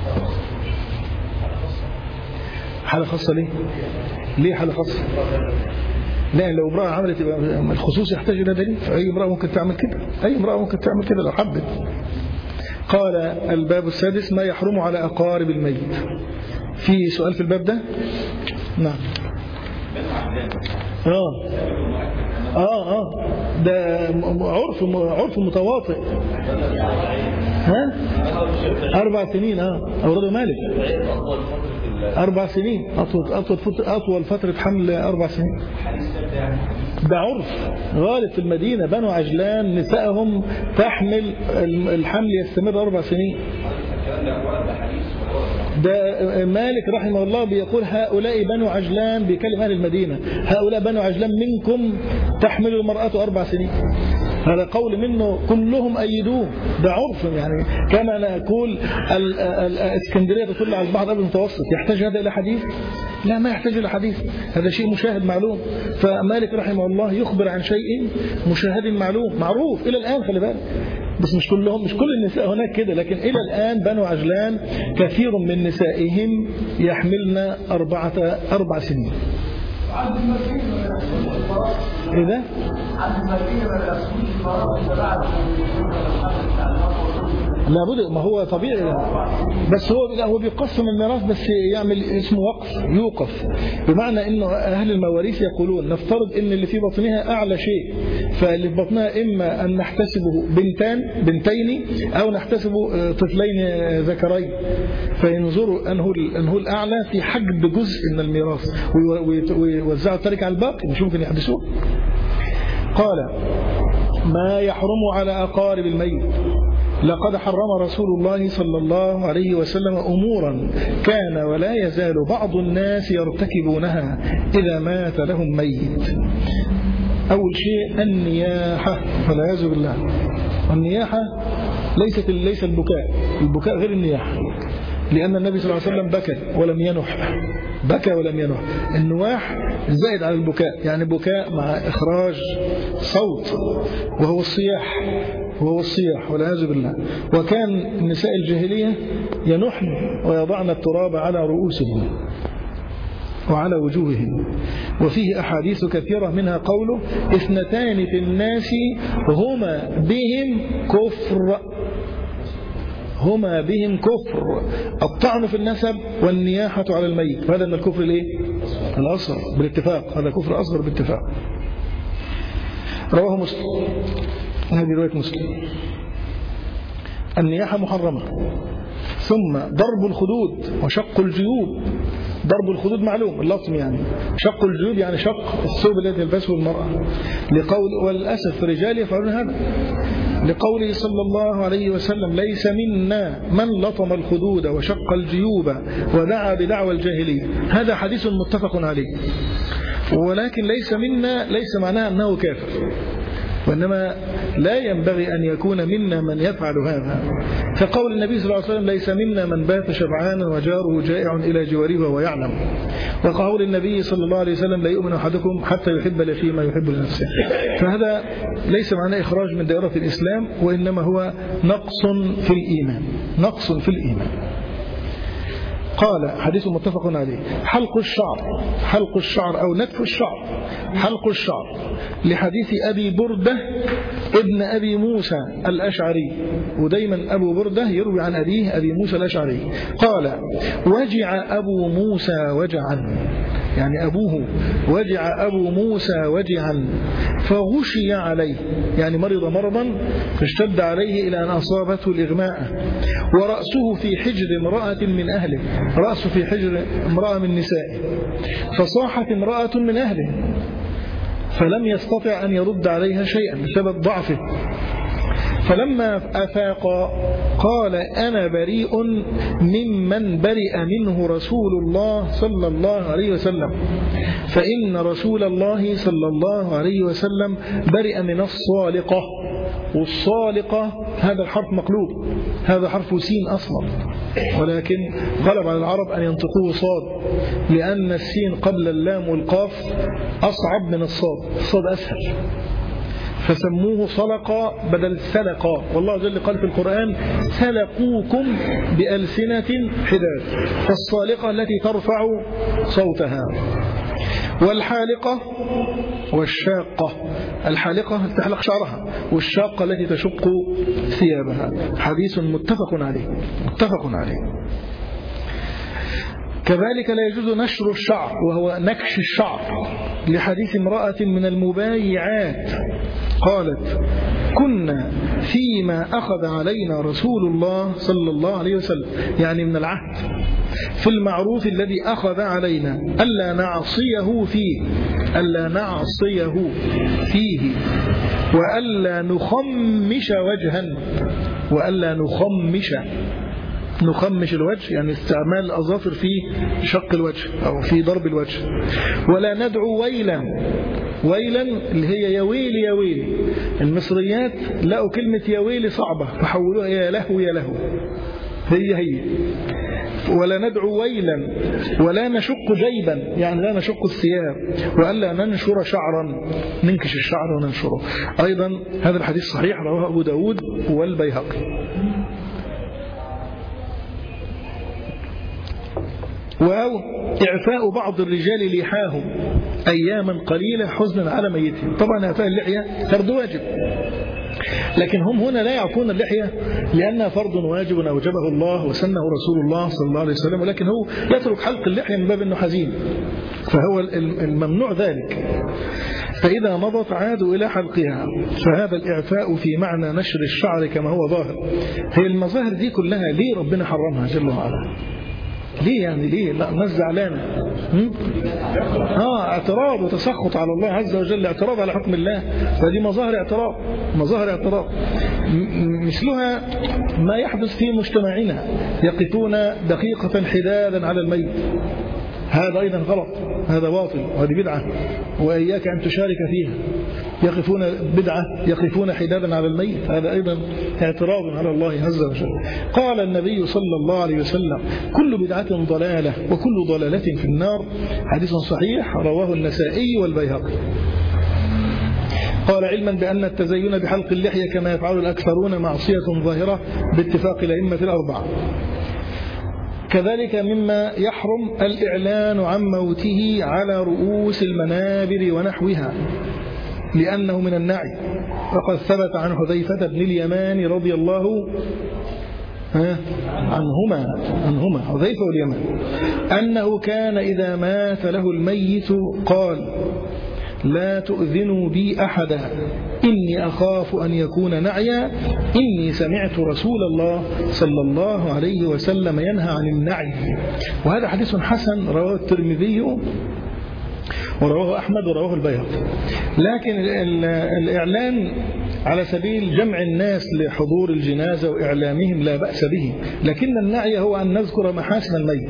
حالة خاصة ليه حالة خاصة؟ لأن لو امرأة عملت الخصوص يحتاج إلى دليل. فأي امرأة ممكن تعمل كده لو حبت. قال الباب السادس ما يحرم على أقارب الميت. في سؤال في الباب ده؟ نعم. ده عرف متواطئ. 4 سنين. أورده مالك 4 سنين أطول فترة حمل 4 سنين. ده عرف غالب في المدينة. بنو عجلان نسائهم تحمل الحمل يستمر 4 سنين. ده مالك رحمه الله بيقول هؤلاء بنو عجلان، بيكلم أهل المدينة، هؤلاء بنو عجلان منكم تحمل المرأة 4 سنين. هذا قول منه كلهم أيدوه. ده عرف يعني كما نقول الإسكندرية تطل على البحر قبل المتوسط. يحتاج هذا إلى حديث؟ لا، ما يحتاج إلى حديث، هذا شيء مشاهد معلوم. فمالك رحمه الله يخبر عن شيء مشاهد معلوم معروف إلى الآن. خلي بالك، بس مش كلهم، مش كل النساء هناك كده، لكن إلى الآن بنو عجلان كثير من نسائهم يحملن 4 سنين. إيه ده؟ لابد، ما هو طبيعي، بس هو بيقسم الميراث، بس يعمل اسمه وقف، يوقف، بمعنى انه اهل المواريث يقولون نفترض ان اللي في بطنها اعلى شيء، فاللي في بطنها اما ان نحتسبه بنتين او نحتسبه طفلين ذكرين، فينظروا انه الاعلى في حجب جزء من الميراث ويوزعوا التركه على الباقي، مش ممكن يحدثوه. قال: ما يحرم على أقارب الميت. لقد حرم رسول الله صلى الله عليه وسلم أمورا كان ولا يزال بعض الناس يرتكبونها إذا مات لهم ميت. أول شيء النياحة، والعياذ بالله. النياحة ليس البكاء غير النياحة، لأن النبي صلى الله عليه وسلم بكى ولم ينح. النواح زائد على البكاء، يعني بكاء مع إخراج صوت وهو الصياح والعياذ بالله. وكان النساء الجاهلية ينحن ويضعن التراب على رؤوسهم وعلى وجوههم. وفيه أحاديث كثيرة، منها قوله: 2 في الناس هما بهم كفر، الطعن في النسب والنياحة على الميت. هذا من الكفر الأصغر بالاتفاق، هذا كفر أصغر بالاتفاق. رواه مسلم، هذه رواية مسلم. النياحة محرمة. ثم ضرب الخدود وشق الجيوب. ضرب الخدود معلوم، اللطم يعني. شق الجيوب يعني شق الثوب الذي يلبسه المرأة، والأسف الرجال يفعلون هذا، لقوله صلى الله عليه وسلم: ليس منا من لطم الخدود وشق الجيوب ودعا بدعوى الجاهلية. هذا حديث متفق عليه، ولكن ليس معناه أنه كافر، وإنما لا ينبغي أن يكون منا من يفعل هذا. فقول النبي صلى الله عليه وسلم: ليس منا من بات شبعانا وجاره جائع إلى جواره وهو يعلم. وقول النبي صلى الله عليه وسلم: لا يؤمن أحدكم حتى يحب لأخيه ما يحب لنفسه. فهذا ليس معناه إخراج من دائرة الإسلام، وإنما هو نقص في الإيمان. قال: حديث متفق عليه. حلق الشعر أو نتف الشعر. حلق الشعر لحديث أبي بردة ابن أبي موسى الأشعري، ودايما أبو بردة يروي عن أبيه أبي موسى الأشعري. قال: وجع أبو موسى وجعا، يعني أبوه وجع أبو موسى وجعا فغشي عليه، يعني مرض مرضا فاشتد عليه إلى أن أصابته الإغماء، ورأسه في حجر امرأة من أهله، رأسه في حجر امرأة من نسائه، فصاحت امرأة من أهله فلم يستطع أن يرد عليها شيئا بسبب ضعفه. فلما أفاق قال: أنا بريء ممن برئ منه رسول الله صلى الله عليه وسلم، فإن رسول الله صلى الله عليه وسلم برئ من الصالقة. والصالقة هذا الحرف مقلوب، هذا حرف سين أصلا، ولكن غلب على العرب أن ينطقوه صاد، لأن السين قبل اللام والقاف أصعب من الصاد أسهل، فسموه صلقا بدل سلقا. والله جل قال في القرآن: سلقوكم بألسنة حداد. فالصالقة التي ترفع صوتها. والحالقة والشاقة. الحالقة تحلق شعرها، والشاقة التي تشق ثيابها. حديث متفق عليه. كذلك لا يجوز نشر الشعر وهو نكش الشعر، لحديث امرأة من المبايعات قالت: كنا فيما أخذ علينا رسول الله صلى الله عليه وسلم، يعني من العهد، في المعروف الذي أخذ علينا ألا نعصيه فيه وألا نخمش وجها، نخمش الوجه يعني استعمال الأظافر في شق الوجه أو في ضرب الوجه. ولا ندعو ويلا اللي هي يا ويلي. المصريات لقوا كلمة يا ويلي صعبة فحولوها يا له. هي ولا ندعو ويلا ولا نشق جيبا، يعني لا نشق الثياب، وألا ننشر شعرا، ننكش الشعر وننشره. أيضا هذا الحديث صحيح، رواه أبو داود والبيهقي. أو إعفاء بعض الرجال لحاهم أياما قليلة حزنا على ميتهم. طبعا إعفاء اللحية فرض واجب، لكن هم هنا لا يعفون اللحية لأنها فرض واجب أوجبه الله وسنه رسول الله صلى الله عليه وسلم، ولكن هو يترك حلق اللحية من باب أنه حزين، فهو الممنوع ذلك. فإذا مضت عادوا إلى حلقها، فهذا الإعفاء في معنى نشر الشعر كما هو ظاهر. هي المظاهر دي كلها ليه ربنا حرمها جل وعلا؟ ليه يعني؟ ليه؟ لا الناس زعلانه. اعتراض وتسخط على الله عز وجل، اعتراض على حكم الله، فدي مظاهر اعتراض، مظاهر اعتراض. مثلها ما يحدث في مجتمعنا، يقفون دقيقة حدادا على الميت، هذا أيضا غلط، هذا باطل، وهذه بدعة، وإياك أن تشارك فيها. يقفون بدعة، يقفون حدادا على الميت، هذا أيضا اعتراض على الله عز وجل. قال النبي صلى الله عليه وسلم: كل بدعة ضلالة وكل ضلالة في النار. حديث صحيح رواه النسائي والبيهقي. قال: علما بأن التزين بحلق اللحية كما يفعل الأكثرون معصية ظاهرة باتفاق الأئمة الأربعة. كذلك مما يحرم الإعلان عن موته على رؤوس المنابر ونحوها لأنه من النعي، وقد ثبت عن حذيفة بن اليمان رضي الله عنهما حذيفة واليمان أنه كان إذا مات له الميت قال: لا تؤذنوا بي أحدا إني أخاف أن يكون نعيا، إني سمعت رسول الله صلى الله عليه وسلم ينهى عن النعي. وهذا حديث حسن رواه الترمذي ورواه أحمد ورواه البيهقي. لكن الإعلان على سبيل جمع الناس لحضور الجنازة وإعلامهم لا بأس به، لكن النعي هو أن نذكر محاسن الميت.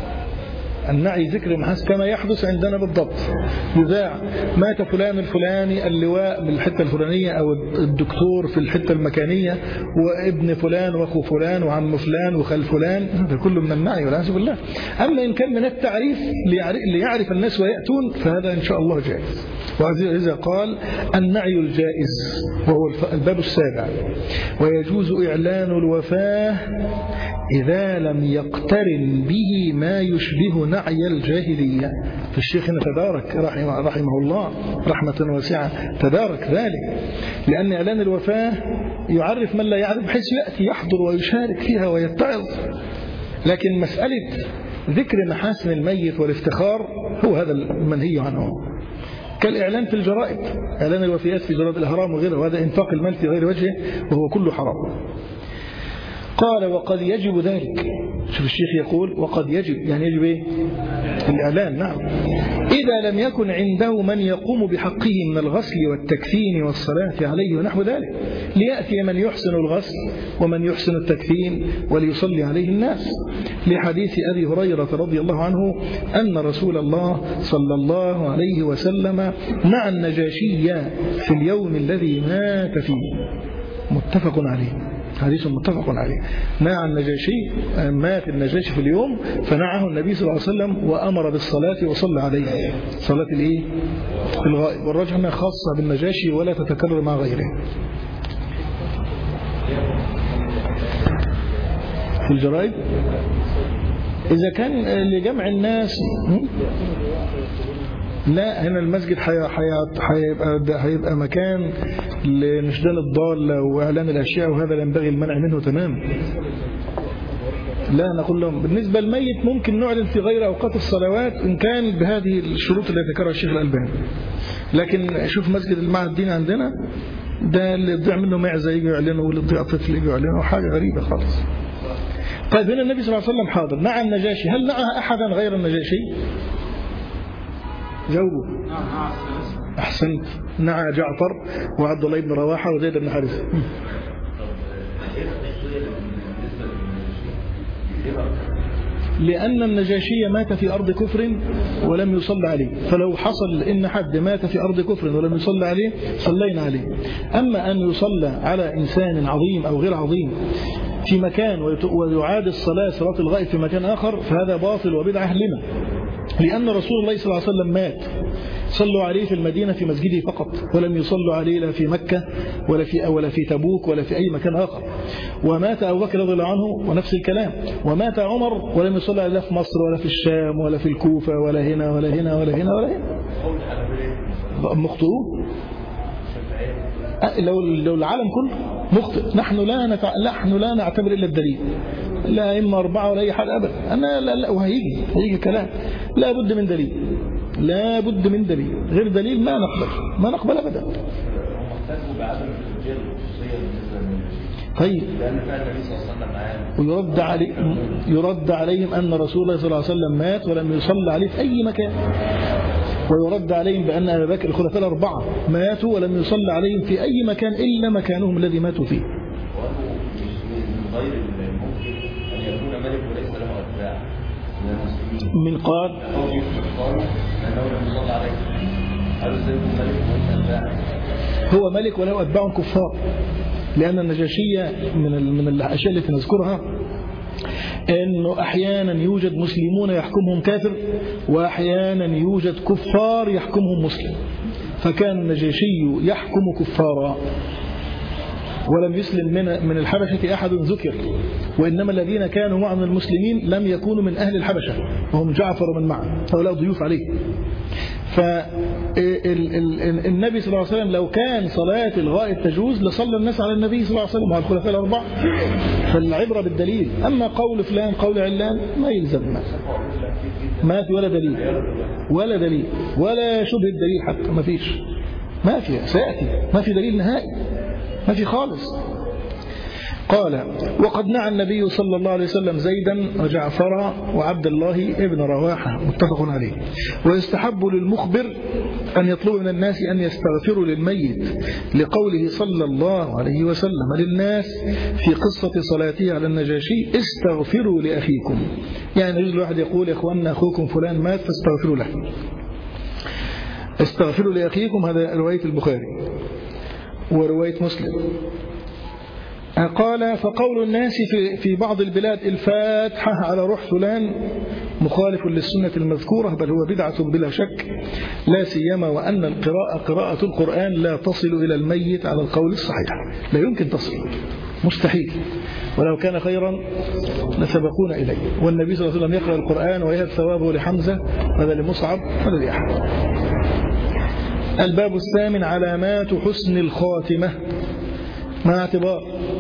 النعي ذكر محاسن كما يحدث عندنا بالضبط، يذاع: مات فلان الفلاني، اللواء من الحتة الفلانية أو الدكتور في الحتة المكانية، وابن فلان وأخو فلان وعم فلان وخال فلان، هذا كله من النعي والعياذ بالله. أما إن كان من التعريف ليعرف الناس ويأتون فهذا إن شاء الله جائز. وإذا قال النعي الجائز وهو الباب السابع: ويجوز إعلان الوفاة إذا لم يقترن به ما يشبه نعي الجاهلية. فالشيخ هنا تدارك رحمه الله رحمة واسعة، تدارك ذلك، لأن إعلان الوفاة يعرف من لا يعرف بحيث يأتي يحضر ويشارك فيها ويتعظ. لكن مسألة ذكر محاسن الميت والافتخار هو هذا المنهي عنه، كالإعلان في الجرائد، إعلان الوفيات في جرائد الأهرام وغيره، وهذا إنفاق المال في غير وجهه وهو كله حرام. قال: وقد يجب ذلك. شوف الشيخ يقول وقد يجب، يعني يجب إيه؟ الإعلان. نعم، إذا لم يكن عنده من يقوم بحقه من الغسل والتكفين والصلاة عليه ونحو ذلك، ليأتي من يحسن الغسل ومن يحسن التكفين وليصلي عليه الناس، لحديث أبي هريرة رضي الله عنه أن رسول الله صلى الله عليه وسلم نعى النجاشي في اليوم الذي مات فيه. متفق عليه، حديث متفق عليه. نعى النجاشي، مات النجاشي في اليوم فنعه النبي صلى الله عليه وسلم وأمر بالصلاة وصلى عليه صلاة الغائب، والرجل أنها خاصة بالنجاشي ولا تتكرر مع غيره. في الجرائد إذا كان لجمع الناس، لا، هنا المسجد هيبقى مكان لنشدان الضالة وإعلان الأشياء، وهذا ينبغي المنع منه تماما. لا، نقول لهم بالنسبة للميت ممكن نعلن في غير أوقات الصلوات إن كان بهذه الشروط التي ذكرها الشيخ الألباني. لكن شوف مسجد المعهد الديني عندنا ده اللي يضيع منه معزة يجي يعلنه، واللي يضيع طفل يجي يعلنه، حاجة غريبة خالص. طيب هنا النبي صلى الله عليه وسلم حاضر، نعى النجاشي، هل نعى أحدا غير النجاشي؟ جاوبوا. أحسنت، نعى جعفر وعبد الله بن رواحة وزيد بن حارثة. لأن النجاشي مات في أرض كفر ولم يصلى عليه، فلو حصل إن حد مات في أرض كفر ولم يصلى عليه صلينا عليه. أما أن يصلى على إنسان عظيم أو غير عظيم في مكان ويعاد صلاة الغائب في مكان آخر فهذا باطل وبدعة لما؟ لأن رسول الله صلى الله عليه وسلم مات، صلوا عليه في المدينة في مسجده فقط، ولم يصلوا عليه لا في مكة ولا في تبوك ولا في أي مكان آخر. ومات أبو بكر رضي الله عنه ونفس الكلام، ومات عمر ولم يصلى عليه في مصر ولا في الشام ولا في الكوفة ولا هنا ولا هنا ولا هنا ولا هنا. مخطئون لو العالم كله مخطئ. نحن لا نعتبر إلا الدليل، لا إما 4 ولا أي حاجة أبدا. لا وهيجي كلام، لا بد من دليل، لا بد من دليل، غير دليل ما نقبل أبدا. طيب ويرد عليهم أن رسول الله صلى الله عليه وسلم مات ولم يصلى عليه في أي مكان، ويرد عليهم بأن أبا بكر الخلفاء الأربعة ماتوا ولم يصلى عليهم في أي مكان إلا مكانهم الذي ماتوا فيه. من قال هو ملك وله أتباع كفار، لأن النجاشية من الأشياء التي نذكرها أنه أحيانا يوجد مسلمون يحكمهم كافر، وأحيانا يوجد كفار يحكمهم مسلم. فكان النجاشي يحكم كفارا ولم يسلم من الحبشة أحد ذكر، وإنما الذين كانوا معه من المسلمين لم يكونوا من أهل الحبشة، وهم جعفر ومن معه، هؤلاء ضيوف عليه. فالنبي صلى الله عليه وسلم لو كان صلاة الغائب تجوز لصلى الناس على النبي صلى الله عليه وسلم وعلى الخلفاء الأربعة. فالعبرة بالدليل، أما قول فلان قول علان ما يلزم، ما في ولا دليل ولا شبه الدليل حتى، ما في سيأتي، ما في دليل نهائي، ما في خالص. قال وقد نعى النبي صلى الله عليه وسلم زيدا وجعفر وعبد الله ابن رواحة، متفق عليه. ويستحب للمخبر أن يطلب من الناس أن يستغفروا للميت، لقوله صلى الله عليه وسلم للناس في قصة صلاته على النجاشي استغفروا لأخيكم. يعني يجوز الواحد يقول يا أخواننا أخوكم فلان مات فاستغفروا له، استغفروا لأخيكم. هذا رواية البخاري ورواية مسلم. قال فقول الناس في بعض البلاد الفاتحة على روح فلان مخالف للسنة المذكورة، بل هو بدعة بلا شك، لا سيما وأن قراءة القرآن لا تصل إلى الميت على القول الصحيح، لا يمكن تصل، مستحيل، ولو كان خيرا لسبقونا إليه. والنبي صلى الله عليه وسلم يقرأ القرآن ويهب ثوابه لحمزة، هذا لمصعب ولا لأحد. الباب الثامن علامات حسن الخاتمة، مع اعتبار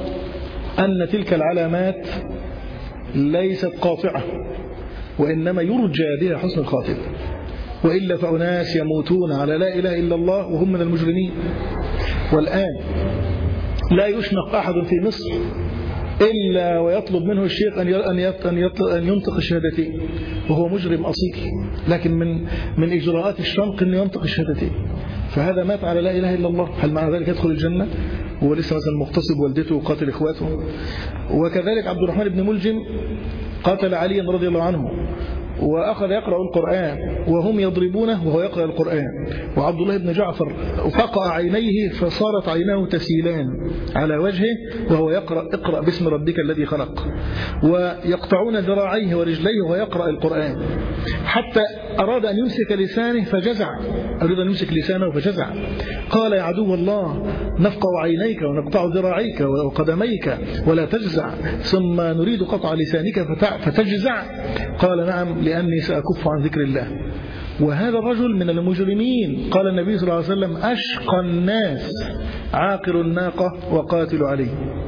أن تلك العلامات ليست قاطعة، وإنما يرجى بها حسن الخاتمة، وإلا فأناس يموتون على لا إله إلا الله وهم من المجرمين. والآن لا يشنق أحد في مصر إلا ويطلب منه الشيخ أن ينطق الشهادتين، وهو مجرم أصيل، لكن من إجراءات الشنق أن ينطق الشهادتين. فهذا مات على لا إله إلا الله، هل مع ذلك يدخل الجنة؟ هو لسه مثلا مغتصب والدته وقاتل إخواته. وكذلك عبد الرحمن بن ملجم قاتل علي رضي الله عنه، وأخذ يقرأ القرآن وهم يضربونه وهو يقرأ القرآن. وعبد الله بن جعفر فقع عينيه فصارت عيناه تسيلان على وجهه وهو يقرأ اقرأ باسم ربك الذي خلق، ويقطعون ذراعيه ورجليه وهو يقرأ القرآن، حتى أراد أن يمسك لسانه فجزع، أراد أن يمسك لسانه فجزع، قال يا عدو الله نفقع عينيك ونقطع ذراعيك وقدميك ولا تجزع، ثم نريد قطع لسانك فتجزع، قال نعم لأني سأكف عن ذكر الله. وهذا الرجل من المجرمين، قال النبي صلى الله عليه وسلم أشقى الناس عاقر الناقة وقاتل عليه.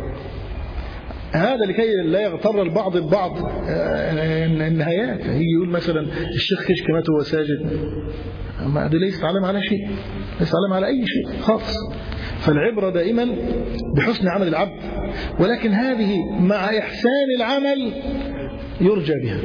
هذا لكي لا يغتر البعض ببعض النهايات، هي يقول مثلا الشيخ كشك مات وهو ساجد، ما ده ليس علم على شيء، ليس علم على أي شيء خالص. فالعبرة دائما بحسن عمل العبد، ولكن هذه مع إحسان العمل يرجى بها.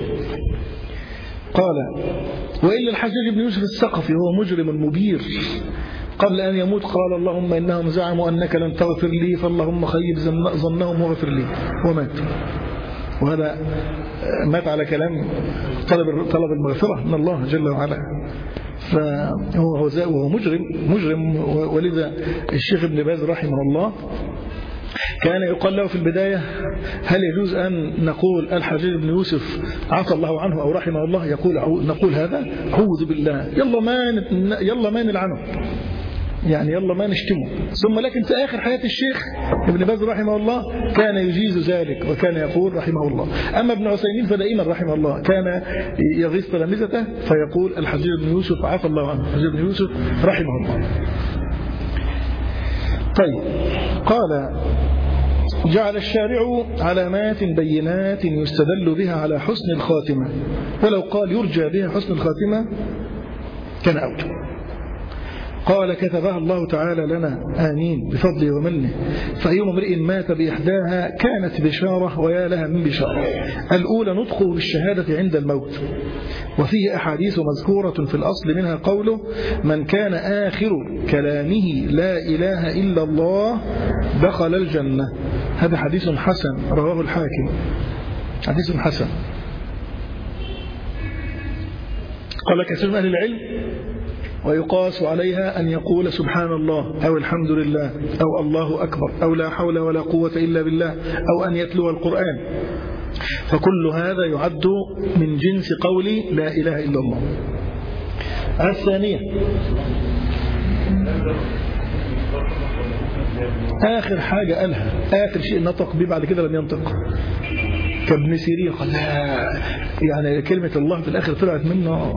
قال وإلا الحجاج بن يوسف الثقفي هو مجرم مبير، قبل أن يموت قال اللهم إنهم زعموا أنك لن تغفر لي فاللهم خيب ظنهم واغفر لي، ومات. وهذا مات على كلام طلب المغفرة من الله جل وعلا، فهو مجرم. ولذا الشيخ ابن باز رحمه الله كان يقال له في البداية: هل يجوز أن نقول الحجاج بن يوسف عفى الله عنه أو رحمه الله؟ نقول هذا؟ أعوذ بالله، يلا ما نلعنه، يعني يلا ما نشتمه. ثم لكن في آخر حياة الشيخ ابن باز رحمه الله كان يجيز ذلك وكان يقول رحمه الله. أما ابن عثيمين فدائما رحمه الله كان يغيظ تلامذته فيقول الحجاج بن يوسف عفى الله عنه، الحجاج بن يوسف رحمه الله. طيب، قال: جعل الشارع علامات بينات يستدل بها على حسن الخاتمة، ولو قال يرجى بها حسن الخاتمة كان أوجه. قال: كتبها الله تعالى لنا آمين بفضله ومنه، فأيما امرئ مات بإحداها كانت بشارة ويا لها من بشارة. الأولى نطقه بالشهادة عند الموت، وفيه أحاديث مذكورة في الأصل، منها قوله: من كان آخر كلامه لا إله إلا الله دخل الجنة. هذا حديث حسن رواه الحاكم، حديث حسن. قال كثير من أهل العلم: ويقاس عليها أن يقول سبحان الله أو الحمد لله أو الله أكبر أو لا حول ولا قوة إلا بالله أو أن يتلو القرآن، فكل هذا يعد من جنس قول لا إله إلا الله. الثانية آخر حاجة قالها، آخر شيء نطق به، بعد كده لم ينطق، كابن سيرين قال يعني كلمة الله في الآخر طلعت منه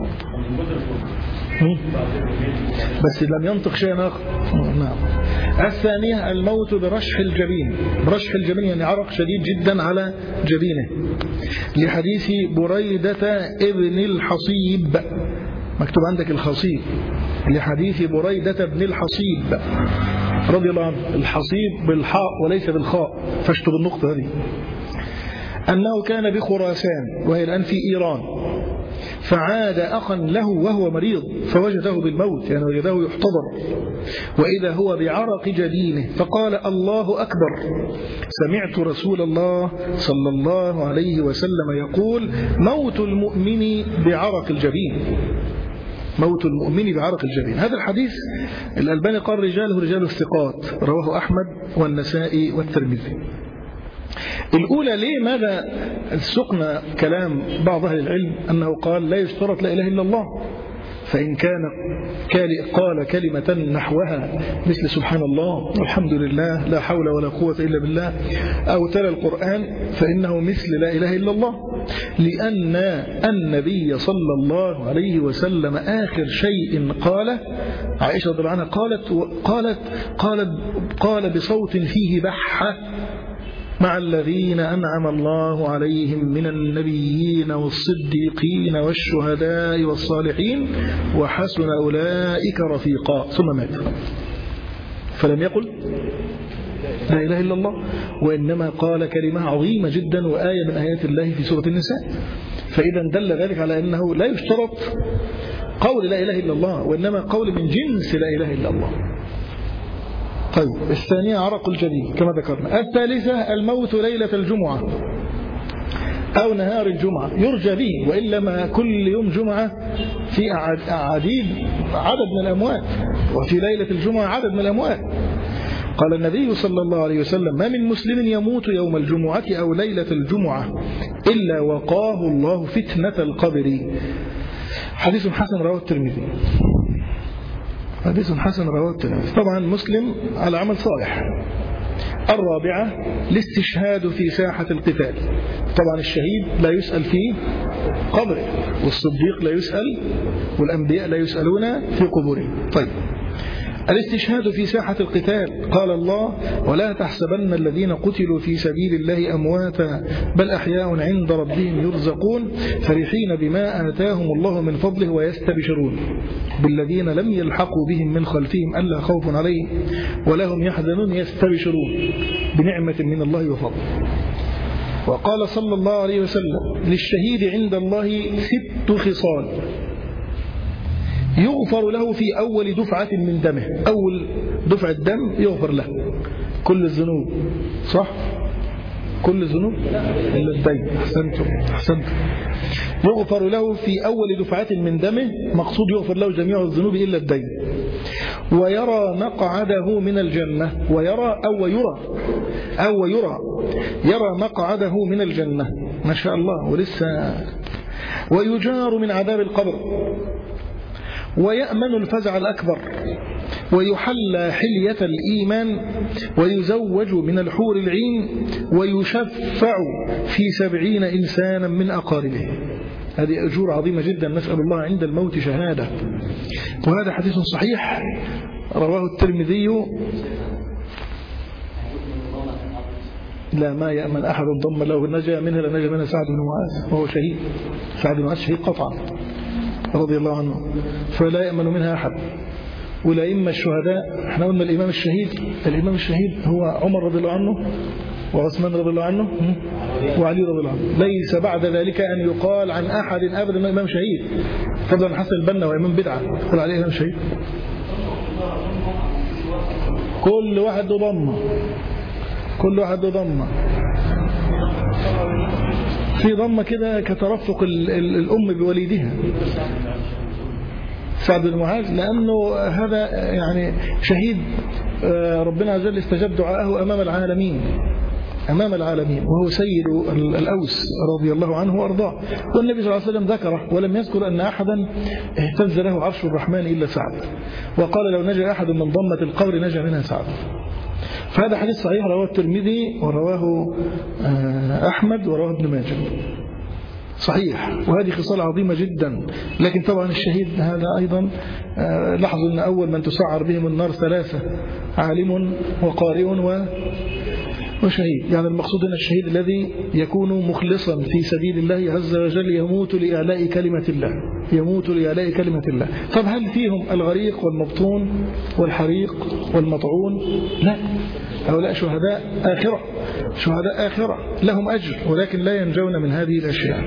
بس لم ينطق شيئا آخر. نعم. الثانية الموت برشح الجبين. برشح الجبين يعني عرق شديد جدا على جبينه، لحديث بريدة ابن الحصيب، مكتوب عندك الخصيب، لحديث بريدة ابن الحصيب رضي الله عنه. الحصيب بالحاء وليس بالخاء، فاشتب النقطة هذه. أنه كان بخراسان وهي الآن في إيران، فعاد أخا له وهو مريض فوجده بالموت، يعني وجده يحتضر، وإذا هو بعرق جبينه، فقال: الله أكبر، سمعت رسول الله صلى الله عليه وسلم يقول: موت المؤمن بعرق الجبين، موت المؤمن بعرق الجبين. هذا الحديث الألباني قال رجاله رجال الثقات، رواه أحمد والنسائي والترمذي. الأولى ليه ماذا سقنا كلام بعض أهل العلم أنه قال لا يشترط لا إله إلا الله، فإن كان قال كلمة نحوها مثل سبحان الله والحمد لله لا حول ولا قوة إلا بالله أو تلا القرآن فإنه مثل لا إله إلا الله، لأن النبي صلى الله عليه وسلم آخر شيء قال، عائشة رضي الله عنها قال بصوت فيه بحة: مع الذين أنعم الله عليهم من النبيين والصديقين والشهداء والصالحين وحسن أولئك رفيقا، ثم مات. فلم يقل لا إله إلا الله، وإنما قال كلمة عظيمة جدا وآية من آيات الله في سورة النساء. فإذا دل ذلك على أنه لا يشترط قول لا إله إلا الله، وإنما قول من جنس لا إله إلا الله. طيب، الثانية عرق الجبين كما ذكرنا. الثالثة الموت ليلة الجمعة أو نهار الجمعة، يرجى به، وإلا ما كل يوم جمعة في عدد من الأموات، وفي ليلة الجمعة عدد من الأموات. قال النبي صلى الله عليه وسلم: ما من مسلم يموت يوم الجمعة أو ليلة الجمعة إلا وقاه الله فتنة القبر. حديث حسن رواه الترمذي، حديث حسن رواه الترمذي. طبعا مسلم على عمل صالح. الرابعة الاستشهاد في ساحة القتال. طبعا الشهيد لا يسأل في قبره، والصديق لا يسأل، والأنبياء لا يسألون في قبورهم. طيب، الاستشهاد في ساحة القتال. قال الله: ولا تحسبن الذين قتلوا في سبيل الله أمواتا بل أحياء عند ربهم يرزقون فرحين بما آتاهم الله من فضله ويستبشرون بالذين لم يلحقوا بهم من خلفهم ألا خوف عليهم ولا هم يحزنون يستبشرون بنعمة من الله وفضل. وقال صلى الله عليه وسلم: للشهيد عند الله 6 خصال يغفر له في أول دفعة من دمه. أول دفعة دم يغفر له كل الذنوب، صح؟ كل الذنوب إلا الدين. أحسنتم. يغفر له في أول دفعة من دمه، مقصود يغفر له جميع الذنوب إلا الدين. ويرى مقعده من الجنة. ويرى أو يرى يرى مقعده من الجنة، ما شاء الله. ولسه ويجار من عذاب القبر، ويأمن الفزع الأكبر، ويحلى حلية الإيمان، ويزوج من الحور العين، ويشفع في 70 إنسانا من أقاربه. هذه أجور عظيمة جدا، نسأل الله عند الموت شهادة. وهذا حديث صحيح رواه الترمذي. لا، ما يأمن أحد ضم له نجا منها لنجا منها سعد بن معاذ وهو شهيد. سعد بن معاذ شهيد قطعا رضي الله عنه، فلا يأمن منها أحد. والأئمة الشهداء، احنا قلنا الإمام الشهيد هو عمر رضي الله عنه، وعثمان رضي الله عنه، وعلي رضي الله عنه. ليس بعد ذلك أن يقال عن أحد أبدا إمام شهيد، فضلا عن حسن البنا وإمام بدعة يقول عليه إمام شهيد. كل واحد ضمه في ضمه كده كترفق الأم بوليدها. سعد بن معاذ لأنه هذا يعني شهيد ربنا عز وجل استجاب دعاءه أمام العالمين، وهو سيد الأوس رضي الله عنه وأرضاه. والنبي صلى الله عليه وسلم ذكره ولم يذكر أن أحدا اهتز له عرش الرحمن إلا سعد، وقال لو نجا أحد من ضمة القبر نجا منها سعد. فهذا حديث صحيح رواه الترمذي ورواه أحمد ورواه ابن ماجه، صحيح. وهذه خصال عظيمة جدا. لكن طبعا الشهيد هذا أيضا لاحظوا أن أول من تسعر بهم النار 3: عالم وقارئ وشهيد. يعني المقصود أن الشهيد الذي يكون مخلصا في سبيل الله عز وجل يموت لإعلاء كلمة الله. طب هل فيهم الغريق والمبطون والحريق والمطعون؟ لا، هؤلاء شهداء آخرة لهم أجر، ولكن لا ينجون من هذه الأشياء.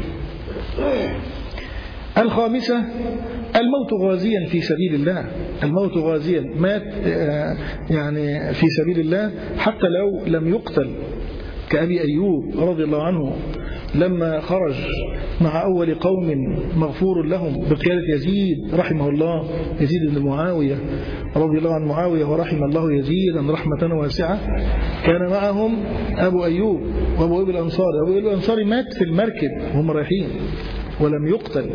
الخامسة: الموت غازيا في سبيل الله. الموت غازيا، مات يعني في سبيل الله حتى لو لم يقتل، كأبي أيوب رضي الله عنه لما خرج مع أول قوم مغفور لهم بقيادة يزيد رحمه الله، يزيد بن معاوية رضي الله عن معاوية، ورحم الله يزيدا رحمة واسعة. كان معهم أبو أيوب وأبو أيوب الأنصاري. أبو أيوب الأنصاري مات في المركب وهم رايحين ولم يقتل،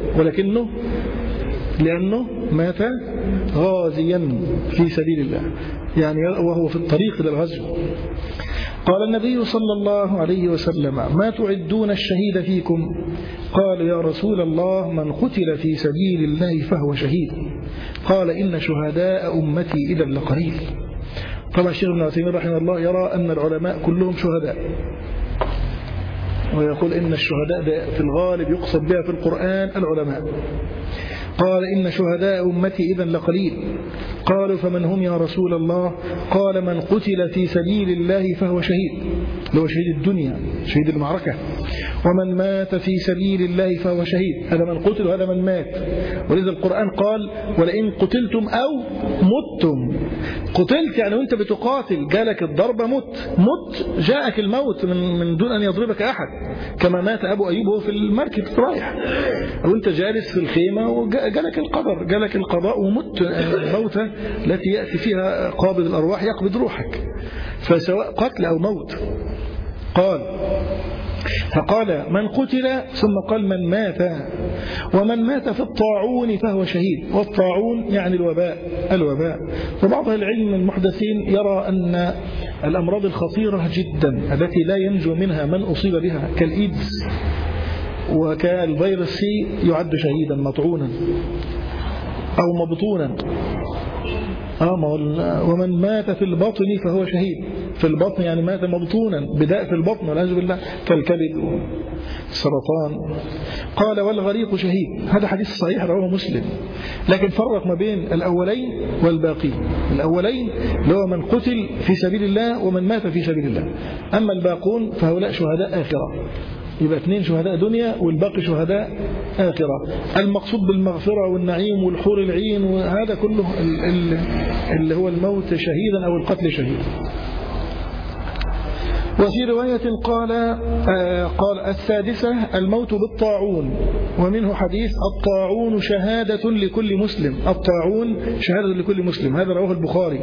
لأنه مات غازيا في سبيل الله، يعني وهو في الطريق إلى الغزو. قال النبي صلى الله عليه وسلم: ما تعدون الشهيد فيكم؟ قال: يا رسول الله من قتل في سبيل الله فهو شهيد. قال: إن شهداء أمتي إذا لقليل. طبعا الشيخ ابن عثيمين رحمه الله يرى أن العلماء كلهم شهداء، ويقول إن الشهداء في الغالب يقصد بها في القرآن العلماء. قال: إن شهداء أمتي إذن لقليل. قالوا: فمن هم يا رسول الله؟ قال: من قتل في سبيل الله فهو شهيد، هو شهيد الدنيا، شهيد المعركة. ومن مات في سبيل الله فهو شهيد، هذا من قتل وهذا من مات. ولذا القرآن قال: ولئن قتلتم أو متم. قتلت يعني وانت بتقاتل جالك الضربة مت جاءك الموت من دون أن يضربك أحد، كما مات أبو أيوب وهو في المركب رايح، أو انت جالس في الخيمة جالك القضاء ومت، الموتة التي يأتي فيها قابض الأرواح يقبض روحك، فسواء قتل أو موت. فقال: من قتل، ثم قال: من مات. ومن مات في الطاعون فهو شهيد. والطاعون يعني الوباء. وبعض العلم المحدثين يرى أن الأمراض الخطيرة جدا التي لا ينجو منها من أصيب بها كالإيدز وكالفيروس سي يعد شهيدا مطعونا أو مبطونا. ومن مات في البطن فهو شهيد. في البطن يعني مات مبطونا بداء في البطن والعياذ بالله كالكبد والسرطان. قال: والغريق شهيد. هذا حديث صحيح رواه مسلم، لكن فرق ما بين الأولين والباقين. الأولين اللي هو من قتل في سبيل الله ومن مات في سبيل الله، أما الباقون فهؤلاء شهداء آخرة، يبقى 2 شهداء دنيا والباقي شهداء آخرة. المقصود بالمغفرة والنعيم والحور العين وهذا كله اللي هو الموت شهيدا أو القتل شهيدا. وفي رواية قال السادسة الموت بالطاعون، ومنه حديث الطاعون شهادة لكل مسلم، الطاعون شهادة لكل مسلم، هذا رواه البخاري.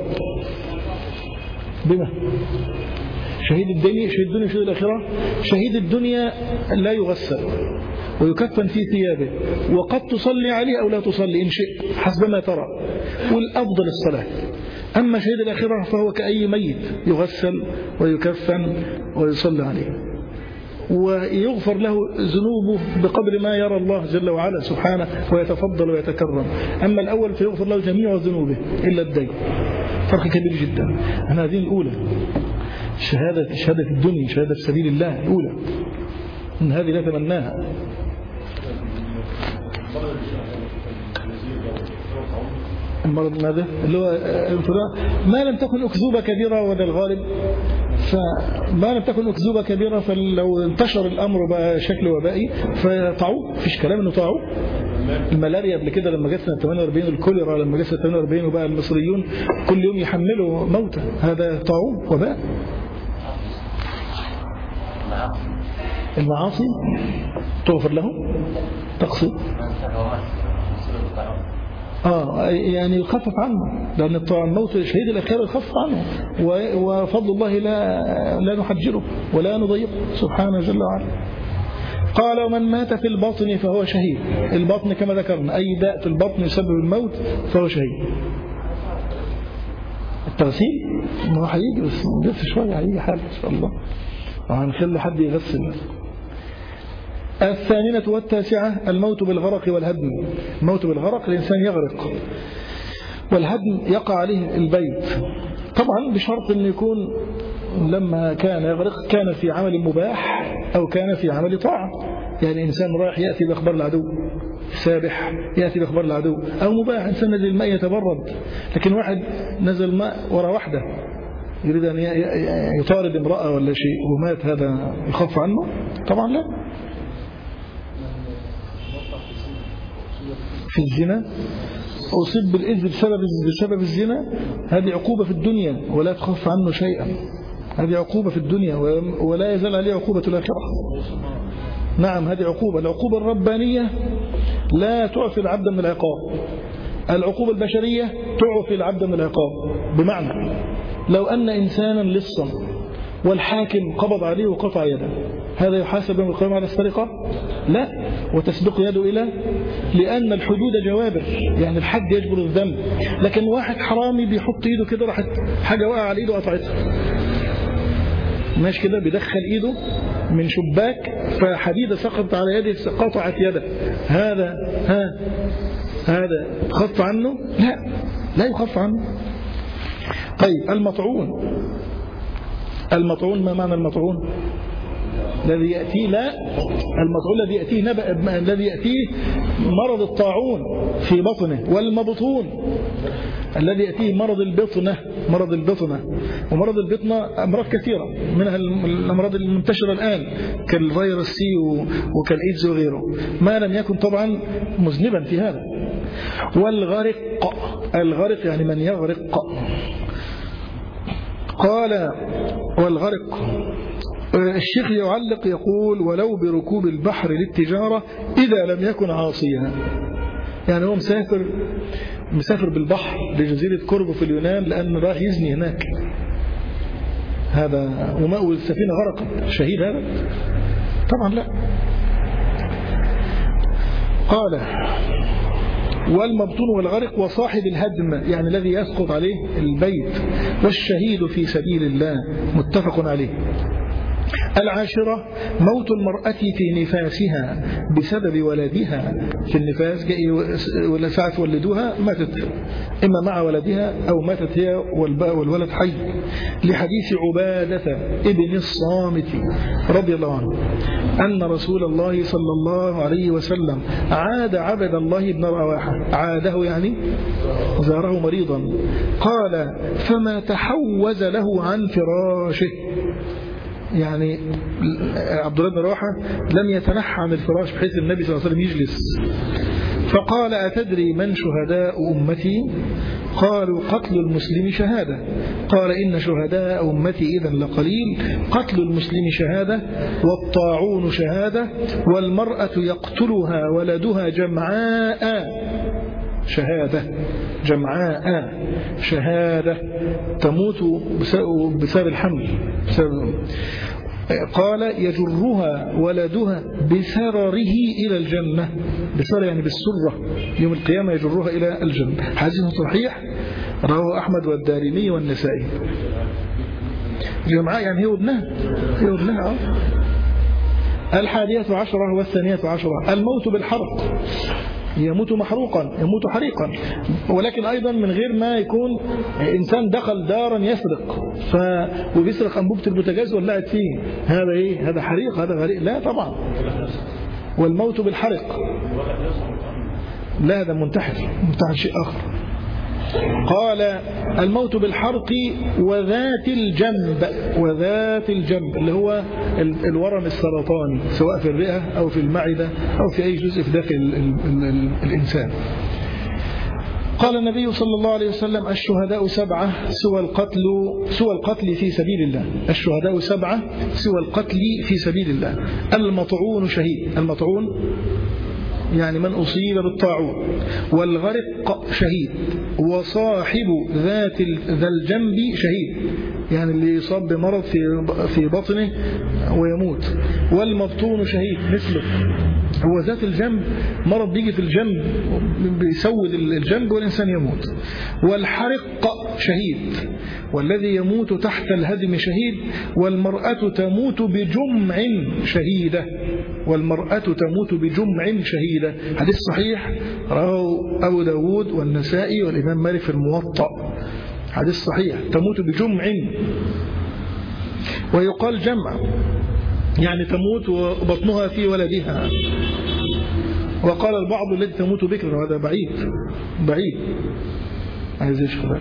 بما شهيد الدنيا وشهيد الآخرة. شهيد الدنيا لا يغسل ويكفن في ثيابه، وقد تصلي عليه أو لا تصلي إن شئت حسب ما ترى، والأفضل الصلاة. أما شهيد الآخرة فهو كأي ميت، يغسل ويكفن ويصلي عليه، ويغفر له ذنوبه بقدر ما يرى الله جل وعلا سبحانه ويتفضل ويتكرم. أما الأول فيغفر له جميع ذنوبه إلا الدين. فرق كبير جدا. أنا هذه الأولى، شهادة الدنيا، شهادة سبيل الله الأولى، إن هذه لا تمناها. المرض ماذا؟ اللي هو ما لم تكن أكذوبة كبيرة ولا الغالب، فما لم تكن أكذوبة كبيرة فلو انتشر الأمر بقى شكل وبائي فطاعون، فيش كلام إنه طاعون. الملاريا قبل كده لما جت سنة 48، الكوليرا لما جت سنة 48، وبقى المصريون كل يوم يحملوا موتى، هذا طاعون وباء. المعاصي تغفر لهم تقصد يعني يخفف عنه، لأن الموت شهيد الأخير يخفف عنه، وفضل الله لا نحجره ولا نضيقه سبحانه جل وعلا. قال ومن مات في البطن فهو شهيد. البطن كما ذكرنا أي داء في البطن يسبب الموت فهو شهيد. التغسيل ما هو هيجي، بس لسه شوية هيجي حال إن شاء الله، وهنخلي حد يغسل. الثامنة والتاسعة الموت بالغرق والهدم. الموت بالغرق الإنسان يغرق، والهدم يقع عليه البيت، طبعا بشرط أن يكون لما كان يغرق كان في عمل مباح أو كان في عمل طاعة. يعني إنسان رايح يأتي بأخبار العدو، سابح يأتي بأخبار العدو، أو مباح إنسان نزل الماء يتبرد. لكن واحد نزل ماء وراء واحدة يريد أن يطارد امرأة ولا شيء ومات، هذا يخف عنه؟ طبعا لا. في الزنا أصيب بالإذن بسبب الزنا، هذه عقوبة في الدنيا ولا تخف عنه شيئا، هذه عقوبة في الدنيا ولا يزال عليه عقوبة الآخرة. نعم هذه عقوبة. العقوبة الربانية لا تعفي العبد من العقاب، العقوبة البشرية تعفي العبد من العقاب. بمعنى لو أن إنسانا لصا والحاكم قبض عليه وقطع يده، هذا يحاسب يوم القيامة على السرقة؟ لا، وتسبق يده إلى، لأن الحدود جوابر، يعني الحد يجبر الذنب. لكن واحد حرامي بيحط إيده كده، راحت حاجة وقع على إيده قطعتها، ماشي كده بيدخل إيده من شباك فحديدة سقطت على يده قطعت يده، هذا خف عنه؟ لا يخف عنه. طيب المطعون ما معنى المطعون؟ الذي يأتيه، لا، المطعون الذي يأتيه مرض الطاعون في بطنه، والمبطون الذي يأتيه مرض البطنة. ومرض البطنة أمراض كثيرة، منها الأمراض المنتشرة الآن كالفيروس سي وكالإيدز وغيره، ما لم يكن طبعا مذنبا في هذا. الغرق يعني من يغرق. قال والغرق، الشيخ يعلق يقول ولو بركوب البحر للتجارة إذا لم يكن عاصيا. يعني هو مسافر بالبحر لجزيرة كورفو في اليونان لأن راح يزني هناك، هذا وماء السفينة غرقت، شهيد هذا؟ طبعا لا. قال والمبطون والغرق وصاحب الهدم، يعني الذي يسقط عليه البيت، والشهيد في سبيل الله، متفق عليه. العاشرة موت المرأة في نفاسها بسبب ولدها. في النفاس ولا ساعة ولدوها ماتت، إما مع ولدها أو ماتت هي والولد حي، لحديث عبادة ابن الصامت رضي الله عنه أن رسول الله صلى الله عليه وسلم عاد عبد الله بن رواحة، عاده يعني زاره مريضا، قال فما تحوز له عن فراشه، يعني عبد الله بن رواحة لم يتنحى عن الفراش بحيث النبي صلى الله عليه وسلم يجلس، فقال أتدري من شهداء أمتي؟ قالوا قتل المسلم شهادة. قال إن شهداء أمتي إذن لقليل، قتل المسلم شهادة، والطاعون شهادة، والمرأة يقتلها ولدها جمعاء شهادة، جمعاء شهادة، تموت بسبب الحمل. قال يجرها ولدها بسرره إلى الجنة، بسر يعني بالسرة، يوم القيامة يجرها إلى الجنة. حديث صحيح رواه أحمد والدارمي والنسائي. جمعاء يعني هي ابنها. 11 و12 الموت بالحرق، يموت محروقا، يموت حريقا، ولكن أيضا من غير ما يكون إنسان دخل دارا يسرق وبيسرق أنبوبة البوتاجاز ولعت فيه، هذا إيه؟ هذا حريق، هذا غريق؟ لا طبعا. والموت بالحرق لا، هذا منتحر شيء آخر. قال الموت بالحرق وذات الجنب اللي هو الورم السرطاني، سواء في الرئة أو في المعدة أو في أي جزء في داخل الإنسان. قال النبي صلى الله عليه وسلم الشهداء 7 سوى القتل في سبيل الله. الشهداء 7 سوى القتل في سبيل الله. المطعون شهيد، المطعون يعني من أصيب بالطاعون، والغرق شهيد، وصاحب ذا الجنب شهيد، يعني اللي يصاب بمرض في بطنه ويموت، والمبطون شهيد مثله. هو ذات الجنب مرض بيجي في الجنب بيسود الجنب والإنسان يموت. والحرق شهيد، والذي يموت تحت الهدم شهيد. والمرأة تموت بجمع شهيدة، والمرأة تموت بجمع شهيدة. حديث صحيح رواه أبو داود والنسائي والإمام مالك في الموطأ. حديث صحيح، تموت بجمع. ويقال جمع يعني تموت وبطنها في ولدها. وقال البعض الذي تموت بكرا، وهذا بعيد. عايز يشكر.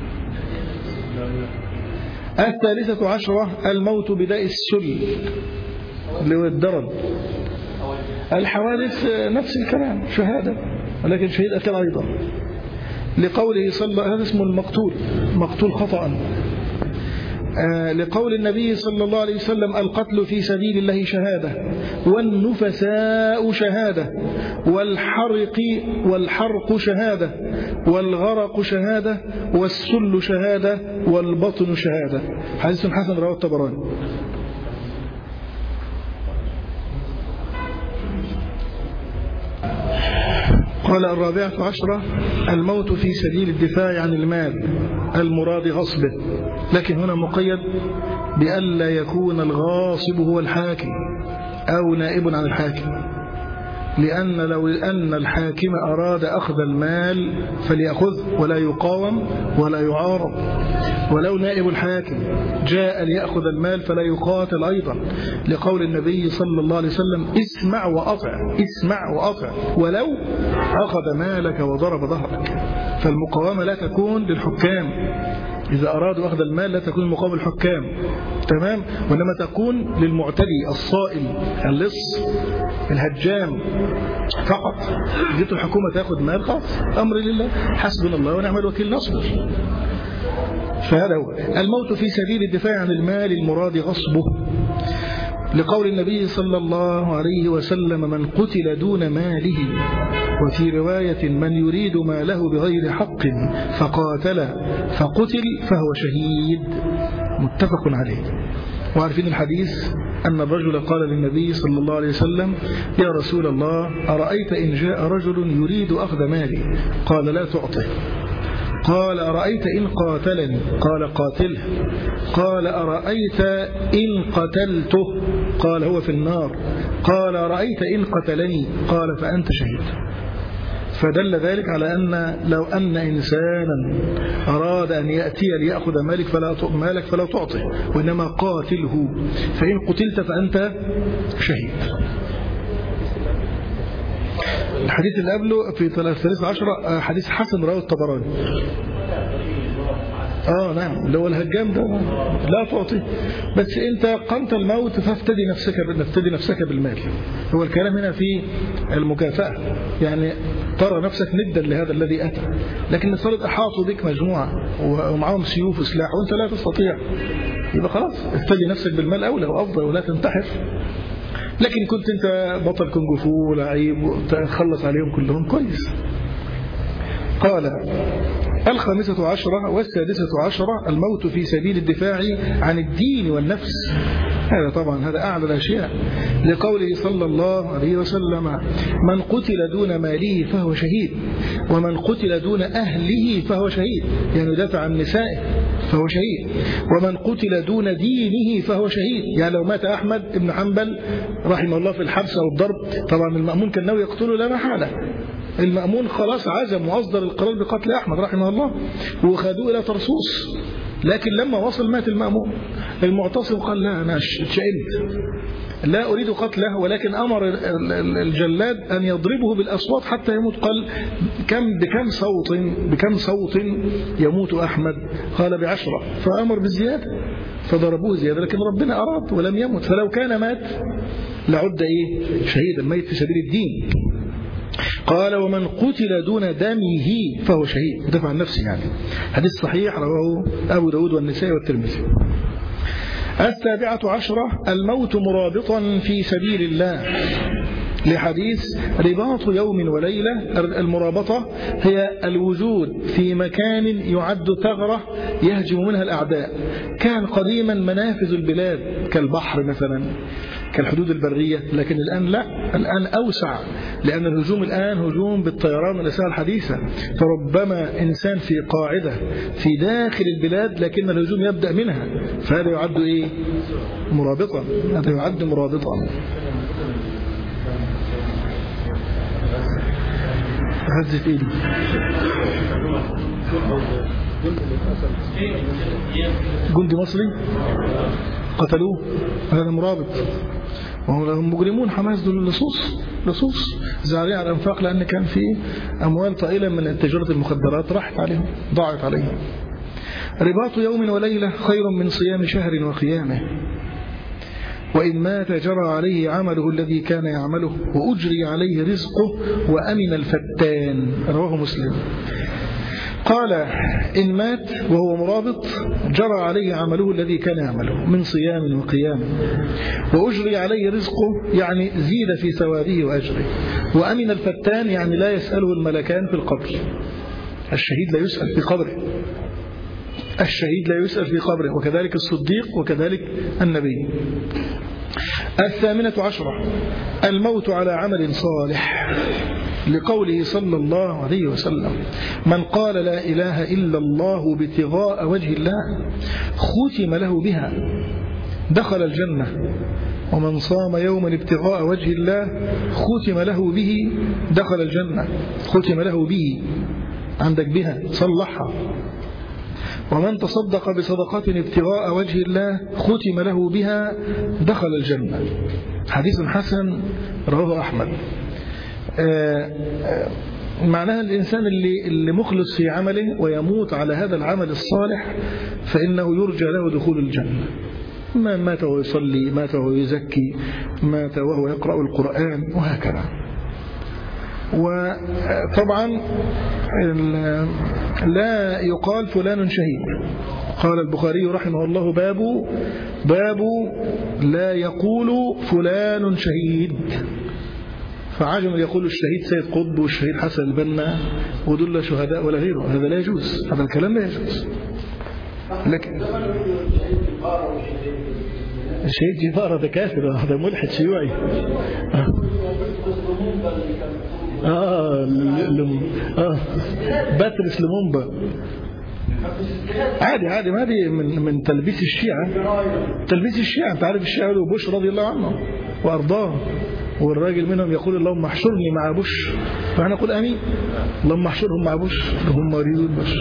13 الموت بداء السل اللي هو الدرن. الحوادث نفس الكلام شهادة، ولكن شهيد أكل أيضا، لقوله صلى الله عليه وسلم هذا اسمه مقتول خطأ. لقول النبي صلى الله عليه وسلم القتل في سبيل الله شهادة، والنفساء شهادة، والحرق شهادة، والغرق شهادة، والسل شهادة، والبطن شهادة. حديث حسن رواه الطبراني. قال 14 الموت في سبيل الدفاع عن المال المراد غصبه، لكن هنا مقيد بألا يكون الغاصب هو الحاكم أو نائب عن الحاكم، لأن لو أن الحاكم أراد أخذ المال فليأخذ ولا يقاوم ولا يعارض، ولو نائب الحاكم جاء ليأخذ المال فلا يقاتل أيضا، لقول النبي صلى الله عليه وسلم اسمع وأطع ولو أخذ مالك وضرب ظهرك. فالمقاومة لا تكون للحكام، إذا أرادوا أخذ المال لا تكون مقابل الحكام، تمام، وإنما تكون للمعتدي الصائل اللص الهجام فقط. جيت الحكومة تأخذ مال خلاص أمر لله، حسبنا الله ونعم الوكيل، نصبر. فهذا هو الموت في سبيل الدفاع عن المال المراد غصبه، لقول النبي صلى الله عليه وسلم من قتل دون ماله، وفي رواية من يريد ماله بغير حق فقاتل فقتل فهو شهيد، متفق عليه. وعارفين الحديث أن الرجل قال للنبي صلى الله عليه وسلم يا رسول الله أرأيت إن جاء رجل يريد أخذ مالي؟ قال لا تعطه. قال أرأيت إن قاتلني؟ قال قاتله. قال أرأيت إن قتلته؟ قال هو في النار. قال أرأيت إن قتلني؟ قال فأنت شهيد. فدل ذلك على أن لو أن إنسانا أراد أن يأتي ليأخذ مالك فلا تعطه، وإنما قاتله، فإن قتلت فأنت شهيد. الحديث اللي قبله في 13 حديث حسن رواه الطبراني. نعم، اللي هو الهجام ده لا تعطي، بس انت قمت الموت فافتدي نفسك بالمال. هو الكلام هنا في المكافأة، يعني ترى نفسك ندا لهذا الذي أتى. لكن نفترض أحاطوا بك مجموعة ومعهم سيوف وسلاح وأنت لا تستطيع، يبقى خلاص افتدي نفسك بالمال أولى وأفضل ولا تنتحر. لكن كنت أنت بطل كونغ فو ولعيب وتخلص عليهم كلهم كويس. قال 15 و16 الموت في سبيل الدفاع عن الدين والنفس. هذا طبعا هذا أعلى الأشياء، لقوله صلى الله عليه وسلم: من قتل دون ماله فهو شهيد، ومن قتل دون أهله فهو شهيد، يعني يدافع عن نسائه فهو شهيد، ومن قتل دون دينه فهو شهيد. يعني لو مات أحمد بن حنبل رحمه الله في الحبس أو الضرب، طبعا المأمون كان ناوي يقتله لا محالة، المأمون خلاص عزم وأصدر القرار بقتل أحمد رحمه الله وخذوه إلى طرسوس، لكن لما وصل مات المأمون. المعتصم قال: لا، أنا اتشئمت، لا أريد قتله، ولكن أمر الجلاد أن يضربه بالأصوات حتى يموت. قال: بكم صوت يموت أحمد؟ قال: ب10. فأمر بالزيادة فضربوه زيادة، لكن ربنا أراد ولم يمت، فلو كان مات لعد شهيدا، ميت في سبيل الدين. قال: ومن قتل دون دمه فهو شهيد، دفع عن نفسه. يعني حديث صحيح رواه أبو داود والنسائي والترمذي. 17 الموت مرابطا في سبيل الله، لحديث رباط يوم وليلة. المرابطة هي الوجود في مكان يعد ثغرة يهجم منها الأعداء. كان قديما منافذ البلاد كالبحر مثلا، كالحدود البرية، لكن الآن لا، الآن أوسع، لأن الهجوم الآن هجوم بالطيران والأسلحة الحديثة. فربما إنسان في قاعدة في داخل البلاد لكن الهجوم يبدأ منها، فهذا يعد مرابطا، هذا يعد مرابطا. هزت إيدي جندي مصري قتلوه، هذا مرابط. وهم مجرمون حماس، دول لصوص زعلين على الانفاق، لأن كان في أموال طائلة من تجارة المخدرات راحت عليهم، ضاعت عليهم. رباط يوم وليلة خير من صيام شهر وقيامه، وإن مات جرى عليه عمله الذي كان يعمله، وأجري عليه رزقه، وأمن الفتان. رواه مسلم. قال: إن مات وهو مرابط جرى عليه عمله الذي كان يعمله من صيام وقيام، وأجري عليه رزقه، يعني زيد في ثوابه وأجره، وأمن الفتان، يعني لا يسأله الملكان في القبر. الشهيد لا يسأل في قبره، الشهيد لا يسأل في قبره، وكذلك الصديق وكذلك النبي. 18 الموت على عمل صالح، لقوله صلى الله عليه وسلم: من قال لا إله إلا الله ابتغاء وجه الله ختم له بها دخل الجنة، ومن صام يوما ابتغاء وجه الله ختم له به دخل الجنة. ختم له به، عندك بها صلحها. ومن تصدق بصدقة ابتغاء وجه الله ختم له بها دخل الجنة. حديث حسن رواه أحمد. معناها الإنسان اللي مخلص في عمله ويموت على هذا العمل الصالح فإنه يرجى له دخول الجنة. مات وهو يصلي، مات وهو يزكي، مات وهو يقرأ القرآن، وهكذا. وطبعا لا يقال فلان شهيد. قال البخاري رحمه الله: باب لا يقول فلان شهيد. فعجم يقول الشهيد سيد قطب والشهيد حسن البنا ودول شهداء ولا غيره، هذا لا يجوز، هذا الكلام لا يجوز. لكن الشهيد جفارة ده كافر، هذا ملحد شيوعي. باترس لومومبا عادي، ما دي من تلبيس الشيعة. تلبيس الشيعة، انت عارف الشيعة له بوش رضي الله عنه وأرضاه، والراجل منهم يقول: اللهم احشرني مع بوش، فأنا أقول آمين، اللهم احشرهم مع بوش، هم يريدون بوش.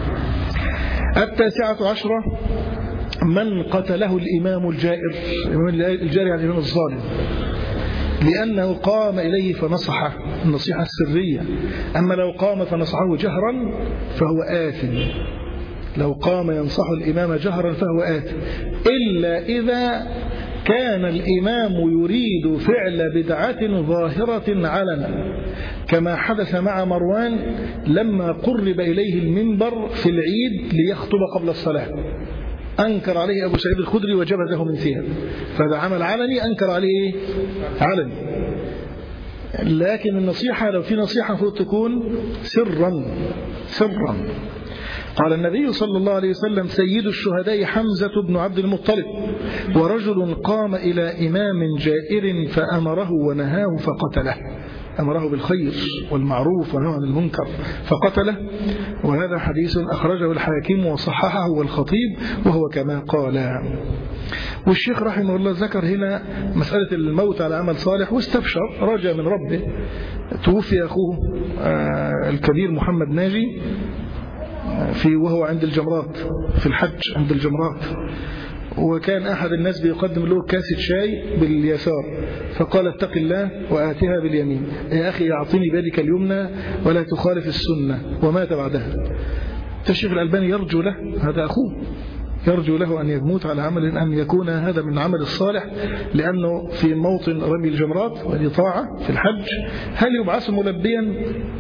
19 من قتله الإمام الجائر. الجائر يعني الإمام الظالم، لأنه قام إليه فنصحه النصيحة السرية. أما لو قام فنصحه جهرا فهو آثم. لو قام ينصح الإمام جهرا فهو آثم، إلا إذا كان الإمام يريد فعل بدعة ظاهرة علنا، كما حدث مع مروان لما قرب إليه المنبر في العيد ليخطب قبل الصلاة، أنكر عليه أبو سعيد الخدري وجبزه من ثياب، فهذا عمل علني أنكر عليه علني. لكن النصيحة لو في نصيحة المفروض تكون سرا. قال النبي صلى الله عليه وسلم: سيد الشهداء حمزة بن عبد المطلب، ورجل قام إلى إمام جائر فأمره ونهاه فقتله، أمره بالخير والمعروف ونهى عن المنكر فقتله. وهذا حديث أخرجه الحاكم وصححه والخطيب وهو كما قال. والشيخ رحمه الله ذكر هنا مسألة الموت على عمل صالح واستبشر، رجع من ربه. توفي أخوه الكبير محمد ناجي وهو عند الجمرات في الحج عند الجمرات، وكان أحد الناس بيقدم له كاسة شاي باليسار، فقال: اتق الله وآتها باليمين، يا أخي أعطني بيدك اليمنى ولا تخالف السنة، ومات بعدها. الشيخ الألباني يرجو له، هذا أخوه، يرجو له أن يموت على عمل، أن يكون هذا من عمل الصالح، لأنه في موطن رمي الجمرات وهذه طاعة في الحج. هل يبعث ملبيا؟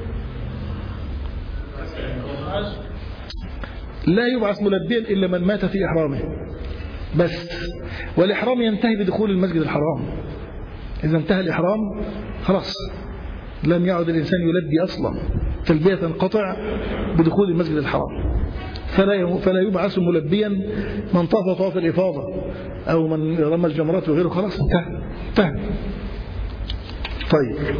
لا يبعث ملبيا إلا من مات في إحرامه بس، والإحرام ينتهي بدخول المسجد الحرام. إذا انتهى الإحرام خلاص لم يعد الإنسان يلبي أصلا، تلبية تنقطع بدخول المسجد الحرام. فلا يبعث ملبيا من طاف طواف الإفاضة أو من رمى الجمرات وغيره، خلاص انتهى. طيب،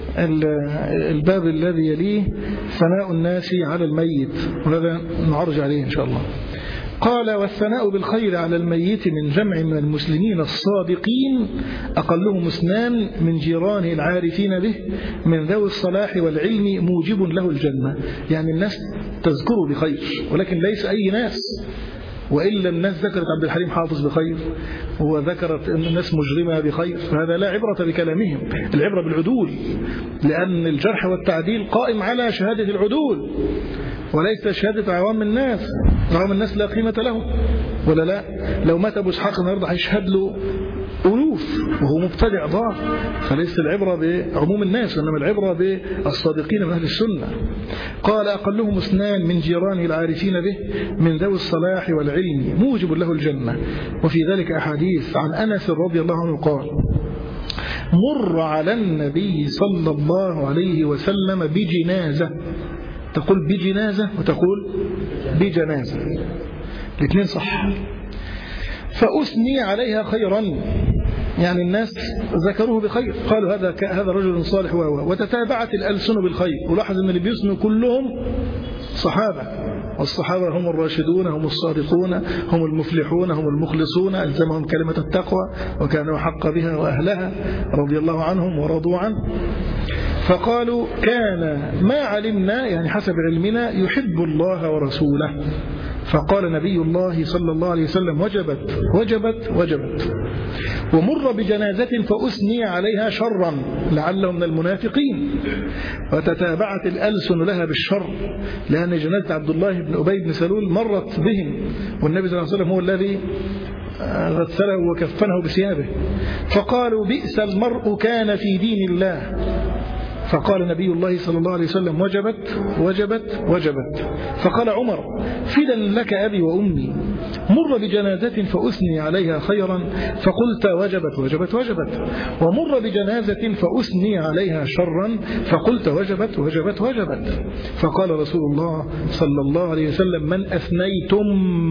الباب الذي يليه ثناء الناس على الميت، وهذا نعرج عليه إن شاء الله. قال: والثناء بالخير على الميت من جمع من المسلمين الصادقين أقلهم 2 من جيرانه العارفين به من ذوي الصلاح والعلم موجب له الجنة. يعني الناس تذكره بخير، ولكن ليس أي ناس، وإلا الناس ذكرت عبد الحليم حافظ بخير وذكرت أن الناس مجرمة بخير، فهذا لا عبرة بكلامهم، العبرة بالعدول، لأن الجرح والتعديل قائم على شهادة العدول وليس شهادة عوام الناس. عوام الناس لا قيمة لهم، ولا لا؟ لو مات أبو إسحاق النهارده هيشهد له ألوف وهو مبتدع ضار، فليس العبرة بعموم الناس، وإنما العبرة بالصادقين من أهل السنة. قال: أقلهم 2 من جيرانه العارفين به من ذوي الصلاح والعلم موجب له الجنة. وفي ذلك أحاديث عن أنس رضي الله عنه قال: مر على النبي صلى الله عليه وسلم بجنازة، تقول بجنازة وتقول بجنازة، الاثنين صح، فأثني عليها خيرا، يعني الناس ذكروه بخير، قالوا هذا رجل صالح، وتتابعت الألسن بالخير. ولاحظ أن اللي بيثنوا كلهم صحابة، والصحابة هم الراشدون، هم الصادقون، هم المفلحون، هم المخلصون، ألزمهم كلمة التقوى وكانوا حق بها وأهلها رضي الله عنهم ورضوا عنه. فقالوا: كان ما علمنا، يعني حسب علمنا، يحب الله ورسوله. فقال نبي الله صلى الله عليه وسلم: وجبت وجبت وجبت. ومر بجنازة فأثني عليها شرا لعله من المنافقين، وتتابعت الألسن لها بالشر، لأن جنازة عبد الله بن أبي بن سلول مرت بهم، والنبي صلى الله عليه وسلم هو الذي غسله وكفنه بثيابه. فقالوا: بئس المرء كان في دين الله. فقال نبي الله صلى الله عليه وسلم: وجبت وجبت وجبت. فقال عمر: فدا لك أبي وأمي، مر بجنازة فأثني عليها خيرا فقلت وجبت وجبت وجبت، ومر بجنازة فأثني عليها شرا فقلت وجبت وجبت وجبت. فقال رسول الله صلى الله عليه وسلم: من أثنيتم،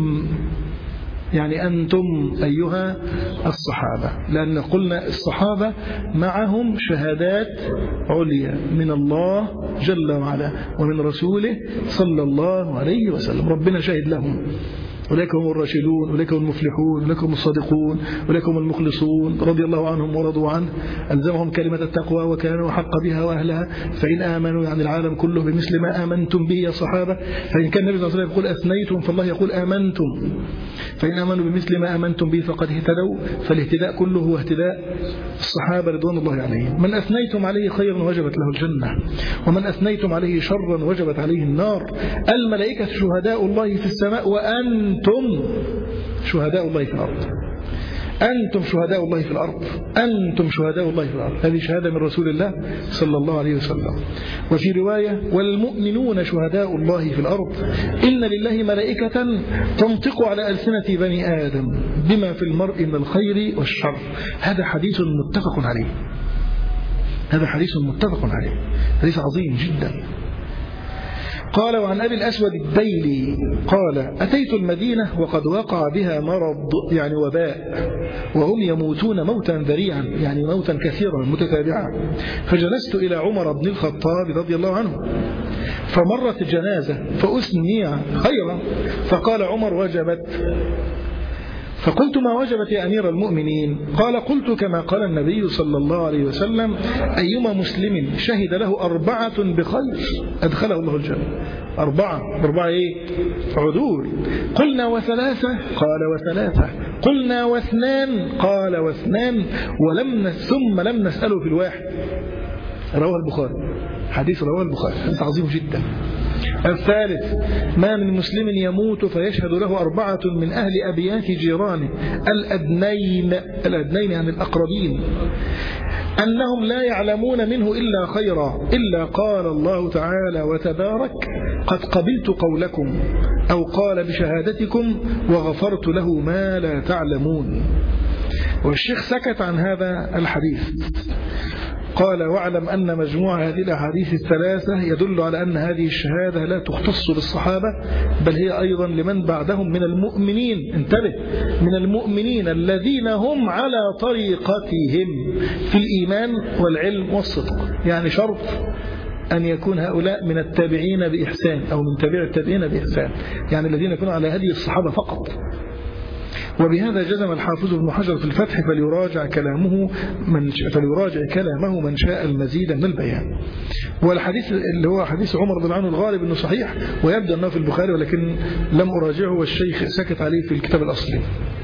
يعني أنتم أيها الصحابة، لأن قلنا الصحابة معهم شهادات عليا من الله جل وعلا ومن رسوله صلى الله عليه وسلم، ربنا شهد لهم، أولئك هم الراشدون، أولئك هم المفلحون، أولئك هم الصادقون، أولئك هم المخلصون رضي الله عنهم ورضوا عنه، ألزمهم كلمة التقوى وكانوا حق بها وأهلها. فإن آمنوا، يعني العالم كله، بمثل ما آمنتم به يا صحابة، فإن كان النبي صلى الله عليه وسلم يقول أثنيتم، فالله يقول آمنتم، فإن آمنوا بمثل ما آمنتم به فقد اهتدوا. فالاهتداء كله هو اهتداء الصحابة رضوان الله عليهم. من أثنيتم عليه خيرا وجبت له الجنة، ومن أثنيتم عليه شرا وجبت عليه النار. الملائكة شهداء الله في السماء وأنتم شهداء الله في الأرض. أنتم شهداء الله في الأرض، أنتم شهداء الله في الأرض. هذه شهادة من رسول الله صلى الله عليه وسلم. وفي رواية والمؤمنون شهداء الله في الأرض إن لله ملائكة تنطق على ألسنة بني آدم بما في المرء من الخير والشر. هذا حديث متفق عليه، هذا حديث متفق عليه، حديث عظيم جدا. قال وعن أبي الأسود الديلي قال أتيت المدينة وقد وقع بها مرض يعني وباء وهم يموتون موتا ذريعا يعني موتا كثيرا متتابعا، فجلست إلى عمر بن الخطاب رضي الله عنه فمرت جنازة فأثني خيرا فقال عمر وجبت. فقلت ما وجبت يا أمير المؤمنين؟ قال قلت كما قال النبي صلى الله عليه وسلم أيما مسلم شهد له 4 بخير أدخله الله الجنة. 4 إيه؟ عدول. قلنا و3؟ قال و3. قلنا و2؟ قال و2 ثم لم نسأله في الواحد. رواه البخاري، حديث رواه البخاري، حديث عظيم جدا. الثالث ما من مسلم يموت فيشهد له 4 من أهل أبيات جيرانه الأدنين يعني الأقربين أنهم لا يعلمون منه إلا خيرا إلا قال الله تعالى وتبارك قد قبلت قولكم أو قال بشهادتكم وغفرت له ما لا تعلمون. والشيخ سكت عن هذا الحديث. قال واعلم أن مجموع هذه الأحاديث الثلاثة يدل على أن هذه الشهادة لا تختص بالصحابة بل هي أيضا لمن بعدهم من المؤمنين. انتبه، من المؤمنين الذين هم على طريقتهم في الإيمان والعلم والصدق. يعني شرط أن يكون هؤلاء من التابعين بإحسان أو من تابع التابعين بإحسان، يعني الذين يكونوا على هدي الصحابة فقط. وبهذا جزم الحافظ ابن حجر في الفتح فليراجع كلامه من شاء المزيد من البيان. والحديث اللي هو حديث عمر رضي الله عنه الغالب انه صحيح ويبدو انه في البخاري ولكن لم اراجعه والشيخ سكت عليه في الكتاب الاصلي.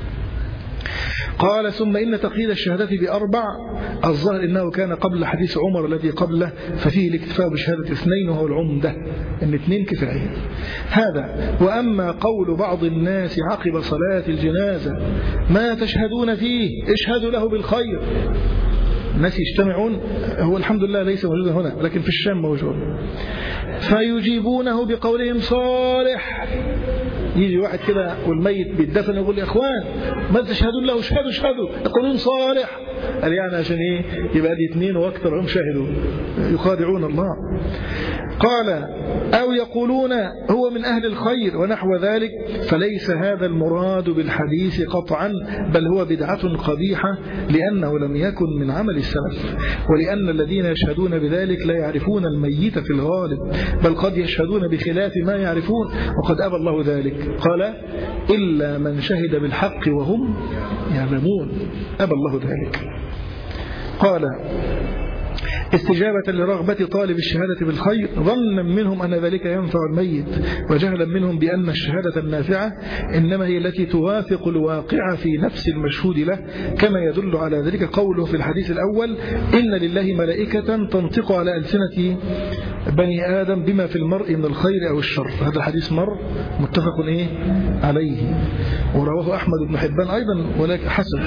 قال ثم إن تقييد الشهادة ب4 الظاهر إنه كان قبل حديث عمر الذي قبله ففيه الاكتفاء بشهادة 2 وهو العمدة إن 2 كفاية. هذا. وأما قول بعض الناس عقب صلاة الجنازة ما تشهدون فيه اشهدوا له بالخير. الناس يجتمعون، هو الحمد لله ليس موجودا هنا ولكن في الشام موجود، فيجيبونه بقولهم صالح. يجي واحد كده والميت بيتدفن يقول يا اخوان ما تشهدون له اشهدوا يقولون صالح. قال يعني عشان ايه؟ يبقى دي 2 واكثر هم شهدوا، يخادعون الله. قال أو يقولون هو من أهل الخير ونحو ذلك، فليس هذا المراد بالحديث قطعا بل هو بدعة قبيحة لأنه لم يكن من عمل السلف، ولأن الذين يشهدون بذلك لا يعرفون الميت في الغالب بل قد يشهدون بخلاف ما يعرفون وقد أبى الله ذلك. قال إلا من شهد بالحق وهم يعلمون، أبى الله ذلك. قال استجابة لرغبة طالب الشهادة بالخير ظنا منهم أن ذلك ينفع الميت وجهلا منهم بأن الشهادة النافعة إنما هي التي توافق الواقع في نفس المشهود له، كما يدل على ذلك قوله في الحديث الأول إن لله ملائكة تنطق على ألسنة بني آدم بما في المرء من الخير أو الشر. هذا الحديث متفق عليه ورواه أحمد بن حبان أيضا ولكن حسن.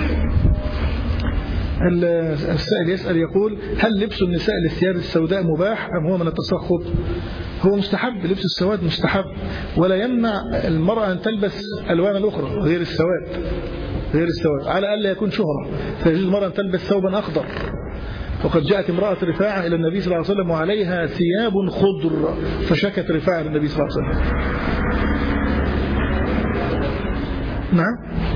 السائل يسأل يقول هل لبس النساء للثياب السوداء مباح أم هو من التسخط؟ هو مستحب، لبس السواد مستحب ولا يمنع المرأة أن تلبس ألوان الأخرى غير السواد على ألا يكون شهرة، فيجوز المرأة أن تلبس ثوبا أخضر. وقد جاءت امرأة رفاعة إلى النبي صلى الله عليه وسلم وعليها ثياب خضر فشكت رفاعة للنبي صلى الله عليه وسلم. نعم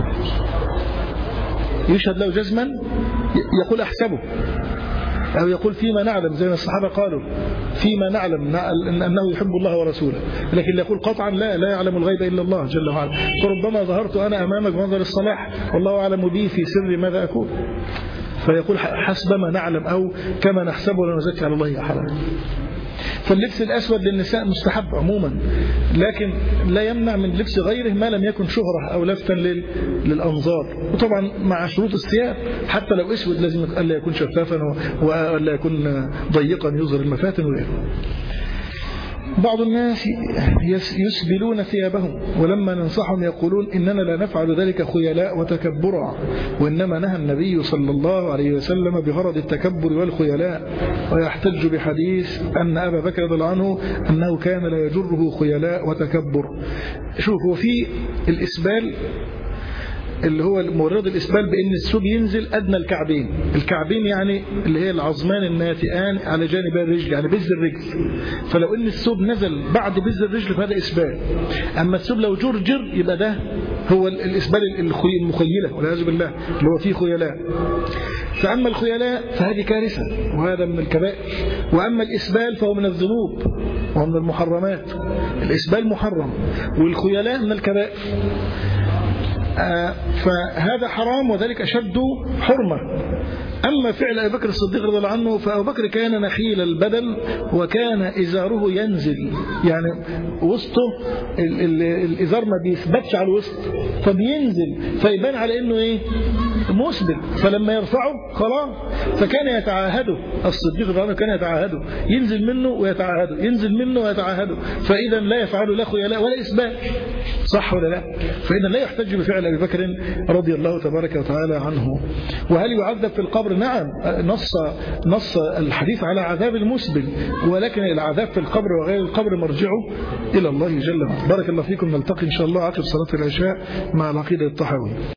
يشهد له جزما يقول أحسبه أو يقول فيما نعلم زي ما الصحابة قالوا فيما نعلم أنه يحب الله ورسوله، لكن يقول قطعا لا يعلم الغيب إلا الله جل وعلا، فربما ظهرت أنا أمامك بمنظر الصلاح والله أعلم بي في سر ماذا أكون، فيقول حسب ما نعلم أو كما نحسبه ولا نزكي على الله أحدا. فاللبس الأسود للنساء مستحب عموما لكن لا يمنع من لبس غيره ما لم يكن شهرة أو لفتا للأنظار، وطبعا مع شروط الثياب حتى لو أسود لازم ألا يكون شفافا وألا يكون ضيقا يظهر المفاتن وغيره. بعض الناس يسبلون ثيابهم، ولما ننصحهم يقولون إننا لا نفعل ذلك خيلاء وتكبرا، وإنما نهى النبي صلى الله عليه وسلم بغرض التكبر والخيلاء، ويحتج بحديث أن أبا بكر رضي الله عنه أنه كان لا يجره خيلاء وتكبر. شوفوا في الإسبال اللي هو مورد الإسبال بأن الثوب ينزل أدنى الكعبين، الكعبين يعني اللي هي العظمان الناتئان على جانب الرجل، يعني بز الرجل. فلو أن الثوب نزل بعد بز الرجل فهذا إسبال. أما الثوب لو جرجر يبقى ده هو الإسبال المخيلة والعياذ بالله اللي هو فيه خيلاء. فأما الخيلاء فهذه كارثة وهذا من الكبائر، وأما الإسبال فهو من الذنوب ومن المحرمات. الإسبال محرم والخيلاء من الكبائر، فهذا حرام وذلك أشد حرمة. أما فعل أبي بكر الصديق رضي الله عنه، فأبو بكر كان نخيل البدن وكان إزاره ينزل، يعني وسطه الإزار ما بيثبتش على الوسط فبينزل فيبان على إنه إيه مسبل، فلما يرفعه خلاص. فكان يتعاهده الصديق رضي الله عنه، كان يتعاهده ينزل منه ويتعاهده، ينزل منه ويتعاهده، فإذا لا يفعل لا خيلاء ولا إسبال، صح ولا لا؟ فإذا لا يحتج بفعل أبي بكر رضي الله تبارك وتعالى عنه. وهل يعذب في القبر؟ نعم، نص الحديث على عذاب المسبل، ولكن العذاب في القبر وغير القبر مرجعه إلى الله جل وعلا. بارك الله فيكم، نلتقي إن شاء الله عقب صلاة العشاء مع العقيدة الطحاوية.